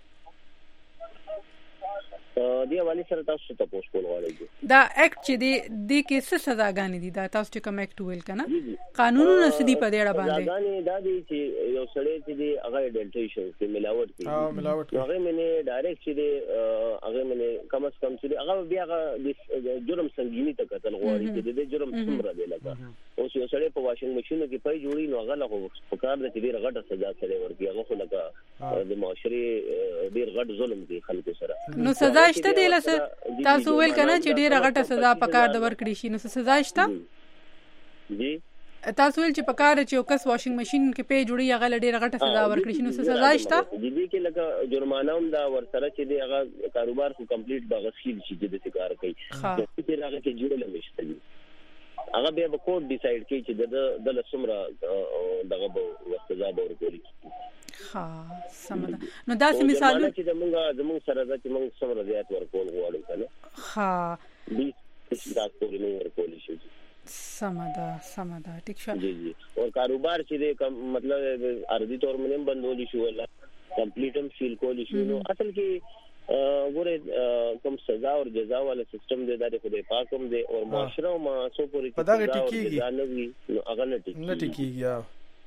دی والی سره تاسو ته پوښتنه کول غواړم دا اکټ چې دی د کې څه سزاګانې دي دا تاسو چې کوم اکټ ویل کنه قانونونه سدي په دې اړه باندې سزاګانې دا دي چې یو سړی چې دی هغه اډلټریشن کې ملاوټ کوي هغه منه ډایرکټ چې دی هغه منه کم از کم چې هغه بیا هغه جرم سنگینی ته قتل غواړي چې د جرم څومره دی لکه اوس یو سړی په واشنګ ماشين کې پای جوړي نو هغه له فکر د ډیر غټه سزا سره ورکړي هغه خو لکه د معاشري ډیر غټ ظلم دی خلکو سره نو سزا شته دی لسه تاسو ویل کنه چې ډیره غټه سزا پکار د ورکړي شي نو سزا شته جی تاسو ویل چې پکار چې یو کس واشنګ ماشين کې پی جوړي هغه ډیره غټه سزا ورکړي شي نو سزا شته جی کې لکه جرمانه هم دا ورسره چې دی هغه کاروبار کو کمپلیټ بغسیل شي چې د کار کوي چې هغه کې جوړل مشته هغه به کوټ ډیسایډ کوي چې د لسمره دغه به سزا ورکړي سمدا نو دا سم مثالونه چې زموږ سره چې موږ سره زیات ورکول غواړو کنه دې دا ټول نو ورکول شي سمدا ټیک شو جی او کاروبار چې مطلب ارضی طور باندې بندول شي ولا کمپلیټم سیل کول شي نو اصل کې ګوره کوم سزا او جزا والا سیستم دی دا خدای پاک هم دی او معاشره او ماسو پوری په دا ټیکيږي نو هغه نه ټیکيږي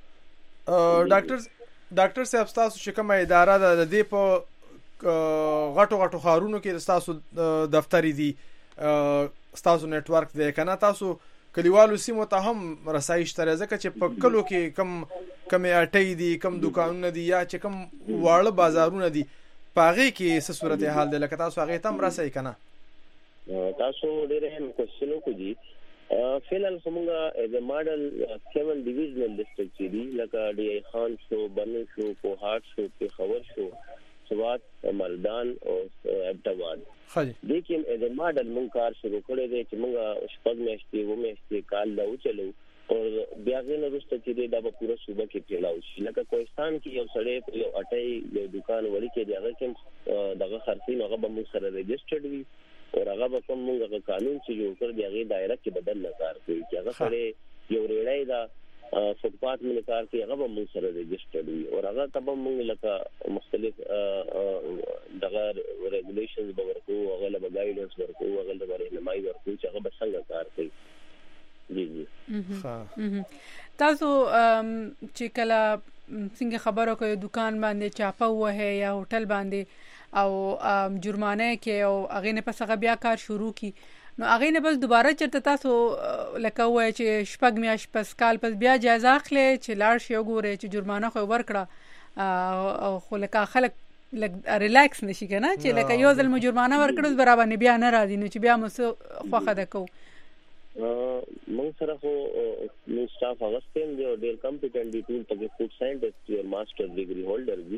ډاکټر صاحب تاسو چې کومه اداره ده د دې په غټو خارونو کې تاسو دفتر دي تاسو نتورک دی کنه تاسو کلیوالو سیمو ته هم رسایش تر ځکه چې په کلو کې کم اټي دي کم دکانونه دي یا چې کم واړه بازارونه دي پاغي کې څه صورتحال ده لکه تاسو هغه تم رسای کنه تاسو ډېر هم کوشش وکړئ فعلا څنګه د ماډل 7 ډیویژنل ډسټرکټ دی لکه ډی ای خان شو بنو شو کوهات شو پیښور شو سوات ملدان او ابټواد دې کې د ماډل مونږ کار شروع کړی دی چې مونږ شپږ میاشتې و میاشتې کال لا وچلو او بیا غوښنه رسته چې دا په پوره صوبه کې پیلاو شي لکه کوهستان کې یو سړی یو اټي یو دکان وړي کې دی هغه کې دغه خرڅین هغه به مونږ سره ريجسترډ وي او هغه به کوم موږ قانون چې جوړ کړ دی هغه دایره کې بدل نه کار کوي چې هغه سره یو ریړای دا فوټپات مونږ کار کوي هغه موږ سره ريجسټرډ وي او هغه تبه موږ لکه مختلف دغه ریګولیشنز به ورکو هغه له ګایډنس ورکو هغه له رهنمایي ورکو چې هغه به څنګه کار کوي. جی تاسو چې کله څنګه خبرو کوي دکان باندې چاپه وه یا هوټل باندې او جرمانه کې او هغه نه پس هغه بیا کار شروع کی نو هغه نه بس دوباره چرته تاسو لکه وای چې شپږ میاشت پس کال پس بیا جایزه اخلي چې لاړ شي وګوري چې جرمانه خو ورکړه او خو لکه خلک ریلیکس نشي کنه چې لکه یو ځل جرمانه ورکړل برابر نه بیا نه راځي نو چې بیا مو خوخه ده کو موږ سره خو نو سټاف اغستین دی او ډیر کمپیټنټ دي ټول ته فود ساينټست یو ماستر ډیګري هولډر دي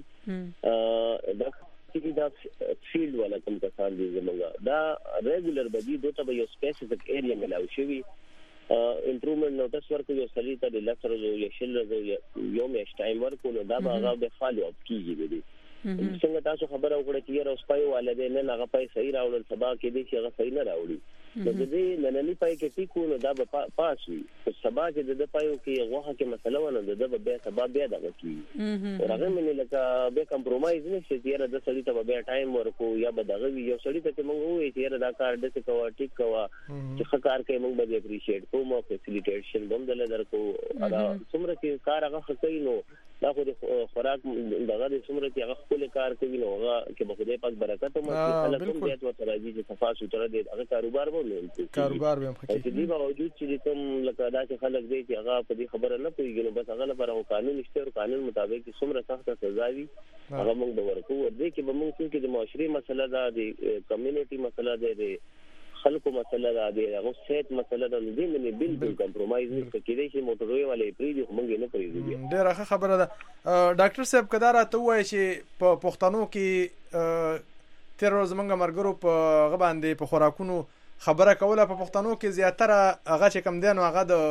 دا فیلډ والا کوم کسان دي زموږه دا ریګولر بدی دوته به یو سپیسیفیک ایریا ملاوي شي امپروومنت نوټس ورکو یو سړی ته د لکټر یو شل یو میش ټایم ورکو نو دا به هغه به فالو اپ کیږي دي څنګه تاسو خبره وکړه چې یو سپای والده نه هغه پای صحیح راوړل سبا کې دي چې هغه صحیح نه راوړي نو دې نننی پای کې ټیکو نو دا به پاس وي سبا چې د پایو کې غوخه کې مسله ونه د به سبا بیا دغه کی هغه منې لکه به کمپرومایز نه شي چې د سړی ته به ټایم ورکو یا به دغه یو سړی ته موږ وې چې دا کار د څه کوا ټیک کوا چې ښه کار کوي موږ به اپریشیټ کوو مو فیسیلیټیشن بم دل درکو دا څومره چې کار هغه کوي نو دا خو د خوراک دغه د څومره چې هغه خپل کار کوي نو هغه کې به خدای پاک برکت او مو خلک هم دې ته راځي چې صفا سوتره دې هغه کاروبار به به هم کوي چې دی باوجود چې کوم لکه دا چې خلک دې چې هغه په دې خبره نه پوهیږي نو بس هغه لپاره قانون شته او قانون مطابق څومره سخت سزا وي هغه موږ به ورکو ورته کې به موږ چې د معاشري مسله ده د کمیونټي مسله ده خلکو مسله ده د هغه صحت مسله ده دې نه بالکل کمپرومایز نه کېږي چې موټروي والے پریږي موږ نه پریږي. ډیره ښه خبره ده ډاکټر صاحب کدارا ته وایي چې په پښتنو کې تیر ورځ موږ مرګرو په غباندې په خوراکونو خبره کوله په پښتنو کې زیاتره هغه چې کم دي نو هغه د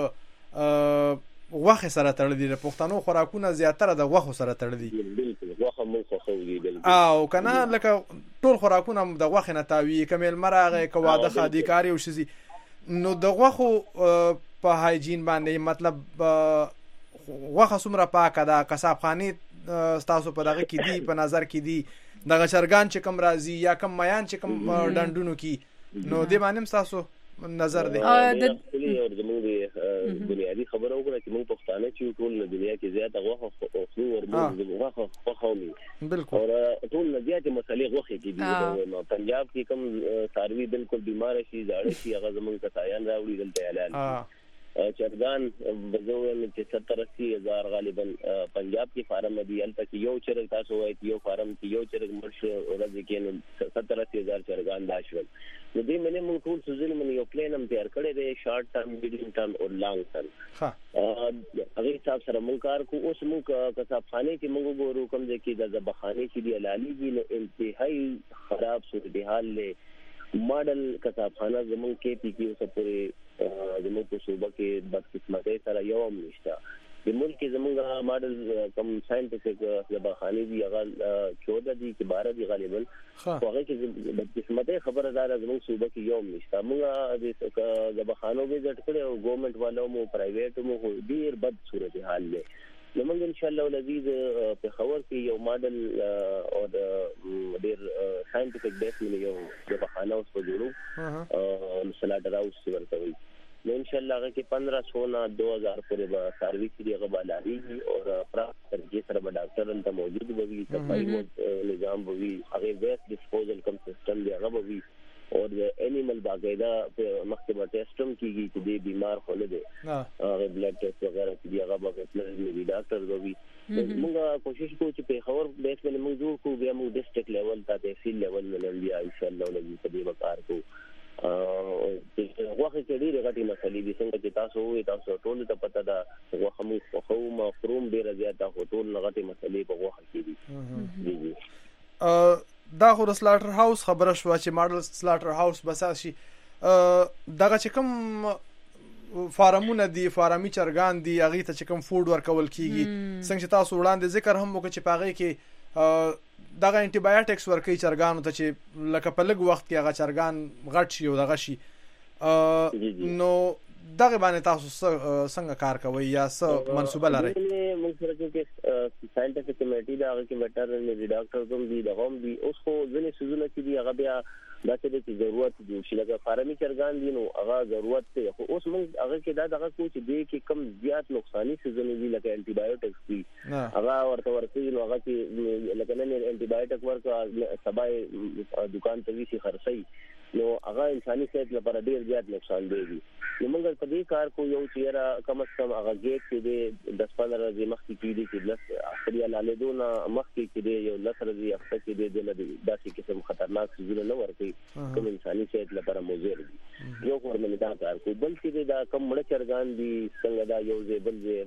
غوښه سره تړلې ده پښتنو خوراکونه زیاتره د غوښه سره تړلې دي بالکل غوښه مو خوږي بالکل او کنه لکه ټول خوراکونه د غوښه نه تاوي کمل مرغه کواده خادي کاری او شي نو د غوښه په هایجین باندې مطلب غوښه څومره پاکه ده قصاب خاني تاسو په دغه کې دي په نظر کې دي دغه چرګان چې کم راځي یا کم میان چې کم ډندونو کې نو دې باندې تاسو نظر دی د زموږ بنیادی خبره وکړه چې موږ پښتانه چې ټول د دنیا کې زیات غوښه خو ورغوښه خوښومي بالکل او ټول زیات مسلې غوښه کې دي پنجاب کې کم ساروی بالکل بیمار شي زاړه شي هغه زموږ کسایان راوړي دلته اعلان چرګان بزوول چې 70-80 غالبا پنجاب کې فارم دی البته کې یو چرګ تاسو وایي یو فارم کې یو چرګ مرشه ورځ کې 70-80 چرګان داشول نو دې منه موږ ټول سوزل من یو پلان هم تیار کړی دی شارټ ټرم میډیم ټرم او لانګ ټرم هغه حساب سره موږ کار کوو اوس موږ کتابخانه کې موږ ګورو کوم ځای کې د ذبحانه کې دی لالي دي نو انتهایی خراب صورتحال له ماډل کتابخانه زموږ کې پی کې اوسه پورې زموږ په صوبه کې بدقسمتۍ سره یو هم نشته د ملک زموږ ماډل کم ساينټیفیک ذبحانه دي هغه 14 دي کې 12 دي غالبا هغه کې بدقسمتۍ خبره ده زموږ صوبه کې یو هم نشته موږ د ذبحانو به ځټ کړو ګورنمنت والو مو پرایویټ مو ډیر بد صورتحال له نو موږ ان شاء الله ولذیذ په خبر کې یو ماډل او ډیر ساينټیفیک بیس یو ذبحانه اوس په جوړو سلاټر هاوس ورته وي نو ان شاء الله هغه کې 1500 نه 2000 پورې به سرویس دی هغه بالاري او پراپر کې سره به ډاکټر ته موجود وي صفائی نظام وي هغه ویسٹ ډسپوزل کم سیستم دی هغه وي او د انیمل باقاعده مختبر ټیسټم کیږي چې دی بیمار خلک دی هغه بلډ ټیسټ وغیرہ چې هغه به پلان ډاکټر وي موږ کوشش کوو چې په خبر بیس باندې موږ جوړ کوو بیا موږ ډسټریکټ لیول ته تحصیل لیول باندې بیا ان شاء الله ولې په دې وکړ کوو غوښه کې ډېرې غټې مسلې دي څنګه چې تاسو وې تاسو ټول ته پته ده غوښه موږ خو مفروم ډېر زیاته هو ټول غټې مسلې په غوښه کې دي دا خو د سلاټر هاوس خبره شو چې ماډل سلاټر هاوس بساسي دغه چې کوم فارمونه دي فارمي چرګان دي هغه ته چې کوم فود ورکول کیږي څنګه چې تاسو وړاندې ذکر هم وکړي چې پاغه کې دغه انټي بایوټکس ورکوي چرګانو ته چې لکه په لږ وخت کې هغه چرګان غټ شي او دغه شي نو دغه باندې تاسو څنګه کار کوئ یا څه منصوبه لرئ؟ موږ سره چې ساينټیفیک کمیټي دا هغه کې ویټرنری ډاکټر کوم دي دغه هم دي. اوس خو ځینې سيزونه چې دي هغه بیا دا چې ضرورت دي چې لکه فارمي چرګان دي نو هغه ضرورت دی. خو اوس موږ هغه کې دا دغه کو چې دې کې کم زیات نقصاني سيزونه دي لکه انټي بایوټکس دي هغه ورته ورته نو هغه چې لکه نه انټي بایوټک ورکو سبا دکان ته وی سي خرڅي نو هغه انساني صحت لپاره ډیر زیات نقصان دی. نو موږ په دې کار کو یو چیرې کم از کم هغه گیټ کې دی 10-15 ورځې مخکې کېږي چې لس اخري لاله دونه مخکې کې دی یو لس ورځې هفته کې دی د داسې قسم خطرناک سيزونه نه ورکي کوم انساني صحت لپاره مضر دي. یو ورمنه دا کار کو بل چې دا کم مړ چرګان دي څنګه دا یو ځای بل ځای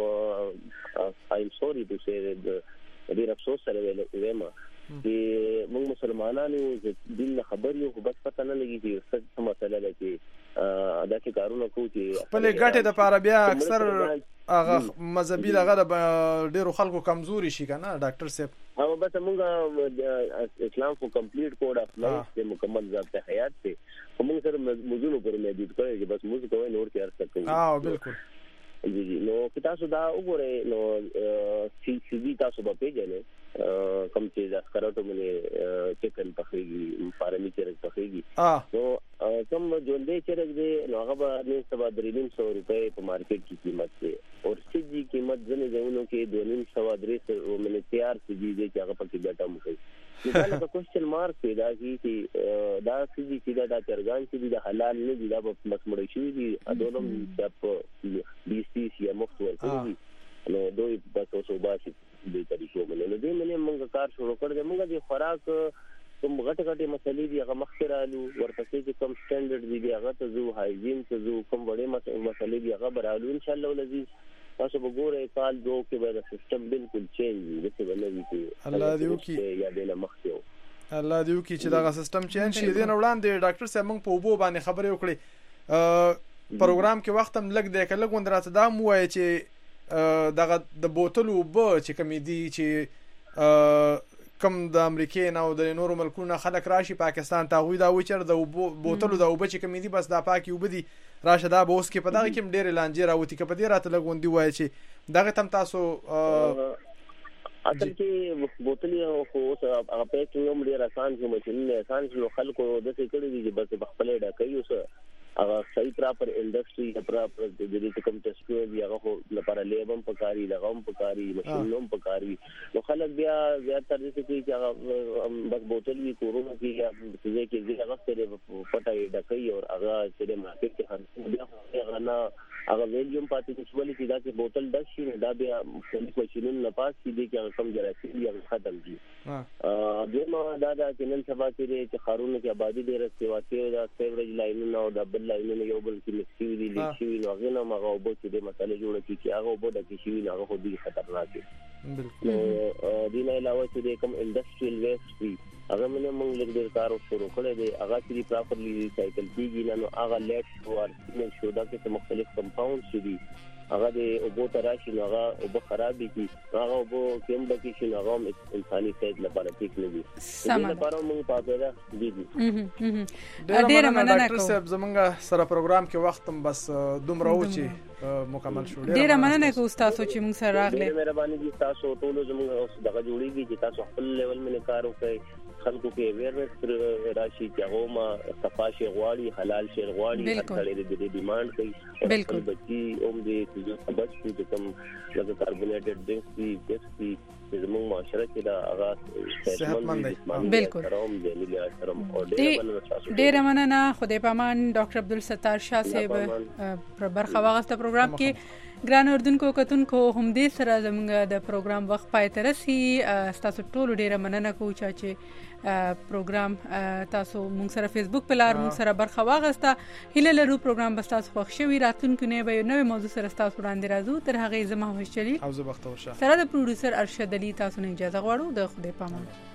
موږ I'm sorry to say ډیر افسوس سره ویلم چې موږ مسلمانانو د دین خبر یو خو بس پته نه لګي چې څه مسله ده چې دا چې کارونه کوي چې خپل ګټه د پاره بیا اکثر هغه مذهبي دغه ډیرو خلکو کمزوري شي کنه ډاکټر صاحب. او بس موږ اسلام کو کمپلیټ کوډ اف لایف ته مکمل ضابطه حیات ته موږ سره موضوع پر محدود کړی چې بس موږ کوی نور کې ارڅ کوي. بالکل جی نو که تاسو دا وګورئ نو سی تاسو په پیژنې کوم چې دا سکراټو باندې چکن پخېږي فارمي چرګ پخېږي نو کوم ژوندې چرګ دی نو هغه به 900 روپۍ په مارکیټ کې قیمت دی او سیجی قیمت ځنې ځایونو کې 200 باندې تیار سیجی دی چې هغه پکې ګټه مخې دا له کوېسچن مارک پیدا کی چې دا سیجی چې دا چرګان چې د حلال نه دي دا په مسمړې شي دي اډولم چې په BC یا مفت ورکړي نو دوی په تاسو باسي د طریقو باندې نو دې منې موږ کار شروع کړو موږ د خوراک کوم غټه مسلې دي هغه مخکرالو ورپسې چې کوم سټانډرډ دي هغه ته زو هایجین ته زو کوم وړې مسلې دي هغه برالو ان شاء الله ولذي تاسو وګورئ کال دو کې به سیستم بالکل چینج دي څه ولوي چې الله دې وکړي یا دې مخکې الله دې وکړي چې دا سیستم چینج شي. دین وړاندې ډاکټر صاحب موږ په وبو باندې خبرې وکړې پروګرام کې وخت هم لګ دی کله غوند راته دا مو وایي چې دغه د بوتل وبو چې کمی دي چې کم د امریکای نه او د نورو ملکونو خلک راشي پاکستان ته وي دا وچر د بوتلو د وبو چې کمی دي بس دا پاکي وبدي راشه دا به اوس کې په دغه کې ډېر لانجې راوتی کې په دې راته لګوندي وایي چې دغه تم تاسو اصل کې بوتل خو هغه پیکینګ هم ډېر آسان شو ماشینونه آسان شو خلکو د څه کړی دي چې بس خپل ډکې اوس هغه صحیح پراپر انډستری پراپر د دې کوم ټسټو دی هغه خو لپاره لیبم پکاري لغم پکاري ماشینوم پکاري نو خلک بیا زیاتره دې چې هغه بس بوتل وی کورونو کې یا څه کې هغه سره پټای ډکې او هغه چې مارکیټ کې هر هغه نه هغه ویلیوم پاتې کیږي چې دا چې بوتل ډک شي دا بیا مختلف ماشینونو نه پاس دي چې کم جراثیم یا ختم دي دغه دا چې نن سبا چې خارونو کې آبادی ډېر استواتي دا سیوریج لاینونه او د لاینونه یو بل کې مکسي دي لیکي نو هغه نه هغه وبو چې د مسالې جوړ کی چې هغه وبو د کې شي هغه خو دي خطرناک دي. نو دینه علاوه چې کوم انډستریال ویسټ دي هغه موږ لږ کار شروع کړی دی هغه چې پراپرلی ریسایکل کیږي نو هغه لیټ او ارسنل شو دا چې مختلف کمپاونډز دي هغه د اوبو تراشي نو هغه اوبو خراب دي هغه اوبو کوم د کې شنو هغه انساني صحت لپاره ټیک نه دي دې لپاره موږ پاتې ده دي ډېر مننه ډاکټر صاحب زمونږ سره پروګرام کې وخت هم بس دومره و چې مکمل شو ډېر مننه کوم تاسو چې موږ سره راغله مهرباني دي تاسو ټول زموږ دغه جوړیږي چې تاسو خپل لیول باندې کار وکړئ خلکو کې اویرنس راشي چې هغه ما صفاشي غواړي حلال شي غواړي هر څه دې ډیماند کوي بالکل بچي اوم دې چې بچ شي چې کوم لکه کاربونیټډ ډرینکس دي پیپسي زموږ معاشره کې دا هغه صحتمند دي بالکل ډېر مننه خدای پامان ډاکټر عبدالستار شاه صاحب پر برخه واغسته پروګرام کې ګران اردوونکو کتونکو هم دې سره زموږ د پروګرام وخت پای ته رسي تاسو ټول ډېر مننه کوم چې پروګرام تاسو موږ سره فیسبوک په لار موږ سره برخه واغسته هله لرو پروګرام بس تاسو خوښ شوي راتلونکو نه به نوې موضوع سره تاسو وړاندې راځو تر هغه زما هوښ چلی او زه بختور شه سره د پروډوسر ارشد علي تاسو نه اجازه غواړو د خدای پامان